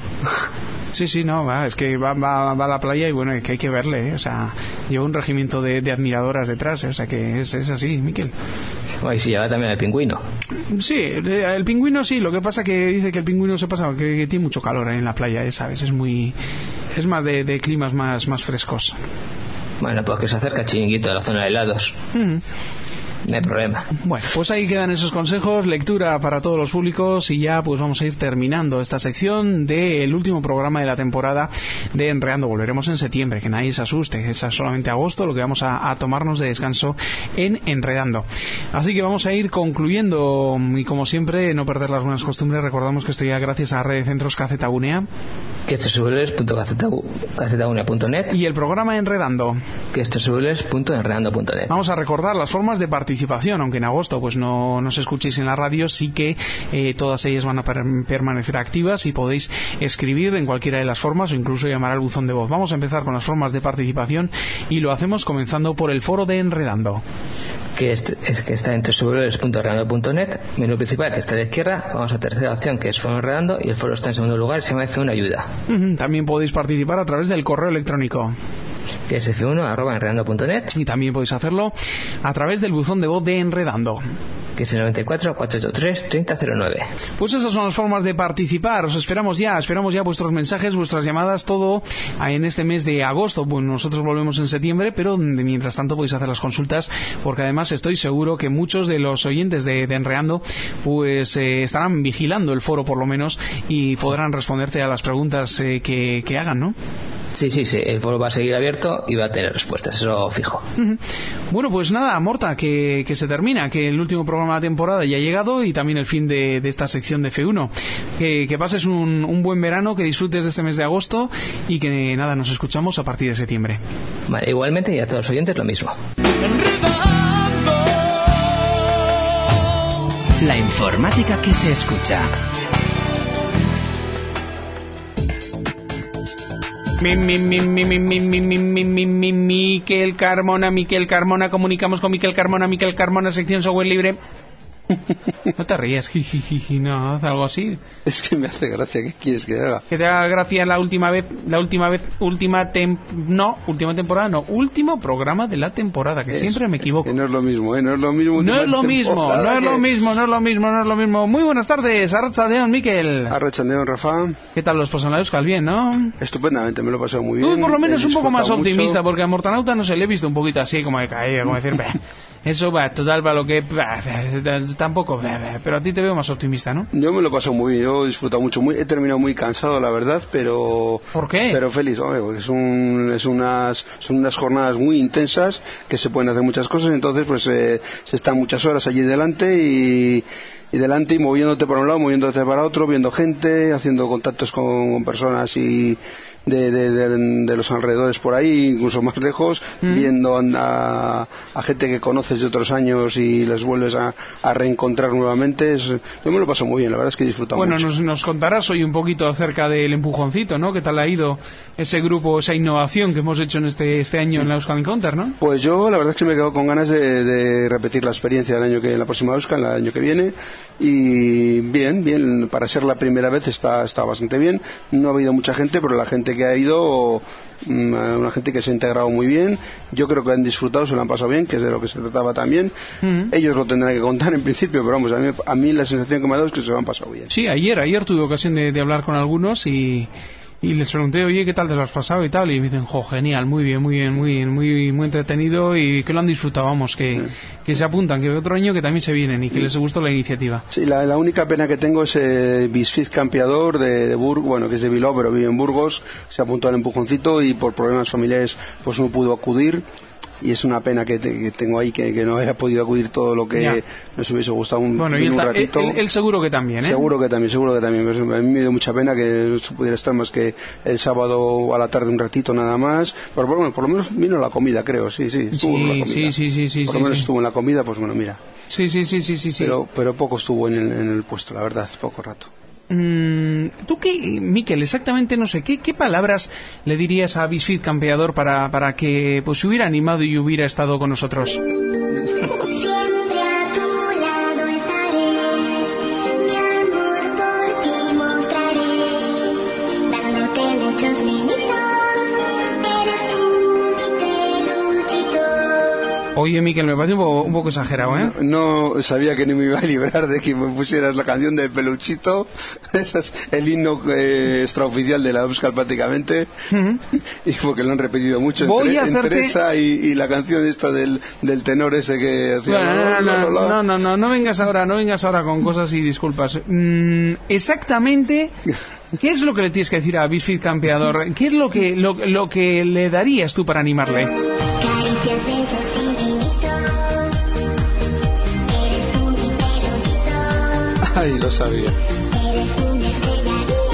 Sí, sí, no, va, es que va, va, va a la playa y bueno, es que hay que verle, ¿eh? O sea, lleva un regimiento de, de admiradoras detrás, ¿eh? O sea, que es, es así, Miquel. Ay, sí, lleva también el pingüino. Sí, el pingüino sí, lo que pasa que dice que el pingüino se pasa, que, que tiene mucho calor ahí en la playa, ¿eh? ¿Sabes? Es muy, es más de, de climas más, más frescos. Bueno, pues que se acerca Chiringuito a la zona de helados. Mm. No hay problema. Bueno, pues ahí quedan esos consejos, lectura para todos los públicos y ya pues vamos a ir terminando esta sección del último programa de la temporada de Enredando. Volveremos en septiembre, que nadie se asuste, es solamente agosto lo que vamos a, a tomarnos de descanso en Enredando. Así que vamos a ir concluyendo y como siempre, no perder las buenas costumbres, recordamos que esto ya gracias a Red de Centros Cacetaunea, que es doble u doble u doble u punto cacetaunea punto net, y el programa Enredando, que es doble u doble u doble u punto enredando punto net. Vamos a recordar las formas de participación, aunque en agosto pues no nos escuchéis en la radio, sí que eh, todas ellas van a per- permanecer activas y podéis escribir en cualquiera de las formas o incluso llamar al buzón de voz. Vamos a empezar con las formas de participación y lo hacemos comenzando por el foro de Enredando, que es, es que está en doble u doble u doble u punto enredando punto net, menú principal que está a la izquierda. Vamos a tercera opción, que es foro Enredando, y el foro está en segundo lugar, se llama F uno Ayuda. Uh-huh. También podéis participar a través del correo electrónico, que es efe uno arroba enredando punto net, y también podéis hacerlo a través del buzón de voz de Enredando, que es el noventa y cuatro, cuatrocientos ochenta y tres, treinta cero nueve. Pues esas son las formas de participar. Os esperamos ya, esperamos ya vuestros mensajes, vuestras llamadas, todo en este mes de agosto. Pues nosotros volvemos en septiembre, pero mientras tanto podéis hacer las consultas, porque además estoy seguro que muchos de los oyentes de, de Enredando pues eh, estarán vigilando el foro por lo menos y podrán responderte a las preguntas eh, que, que hagan, ¿no? Sí, sí, sí, el foro va a seguir abierto y va a tener respuestas, eso fijo. Uh-huh. Bueno, pues nada, Morta, que, que se termina, que el último programa de la temporada ya ha llegado y también el fin de, de esta sección de F uno. Que, que pases un, un buen verano, que disfrutes de este mes de agosto y que nada, nos escuchamos a partir de septiembre. Vale, igualmente, y a todos los oyentes lo mismo. La informática que se escucha. Mi, mi, mi, mi, mi, mi, mi, mi, mi, mi, mi, Miquel Carmona, Miquel Carmona, comunicamos con Miquel Carmona, Miquel Carmona, sección software libre. No te rías, jijiji, no, haz algo así. Es que me hace gracia, ¿qué quieres que haga? Que te haga gracia la última vez, la última vez, última tem... no, última temporada, no, último programa de la temporada, que es, siempre me equivoco. Que no es lo mismo, ¿eh? No es lo mismo. No es lo mismo, no es lo mismo, no es lo mismo, no es lo mismo. Muy buenas tardes, Arratsaldeon, Miquel. Arratsaldeon, Rafa. ¿Qué tal los pasan la Euskal? Bien, ¿no? Estupendamente, me lo he pasado muy bien. Tú por lo menos un poco más optimista, mucho. Porque a Mortanauta no se le he visto un poquito así, como de caída, como decir, eso va, total, para lo que... Tampoco, pero a ti te veo más optimista, ¿no? Yo me lo he pasado muy bien, yo he disfrutado mucho, muy, he terminado muy cansado, la verdad, pero... ¿Por qué? Pero feliz, hombre, porque es un, es unas, son unas jornadas muy intensas, que se pueden hacer muchas cosas, entonces pues eh, se están muchas horas allí delante y... y delante y moviéndote para un lado, moviéndote para otro, viendo gente, haciendo contactos con, con personas y de, de, de, de los alrededores por ahí, incluso más lejos, mm. viendo a, a gente que conoces de otros años y les vuelves a, a reencontrar nuevamente. Es, yo me lo paso muy bien, la verdad es que he disfrutado bueno, mucho. Bueno, nos, nos contarás hoy un poquito acerca del empujoncito, ¿no? ¿Qué tal ha ido ese grupo, esa innovación que hemos hecho en este este año en la Euskal Encounter, ¿no? Pues yo la verdad es que me he quedado con ganas de, de repetir la experiencia del año que en la próxima Euskal, el año que viene. Y bien, bien, para ser la primera vez está, está bastante bien. No ha habido mucha gente, pero la gente que ha ido, una gente que se ha integrado muy bien. Yo creo que han disfrutado, se lo han pasado bien, que es de lo que se trataba también. Mm-hmm. Ellos lo tendrán que contar en principio, pero vamos, a mí, a mí la sensación que me ha dado es que se lo han pasado bien. Sí, ayer, ayer tuve ocasión de, de hablar con algunos y... Y les pregunté, oye, ¿qué tal te lo has pasado y tal? Y me dicen, jo, genial, muy bien, muy bien, muy bien, muy muy entretenido y que lo han disfrutado, vamos, que, sí. que se apuntan, que otro año que también se vienen y que sí. les gustó la iniciativa. Sí, la, la única pena que tengo es eh, Bisfit Campeador de, de Burgos, bueno, que es de Bilbao, pero vive en Burgos, se apuntó al empujoncito y por problemas familiares pues no pudo acudir. Y es una pena que, te, que tengo ahí que, que no haya podido acudir todo lo que ya. nos hubiese gustado un, bueno, y un el, ratito. Él, él seguro que también, ¿eh? Seguro que también, seguro que también. A mí me dio mucha pena que no se pudiera estar más que el sábado a la tarde un ratito nada más. Pero bueno, por lo menos vino la comida, creo, sí, sí. Estuvo sí, la comida. sí, sí, sí, sí. Por lo sí, menos sí. estuvo en la comida, pues bueno, mira. Sí, sí, sí, sí, sí. sí. Pero, pero poco estuvo en el, en el puesto, la verdad, poco rato. Mm, ¿Tú qué, Miquel, exactamente no sé, ¿qué, qué palabras le dirías a Bisfit Campeador para, para que pues se hubiera animado y hubiera estado con nosotros? Oye, Miquel, me parece un poco, un poco exagerado, ¿eh? No, no sabía que ni me iba a librar de que me pusieras la canción de Peluchito. Ese es el himno eh, extraoficial de la Euskal prácticamente. Uh-huh. Y porque lo han repetido mucho Voy entre, a hacerte... entre esa y, y la canción esta del, del tenor ese que hacía... Bueno, no, no, no, no, no, no, no vengas ahora, no vengas ahora con cosas y disculpas. Mm, exactamente... ¿Qué es lo que le tienes que decir a Bisfit Campeador? ¿Qué es lo que, lo, lo que le darías tú para animarle? Caricias, besos y mimitos. Eres tú mi pelotito. Ay, lo sabía. Eres una estrella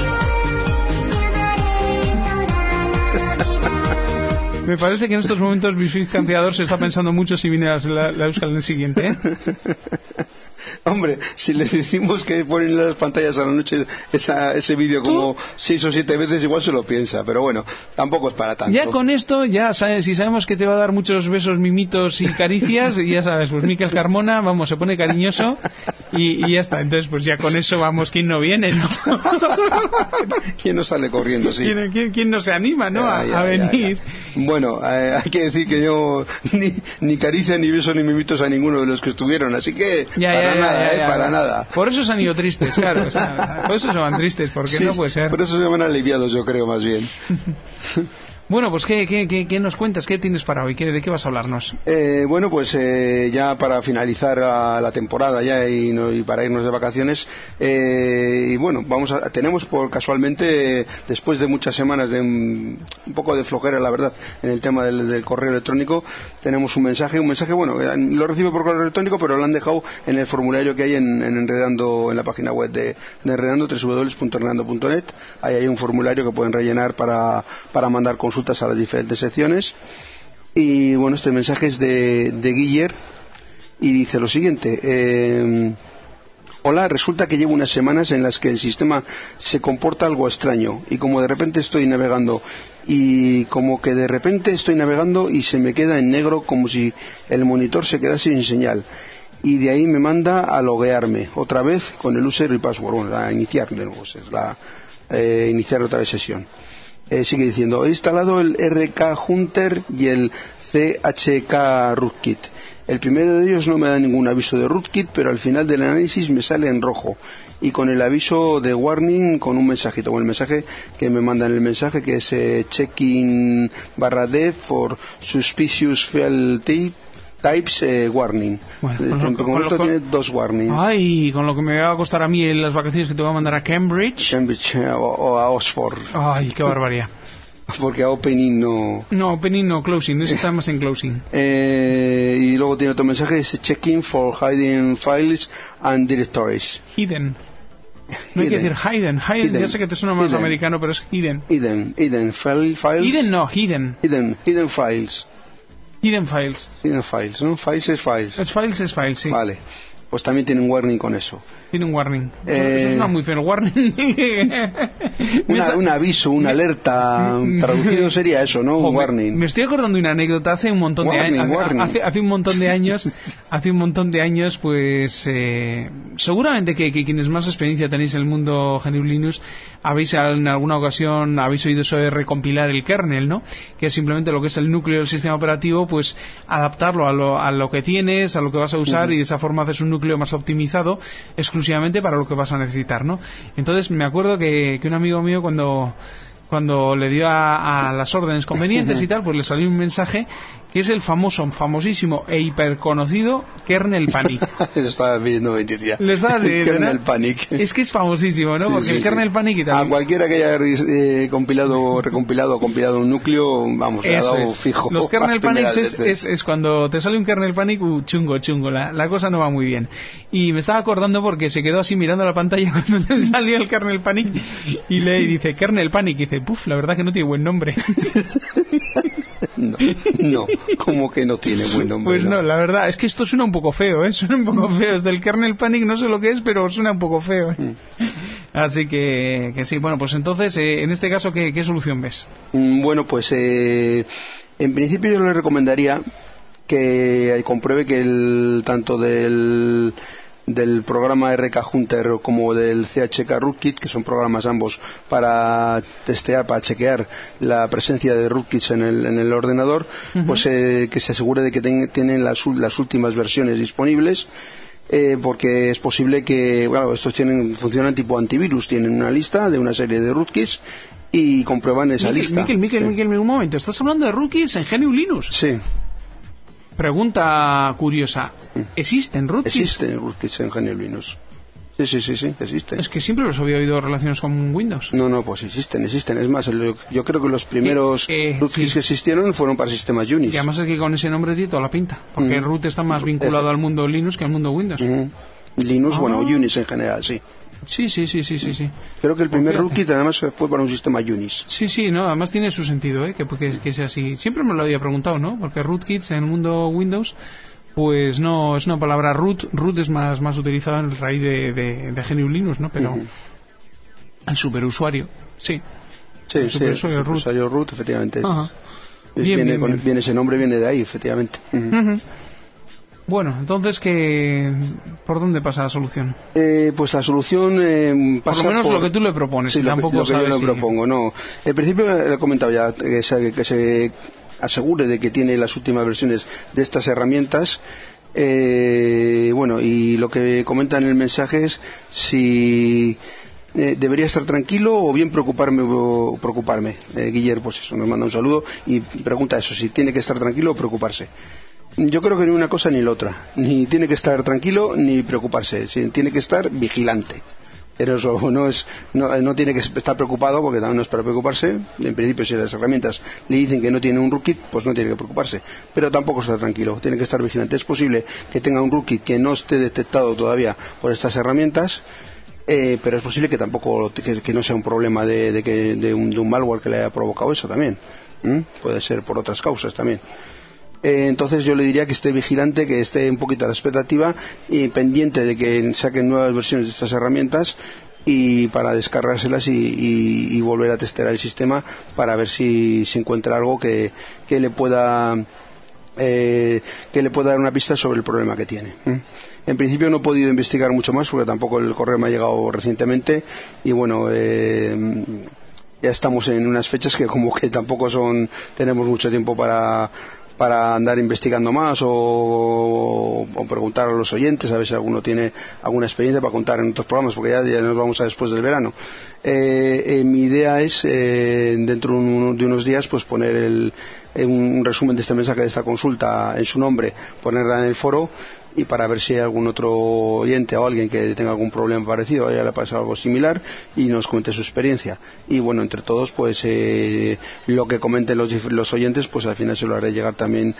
mía. Me parece que en estos momentos Bisfit Campeador se está pensando mucho si viene la, la Euskal en el siguiente, ¿eh? Hombre, si le decimos que ponen en las pantallas a la noche esa, ese vídeo como seis o siete veces, igual se lo piensa, pero bueno, tampoco es para tanto. Ya con esto, ya sabes, si sabemos que te va a dar muchos besos, mimitos y caricias, ya sabes, pues Miquel Carmona, vamos, se pone cariñoso y, y ya está. Entonces, pues ya con eso vamos, ¿quién no viene, no? ¿Quién no sale corriendo, sí? ¿Quién, quién, quién no se anima, no, ya, ya, a, a venir? Ya, ya. Bueno, eh, hay que decir que yo ni, ni caricia, ni besos, ni mimitos a ninguno de los que estuvieron, así que ya, para ya, nada, ya, ya, eh, ya. para nada. Por eso se han ido tristes, claro, o sea, por eso se van tristes, porque sí, no puede ser. Por eso se van aliviados, yo creo, más bien. Bueno, pues ¿qué, qué, qué, qué nos cuentas? ¿Qué tienes para hoy? ¿Qué, ¿De qué vas a hablarnos? Eh, bueno, pues eh, ya para finalizar la, la temporada ya y, no, y para irnos de vacaciones, eh, y bueno, vamos a, tenemos por casualmente, eh, después de muchas semanas de un, un poco de flojera, la verdad, en el tema del, del correo electrónico, tenemos un mensaje, un mensaje, bueno, eh, lo recibo por correo electrónico, pero lo han dejado en el formulario que hay en, en Enredando, en la página web de, de Enredando, doble u doble u doble u punto enredando punto net. Ahí hay un formulario que pueden rellenar para, para mandar consultas a las diferentes secciones. Y bueno, este mensaje es de, de Guiller y dice lo siguiente: eh, hola, resulta que llevo unas semanas en las que el sistema se comporta algo extraño y como de repente estoy navegando y como que de repente estoy navegando y se me queda en negro como si el monitor se quedase sin señal, y de ahí me manda a loguearme otra vez con el user y password, bueno, a iniciar de nuevo, es la eh, iniciar otra vez sesión. Eh, sigue diciendo: he instalado el R K Hunter y el C H K Rootkit. El primero de ellos no me da ningún aviso de rootkit, pero al final del análisis me sale en rojo y con el aviso de warning con un mensajito, con el mensaje que me mandan, el mensaje que es eh, checking barra dev for suspicious fail tape Types eh, warning. Bueno, con lo, en con lo, tiene dos warnings. Ay, con lo que me va a costar a mí en las vacaciones que te voy a mandar a Cambridge. Cambridge eh, o, o a Oxford. Ay, qué barbaridad. Porque a opening no... No, opening no, closing, eso está más en closing. Eh, y luego tiene otro mensaje, es checking for hiding files and directories. Hidden. No hay hidden. que decir hidden. hidden. Hidden. Ya sé que te suena más hidden. americano, pero es hidden. Hidden, hidden, file, files. Hidden no, hidden. Hidden, hidden files. Hidden files. Hidden files, ¿no? Files es files. Es files es files, sí. Vale. Pues también tiene un warning con eso. Tiene un warning. Eh, eso es una muy feo. Warning. una, un aviso, una alerta. Traducido sería eso, ¿no? Un oh, warning. Me, me estoy acordando de una anécdota hace un montón warning, de años. Hace, hace, hace un montón de años. hace un montón de años, pues. Eh, seguramente que, que quienes más experiencia tenéis en el mundo G N U Linux habéis en alguna ocasión habéis oído eso de recompilar el kernel, ¿no? Que es simplemente lo que es el núcleo del sistema operativo, pues adaptarlo a lo, a lo que tienes, a lo que vas a usar, uh-huh. y de esa forma haces un núcleo más optimizado exclusivamente para lo que vas a necesitar, ¿no? Entonces me acuerdo que, que un amigo mío cuando cuando le dio a, a las órdenes convenientes y tal, pues le salió un mensaje que es el famoso, famosísimo e hiperconocido kernel panic. Lo estaba viendo venir ya. Le estabas viendo, kernel ¿no? panic. Es que es famosísimo, ¿no? Sí, porque sí, el kernel sí. panic y tal. A cualquiera que haya eh, compilado, recompilado o compilado un núcleo, vamos, le ha dado es. fijo. Los kernel panics es, es, es cuando te sale un kernel panic, uh, chungo, chungo, la, la cosa no va muy bien. Y me estaba acordando porque se quedó así mirando la pantalla cuando le salió el kernel panic y le dice kernel panic y dice, puf, la verdad que no tiene buen nombre. No, no, como que no tiene buen nombre. Pues no, no, la verdad, es que esto suena un poco feo, ¿eh? Suena un poco feo. Es del kernel panic, no sé lo que es, pero suena un poco feo, ¿eh? Mm. Así que, que sí, bueno, pues entonces, eh, en este caso, ¿qué, qué solución ves? Mm, bueno, pues eh, en principio yo le recomendaría que compruebe que el tanto del... del programa R K Hunter como del C H K Rootkit, que son programas ambos para testear, para chequear la presencia de rootkits en el, en el ordenador, uh-huh. pues eh, que se asegure de que ten, tienen las, las últimas versiones disponibles, eh, porque es posible que, bueno, estos tienen, funcionan tipo antivirus, tienen una lista de una serie de rootkits y comprueban esa Miquel, lista. Miquel, Miquel, sí. Miquel, un momento, ¿estás hablando de rootkits en G N U Linux? Sí. Pregunta curiosa, ¿existen rootkits? Existen rootkits en G N U Linux. Sí, sí, sí, sí, existen. Es que siempre los había oído relacionados con Windows. No, no, pues existen, existen. Es más, yo creo que los primeros eh, eh, rootkits sí. que existieron fueron para sistemas Unix. Y además es que con ese nombre tiene toda la pinta, porque mm. root está más vinculado al mundo Linux que al mundo Windows. Mm. Linux, ah. bueno, Unix en general, sí. Sí, sí, sí, sí, sí, sí. Creo que el primer rootkit además fue para un sistema Unix. Sí, sí, no, además tiene su sentido, ¿eh? Que, que, que sea así. Siempre me lo había preguntado, ¿no? Porque rootkits en el mundo Windows, pues no es una palabra root. Root es más, más utilizada en raíz de, de, de G N U Linux, ¿no? Pero uh-huh. el superusuario, sí. Sí, el superusuario, sí, el root. Usuario root, efectivamente. Es, uh-huh. es, bien, viene, bien, con, bien. viene ese nombre, viene de ahí, efectivamente. Uh-huh. Uh-huh. Bueno, entonces, ¿qué, ¿por dónde pasa la solución? Eh, pues la solución eh, pasa por lo menos por, lo que tú le propones. Sí, lo tampoco que, lo que yo le si... propongo, no. En principio le he comentado ya que se, que se asegure de que tiene las últimas versiones de estas herramientas. Eh, bueno, y lo que comenta en el mensaje es si eh, ¿debería estar tranquilo o bien preocuparme o preocuparme? Eh, Guillermo, pues eso, nos manda un saludo y pregunta eso, si tiene que estar tranquilo o preocuparse. Yo creo que ni una cosa ni la otra, ni tiene que estar tranquilo ni preocuparse, tiene que estar vigilante. Pero eso no es, no, no tiene que estar preocupado, porque también no es para preocuparse. En principio, si las herramientas le dicen que no tiene un rootkit, pues no tiene que preocuparse. Pero tampoco está tranquilo, tiene que estar vigilante. Es posible que tenga un rootkit que no esté detectado todavía por estas herramientas, eh, pero es posible que tampoco, que, que no sea un problema de, de, que, de, un, de un malware que le haya provocado eso también. ¿Mm? Puede ser por otras causas también. Entonces yo le diría que esté vigilante, que esté un poquito a la expectativa y pendiente de que saquen nuevas versiones de estas herramientas y para descargárselas y, y, y volver a testear el sistema para ver si se encuentra algo que, que le pueda eh, que le pueda dar una pista sobre el problema que tiene. ¿eh? En principio no he podido investigar mucho más porque tampoco el correo me ha llegado recientemente y bueno, eh, ya estamos en unas fechas que como que tampoco son tenemos mucho tiempo para para andar investigando más o, o preguntar a los oyentes a ver si alguno tiene alguna experiencia para contar en otros programas, porque ya, ya nos vamos a después del verano. Eh, eh, mi idea es eh, dentro de, un, de unos días pues poner el, un resumen de este mensaje, de esta consulta en su nombre, ponerla en el foro y para ver si hay algún otro oyente o alguien que tenga algún problema parecido, haya le pasado algo similar y nos cuente su experiencia. Y bueno, entre todos, pues eh, lo que comenten los, los oyentes, pues al final se lo haré llegar también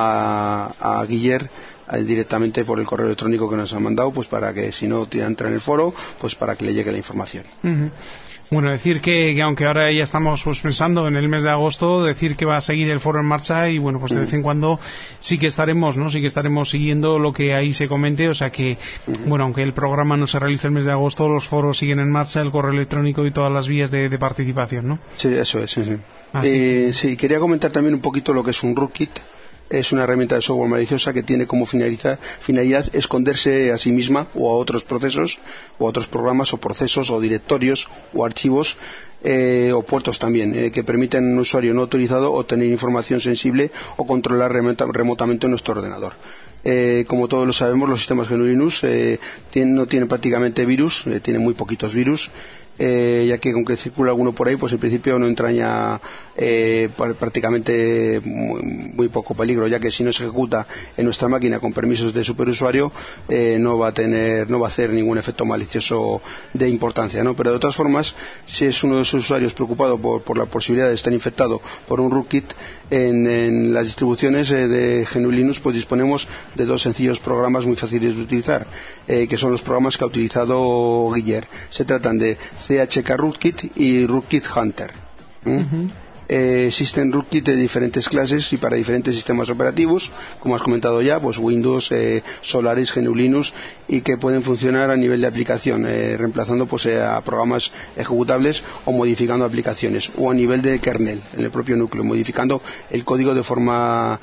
a, a Guillermo directamente por el correo electrónico que nos ha mandado, pues para que si no entra en el foro, pues para que le llegue la información. Uh-huh. Bueno, decir que, que aunque ahora ya estamos pues, pensando en el mes de agosto, decir que va a seguir el foro en marcha y bueno, pues de vez en cuando sí que estaremos, ¿no? Sí que estaremos siguiendo lo que ahí se comente, o sea que, bueno, aunque el programa no se realice el mes de agosto, los foros siguen en marcha, el correo electrónico y todas las vías de, de participación, ¿no? Sí, eso es, sí, sí. Eh, sí, quería comentar también un poquito lo que es un rootkit. Es una herramienta de software maliciosa que tiene como finalidad, finalidad esconderse a sí misma o a otros procesos o a otros programas o procesos o directorios o archivos eh, o puertos también eh, que permiten a un usuario no autorizado obtener información sensible o controlar remota, remotamente nuestro ordenador. Eh, como todos lo sabemos, los sistemas G N U Linux eh, tienen, no tienen prácticamente virus, eh, tienen muy poquitos virus. Eh, ya que aunque circula alguno por ahí, pues en principio no entraña eh, prácticamente muy, muy poco peligro, ya que si no se ejecuta en nuestra máquina con permisos de superusuario eh, no va a tener, no va a hacer ningún efecto malicioso de importancia, ¿no? Pero de todas formas, si es uno de esos usuarios preocupado por, por la posibilidad de estar infectado por un rootkit, en, en las distribuciones eh, de G N U Linux pues disponemos de dos sencillos programas muy fáciles de utilizar, eh, que son los programas que ha utilizado Guillermo. Se tratan de C H K Rootkit y Rootkit Hunter. ¿Mm? Uh-huh. Eh, existen rootkits de diferentes clases y para diferentes sistemas operativos, como has comentado ya, pues Windows, eh, Solaris, G N U Linux, y que pueden funcionar a nivel de aplicación, eh, reemplazando pues eh, a programas ejecutables o modificando aplicaciones, o a nivel de kernel, en el propio núcleo, modificando el código de forma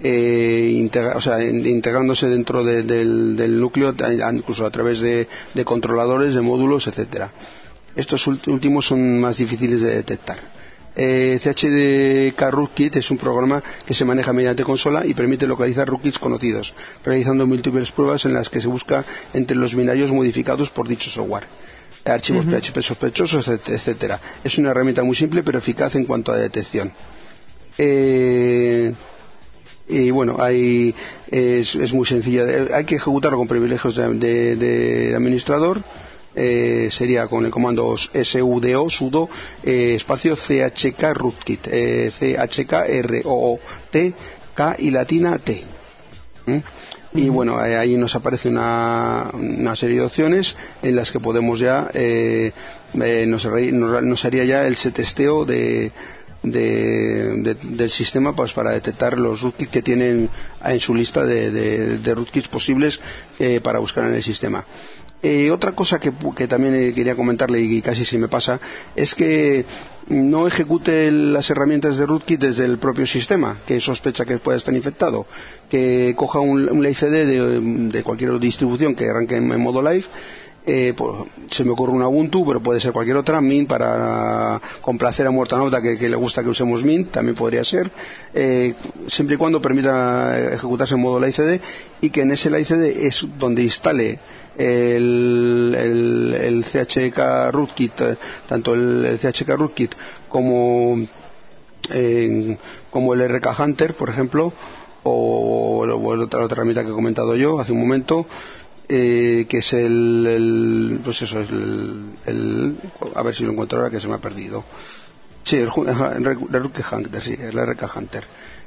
Eh, integra, o sea, integrándose dentro de, del, del núcleo, incluso a través de, de controladores, de módulos, etcétera. Estos últimos son más difíciles de detectar. Eh, C H K Rootkit es un programa que se maneja mediante consola y permite localizar rootkits conocidos, realizando múltiples pruebas en las que se busca entre los binarios modificados por dicho software, archivos uh-huh. P H P sospechosos, etcétera. Es una herramienta muy simple pero eficaz en cuanto a detección. Eh, y bueno, hay, es, es muy sencilla, hay que ejecutarlo con privilegios de, de, de administrador. Eh, sería con el comando sudo sudo eh, espacio chk rootkit, eh, chk r o o t k y latina t. ¿Mm? Y bueno, ahí nos aparece una, una serie de opciones en las que podemos ya eh, eh, nos, nos haría ya el setesteo de De, de, del sistema pues para detectar los rootkits que tienen en su lista de, de, de rootkits posibles eh, para buscar en el sistema. Eh, otra cosa que, que también eh, quería comentarle y casi se me pasa es que no ejecute las herramientas de rootkit desde el propio sistema que sospecha que pueda estar infectado, que coja un, un live C D de, de cualquier distribución que arranque en, en modo live. Eh, pues, se me ocurre una Ubuntu, pero puede ser cualquier otra, Mint, para complacer a Muertanauta que, que le gusta que usemos Mint, también podría ser, eh, siempre y cuando permita ejecutarse en modo live C D y que en ese live C D es donde instale el, el, el el C H K Rootkit, eh, tanto el, el C H K Rootkit como, eh, como el R K Hunter, por ejemplo, o, o la otra, otra herramienta que he comentado yo hace un momento, eh, que es el, el pues eso es el, el a ver si lo encuentro ahora, que se me ha perdido. Sí, el, el, el R K Hunter, sí, el R K Hunter.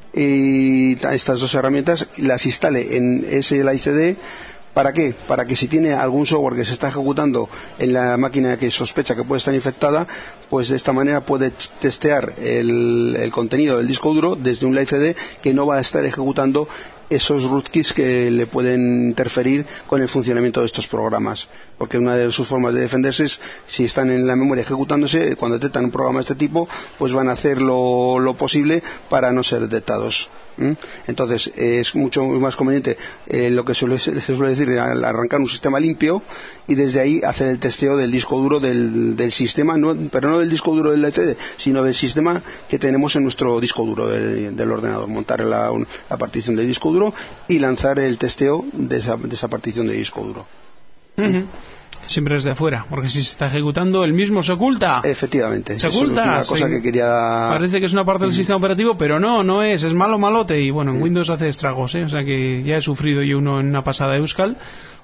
Y estas dos herramientas las instale en ese I C D. ¿Para qué? Para que si tiene algún software que se está ejecutando en la máquina que sospecha que puede estar infectada, pues de esta manera puede testear el, el contenido del disco duro desde un I C D que no va a estar ejecutando esos rootkits que le pueden interferir con el funcionamiento de estos programas. Porque una de sus formas de defenderse es, si están en la memoria ejecutándose, cuando detectan un programa de este tipo, pues van a hacer lo, lo posible para no ser detectados. ¿Mm? Entonces eh, es mucho más conveniente eh, lo que suele, se suele decir, al arrancar un sistema limpio y desde ahí hacer el testeo del disco duro del, del sistema, no, pero no del disco duro del I C D, sino del sistema que tenemos en nuestro disco duro del, del ordenador. Montar la, la partición del disco duro y lanzar el testeo de esa, de esa partición de disco duro. Uh-huh. Siempre desde afuera, porque si se está ejecutando, el mismo se oculta. Efectivamente. Se oculta. Es una cosa se... que quería... Parece que es una parte del sistema operativo, pero no, no es. Es malo, malote. Y bueno, en Windows hace estragos, ¿eh? O sea que ya he sufrido yo uno en una pasada Euskal.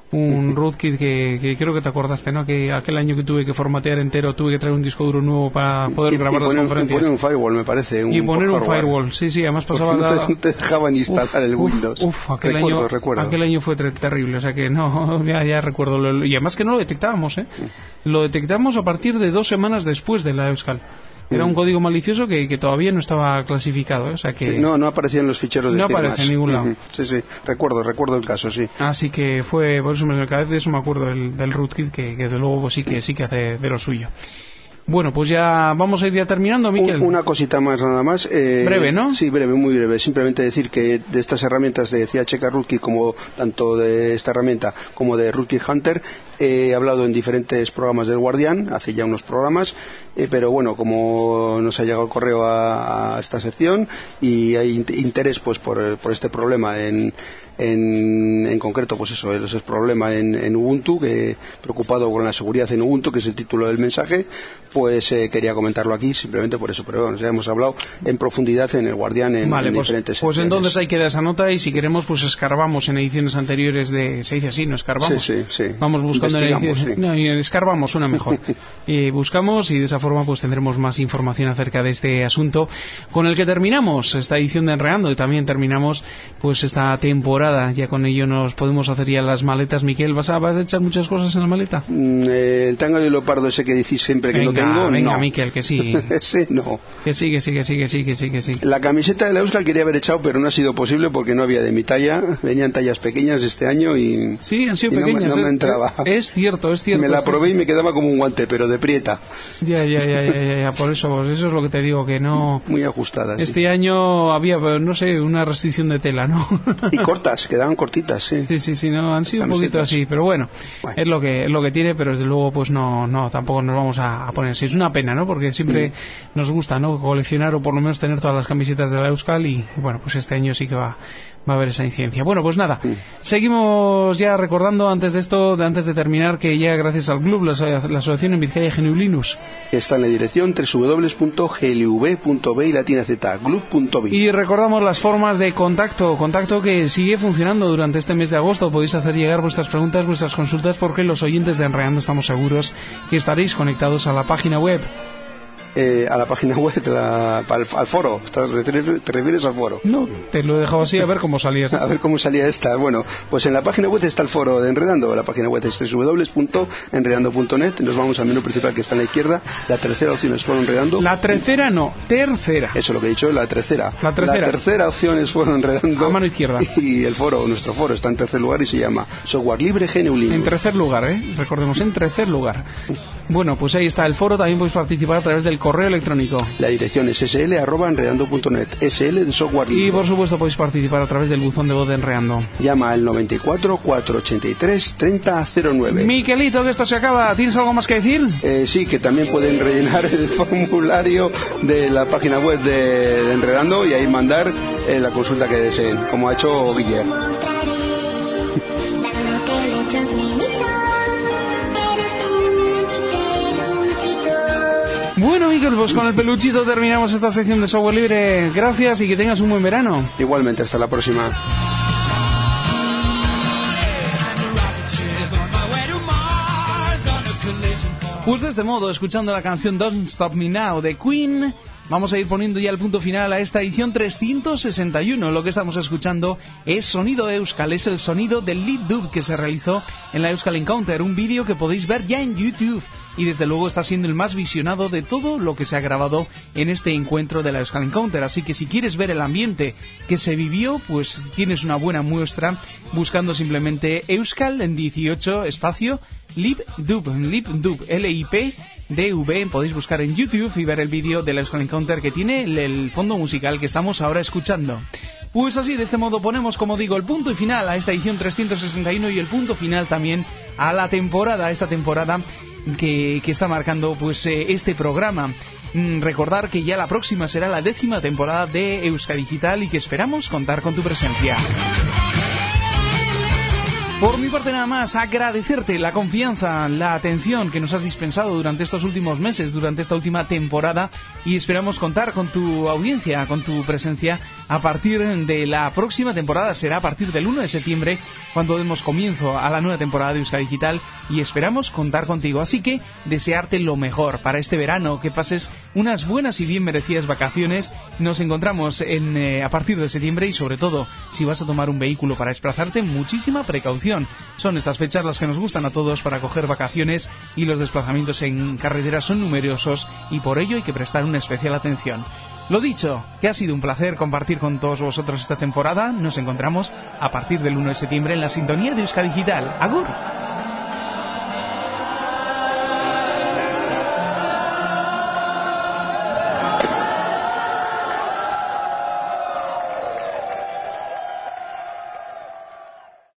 Un rootkit que, que creo que te acordaste, ¿no? Que aquel año que tuve que formatear entero, tuve que traer un disco duro nuevo para poder y, grabar y las poner, conferencias. Y poner un firewall, me parece. Un y poner un firewall, sí, sí, además pasaba... No te, la... no te dejaban instalar uf, el Windows. Uf, aquel, recuerdo, año, recuerdo. aquel año fue ter terrible, o sea que no, ya, ya recuerdo. Lo, y además que no lo detectábamos, ¿eh? Lo detectamos a partir de dos semanas después de la Euskal. Era un código malicioso que, que todavía no estaba clasificado, ¿eh? O sea que... No, no aparecía en los ficheros de No firmas. aparece en ningún lado. Uh-huh. Sí, sí, recuerdo, recuerdo el caso, sí. Así que fue, por eso me, cada vez de eso me acuerdo del, del rootkit, que, que desde luego pues sí que sí que hace de lo suyo. Bueno, pues ya vamos a ir ya terminando, Miquel. Una cosita más, nada más. Eh, breve, ¿no? Sí, breve, muy breve. Simplemente decir que de estas herramientas de C H K Rootkit, como tanto de esta herramienta como de Rootkit Hunter, he hablado en diferentes programas del Guardián, hace ya unos programas, eh, pero bueno, como nos ha llegado el correo a, a esta sección y hay interés pues por, por este problema en... En, en concreto, pues eso, ese es el problema en, en Ubuntu, que preocupado con la seguridad en Ubuntu, que es el título del mensaje, pues eh, quería comentarlo aquí, simplemente por eso, pero bueno, ya hemos hablado en profundidad en el Guardián en, vale, en pues, diferentes pues secciones. Entonces hay que dar esa nota y si queremos, pues escarbamos en ediciones anteriores de... Se dice así, ¿no? Escarbamos. Sí, sí, sí. Vamos buscando en ediciones... Sí. No, escarbamos, suena mejor. y buscamos y de esa forma pues tendremos más información acerca de este asunto, con el que terminamos esta edición de Enredando y también terminamos pues esta temporada. Ya con ello nos podemos hacer ya las maletas. Miquel, ¿vas a, vas a echar muchas cosas en la maleta? Mm, eh, el tanga de leopardo ese que decís siempre que venga, lo tengo, venga, no. Miquel, que sí. Ese no. Que sí, que sí, que sí, que sí, que sí, que sí. La camiseta de la Euskal quería haber echado, pero no ha sido posible porque no había de mi talla. Venían tallas pequeñas este año y... Sí, han sido y pequeñas. No, no es, me entraba. Es cierto, es cierto. Me la probé y me quedaba como un guante, pero de prieta. Ya, ya, ya, ya, ya, ya, por eso, eso es lo que te digo, que no... Muy ajustada, sí. Este año había, no sé, una restricción de tela, ¿no? Y cortas, quedaban cortitas, sí. Sí, sí, sí, no, han sido un poquito así, pero bueno, bueno, es lo que es lo que tiene, pero desde luego pues no, no, tampoco nos vamos a, a poner así. Es una pena, ¿no? Porque siempre mm. nos gusta, ¿no? Coleccionar o por lo menos tener todas las camisetas de la Euskal y, bueno, pues este año sí que va... va a haber esa incidencia. Bueno, pues nada, sí. Seguimos ya recordando antes de esto, de antes de terminar, que ya gracias al club, la, la asociación en Vizcaya G N U Linux está en la dirección doble u doble u doble u punto g l v punto b y latina z, glub punto b. Y recordamos las formas de contacto, contacto que sigue funcionando durante este mes de agosto. Podéis hacer llegar vuestras preguntas, vuestras consultas, porque los oyentes de Enredando estamos seguros que estaréis conectados a la página web. Eh, a la página web, la, al, al foro. ¿Te refieres al foro? No, te lo he dejado así a ver cómo salía esta. A ver cómo salía esta. Bueno, pues en la página web está el foro de Enredando. La página web es doble u doble u doble u punto enredando punto net. Nos vamos al menú principal que está a la izquierda. La tercera opción es Foro Enredando. La tercera no, tercera. Eso es lo que he dicho, la tercera. La tercera. La tercera opción es Foro Enredando. A mano izquierda. Y el foro, nuestro foro, está en tercer lugar y se llama Software Libre G N U Linux. En tercer lugar, ¿eh? Recordemos, en tercer lugar. Bueno, pues ahí está el foro. También podéis participar a través del correo electrónico. La dirección es s l arroba enredando punto net, S L de software libre. Y por supuesto podéis participar a través del buzón de voz de Enredando. Llama al noventa y cuatro, cuatrocientos ochenta y tres, treinta cero nueve. Miquelito, que esto se acaba. ¿Tienes algo más que decir? Eh, sí, que también pueden rellenar el formulario de la página web de, de Enredando y ahí mandar eh, la consulta que deseen, como ha hecho Guillermo. Dándote lechos mimitos, eres Bueno, Mikel, pues con el peluchito terminamos esta sección de software libre. Gracias y que tengas un buen verano. Igualmente, hasta la próxima. Pues de este modo, escuchando la canción Don't Stop Me Now de Queen, vamos a ir poniendo ya el punto final a esta edición trescientos sesenta y uno. Lo que estamos escuchando es Sonido Euskal, es el sonido del lead dub que se realizó en la Euskal Encounter, un vídeo que podéis ver ya en YouTube y desde luego está siendo el más visionado de todo lo que se ha grabado en este encuentro de la Euskal Encounter. Así que si quieres ver el ambiente que se vivió, pues tienes una buena muestra buscando simplemente Euskal en dieciocho espacio LipDub, LipDub, L I P D V, podéis buscar en YouTube y ver el vídeo de la Euskal Encounter que tiene el, el fondo musical que estamos ahora escuchando. Pues así, de este modo ponemos, como digo, el punto y final a esta edición trescientos sesenta y uno y el punto final también a la temporada, a esta temporada que, que está marcando pues eh, este programa. Mm, recordar que ya la próxima será la décima temporada de Euskadigital y que esperamos contar con tu presencia. Por mi parte nada más, agradecerte la confianza, la atención que nos has dispensado durante estos últimos meses, durante esta última temporada y esperamos contar con tu audiencia, con tu presencia a partir de la próxima temporada. Será a partir del uno de septiembre cuando demos comienzo a la nueva temporada de Euskadigital y esperamos contar contigo. Así que desearte lo mejor para este verano, que pases unas buenas y bien merecidas vacaciones. Nos encontramos en, eh, a partir de septiembre y sobre todo, si vas a tomar un vehículo para desplazarte, muchísima precaución. Son estas fechas las que nos gustan a todos para coger vacaciones y los desplazamientos en carretera son numerosos y por ello hay que prestar una especial atención. Lo dicho, que ha sido un placer compartir con todos vosotros esta temporada. Nos encontramos a partir del uno de septiembre en la sintonía de Euskadigital. ¡Agur!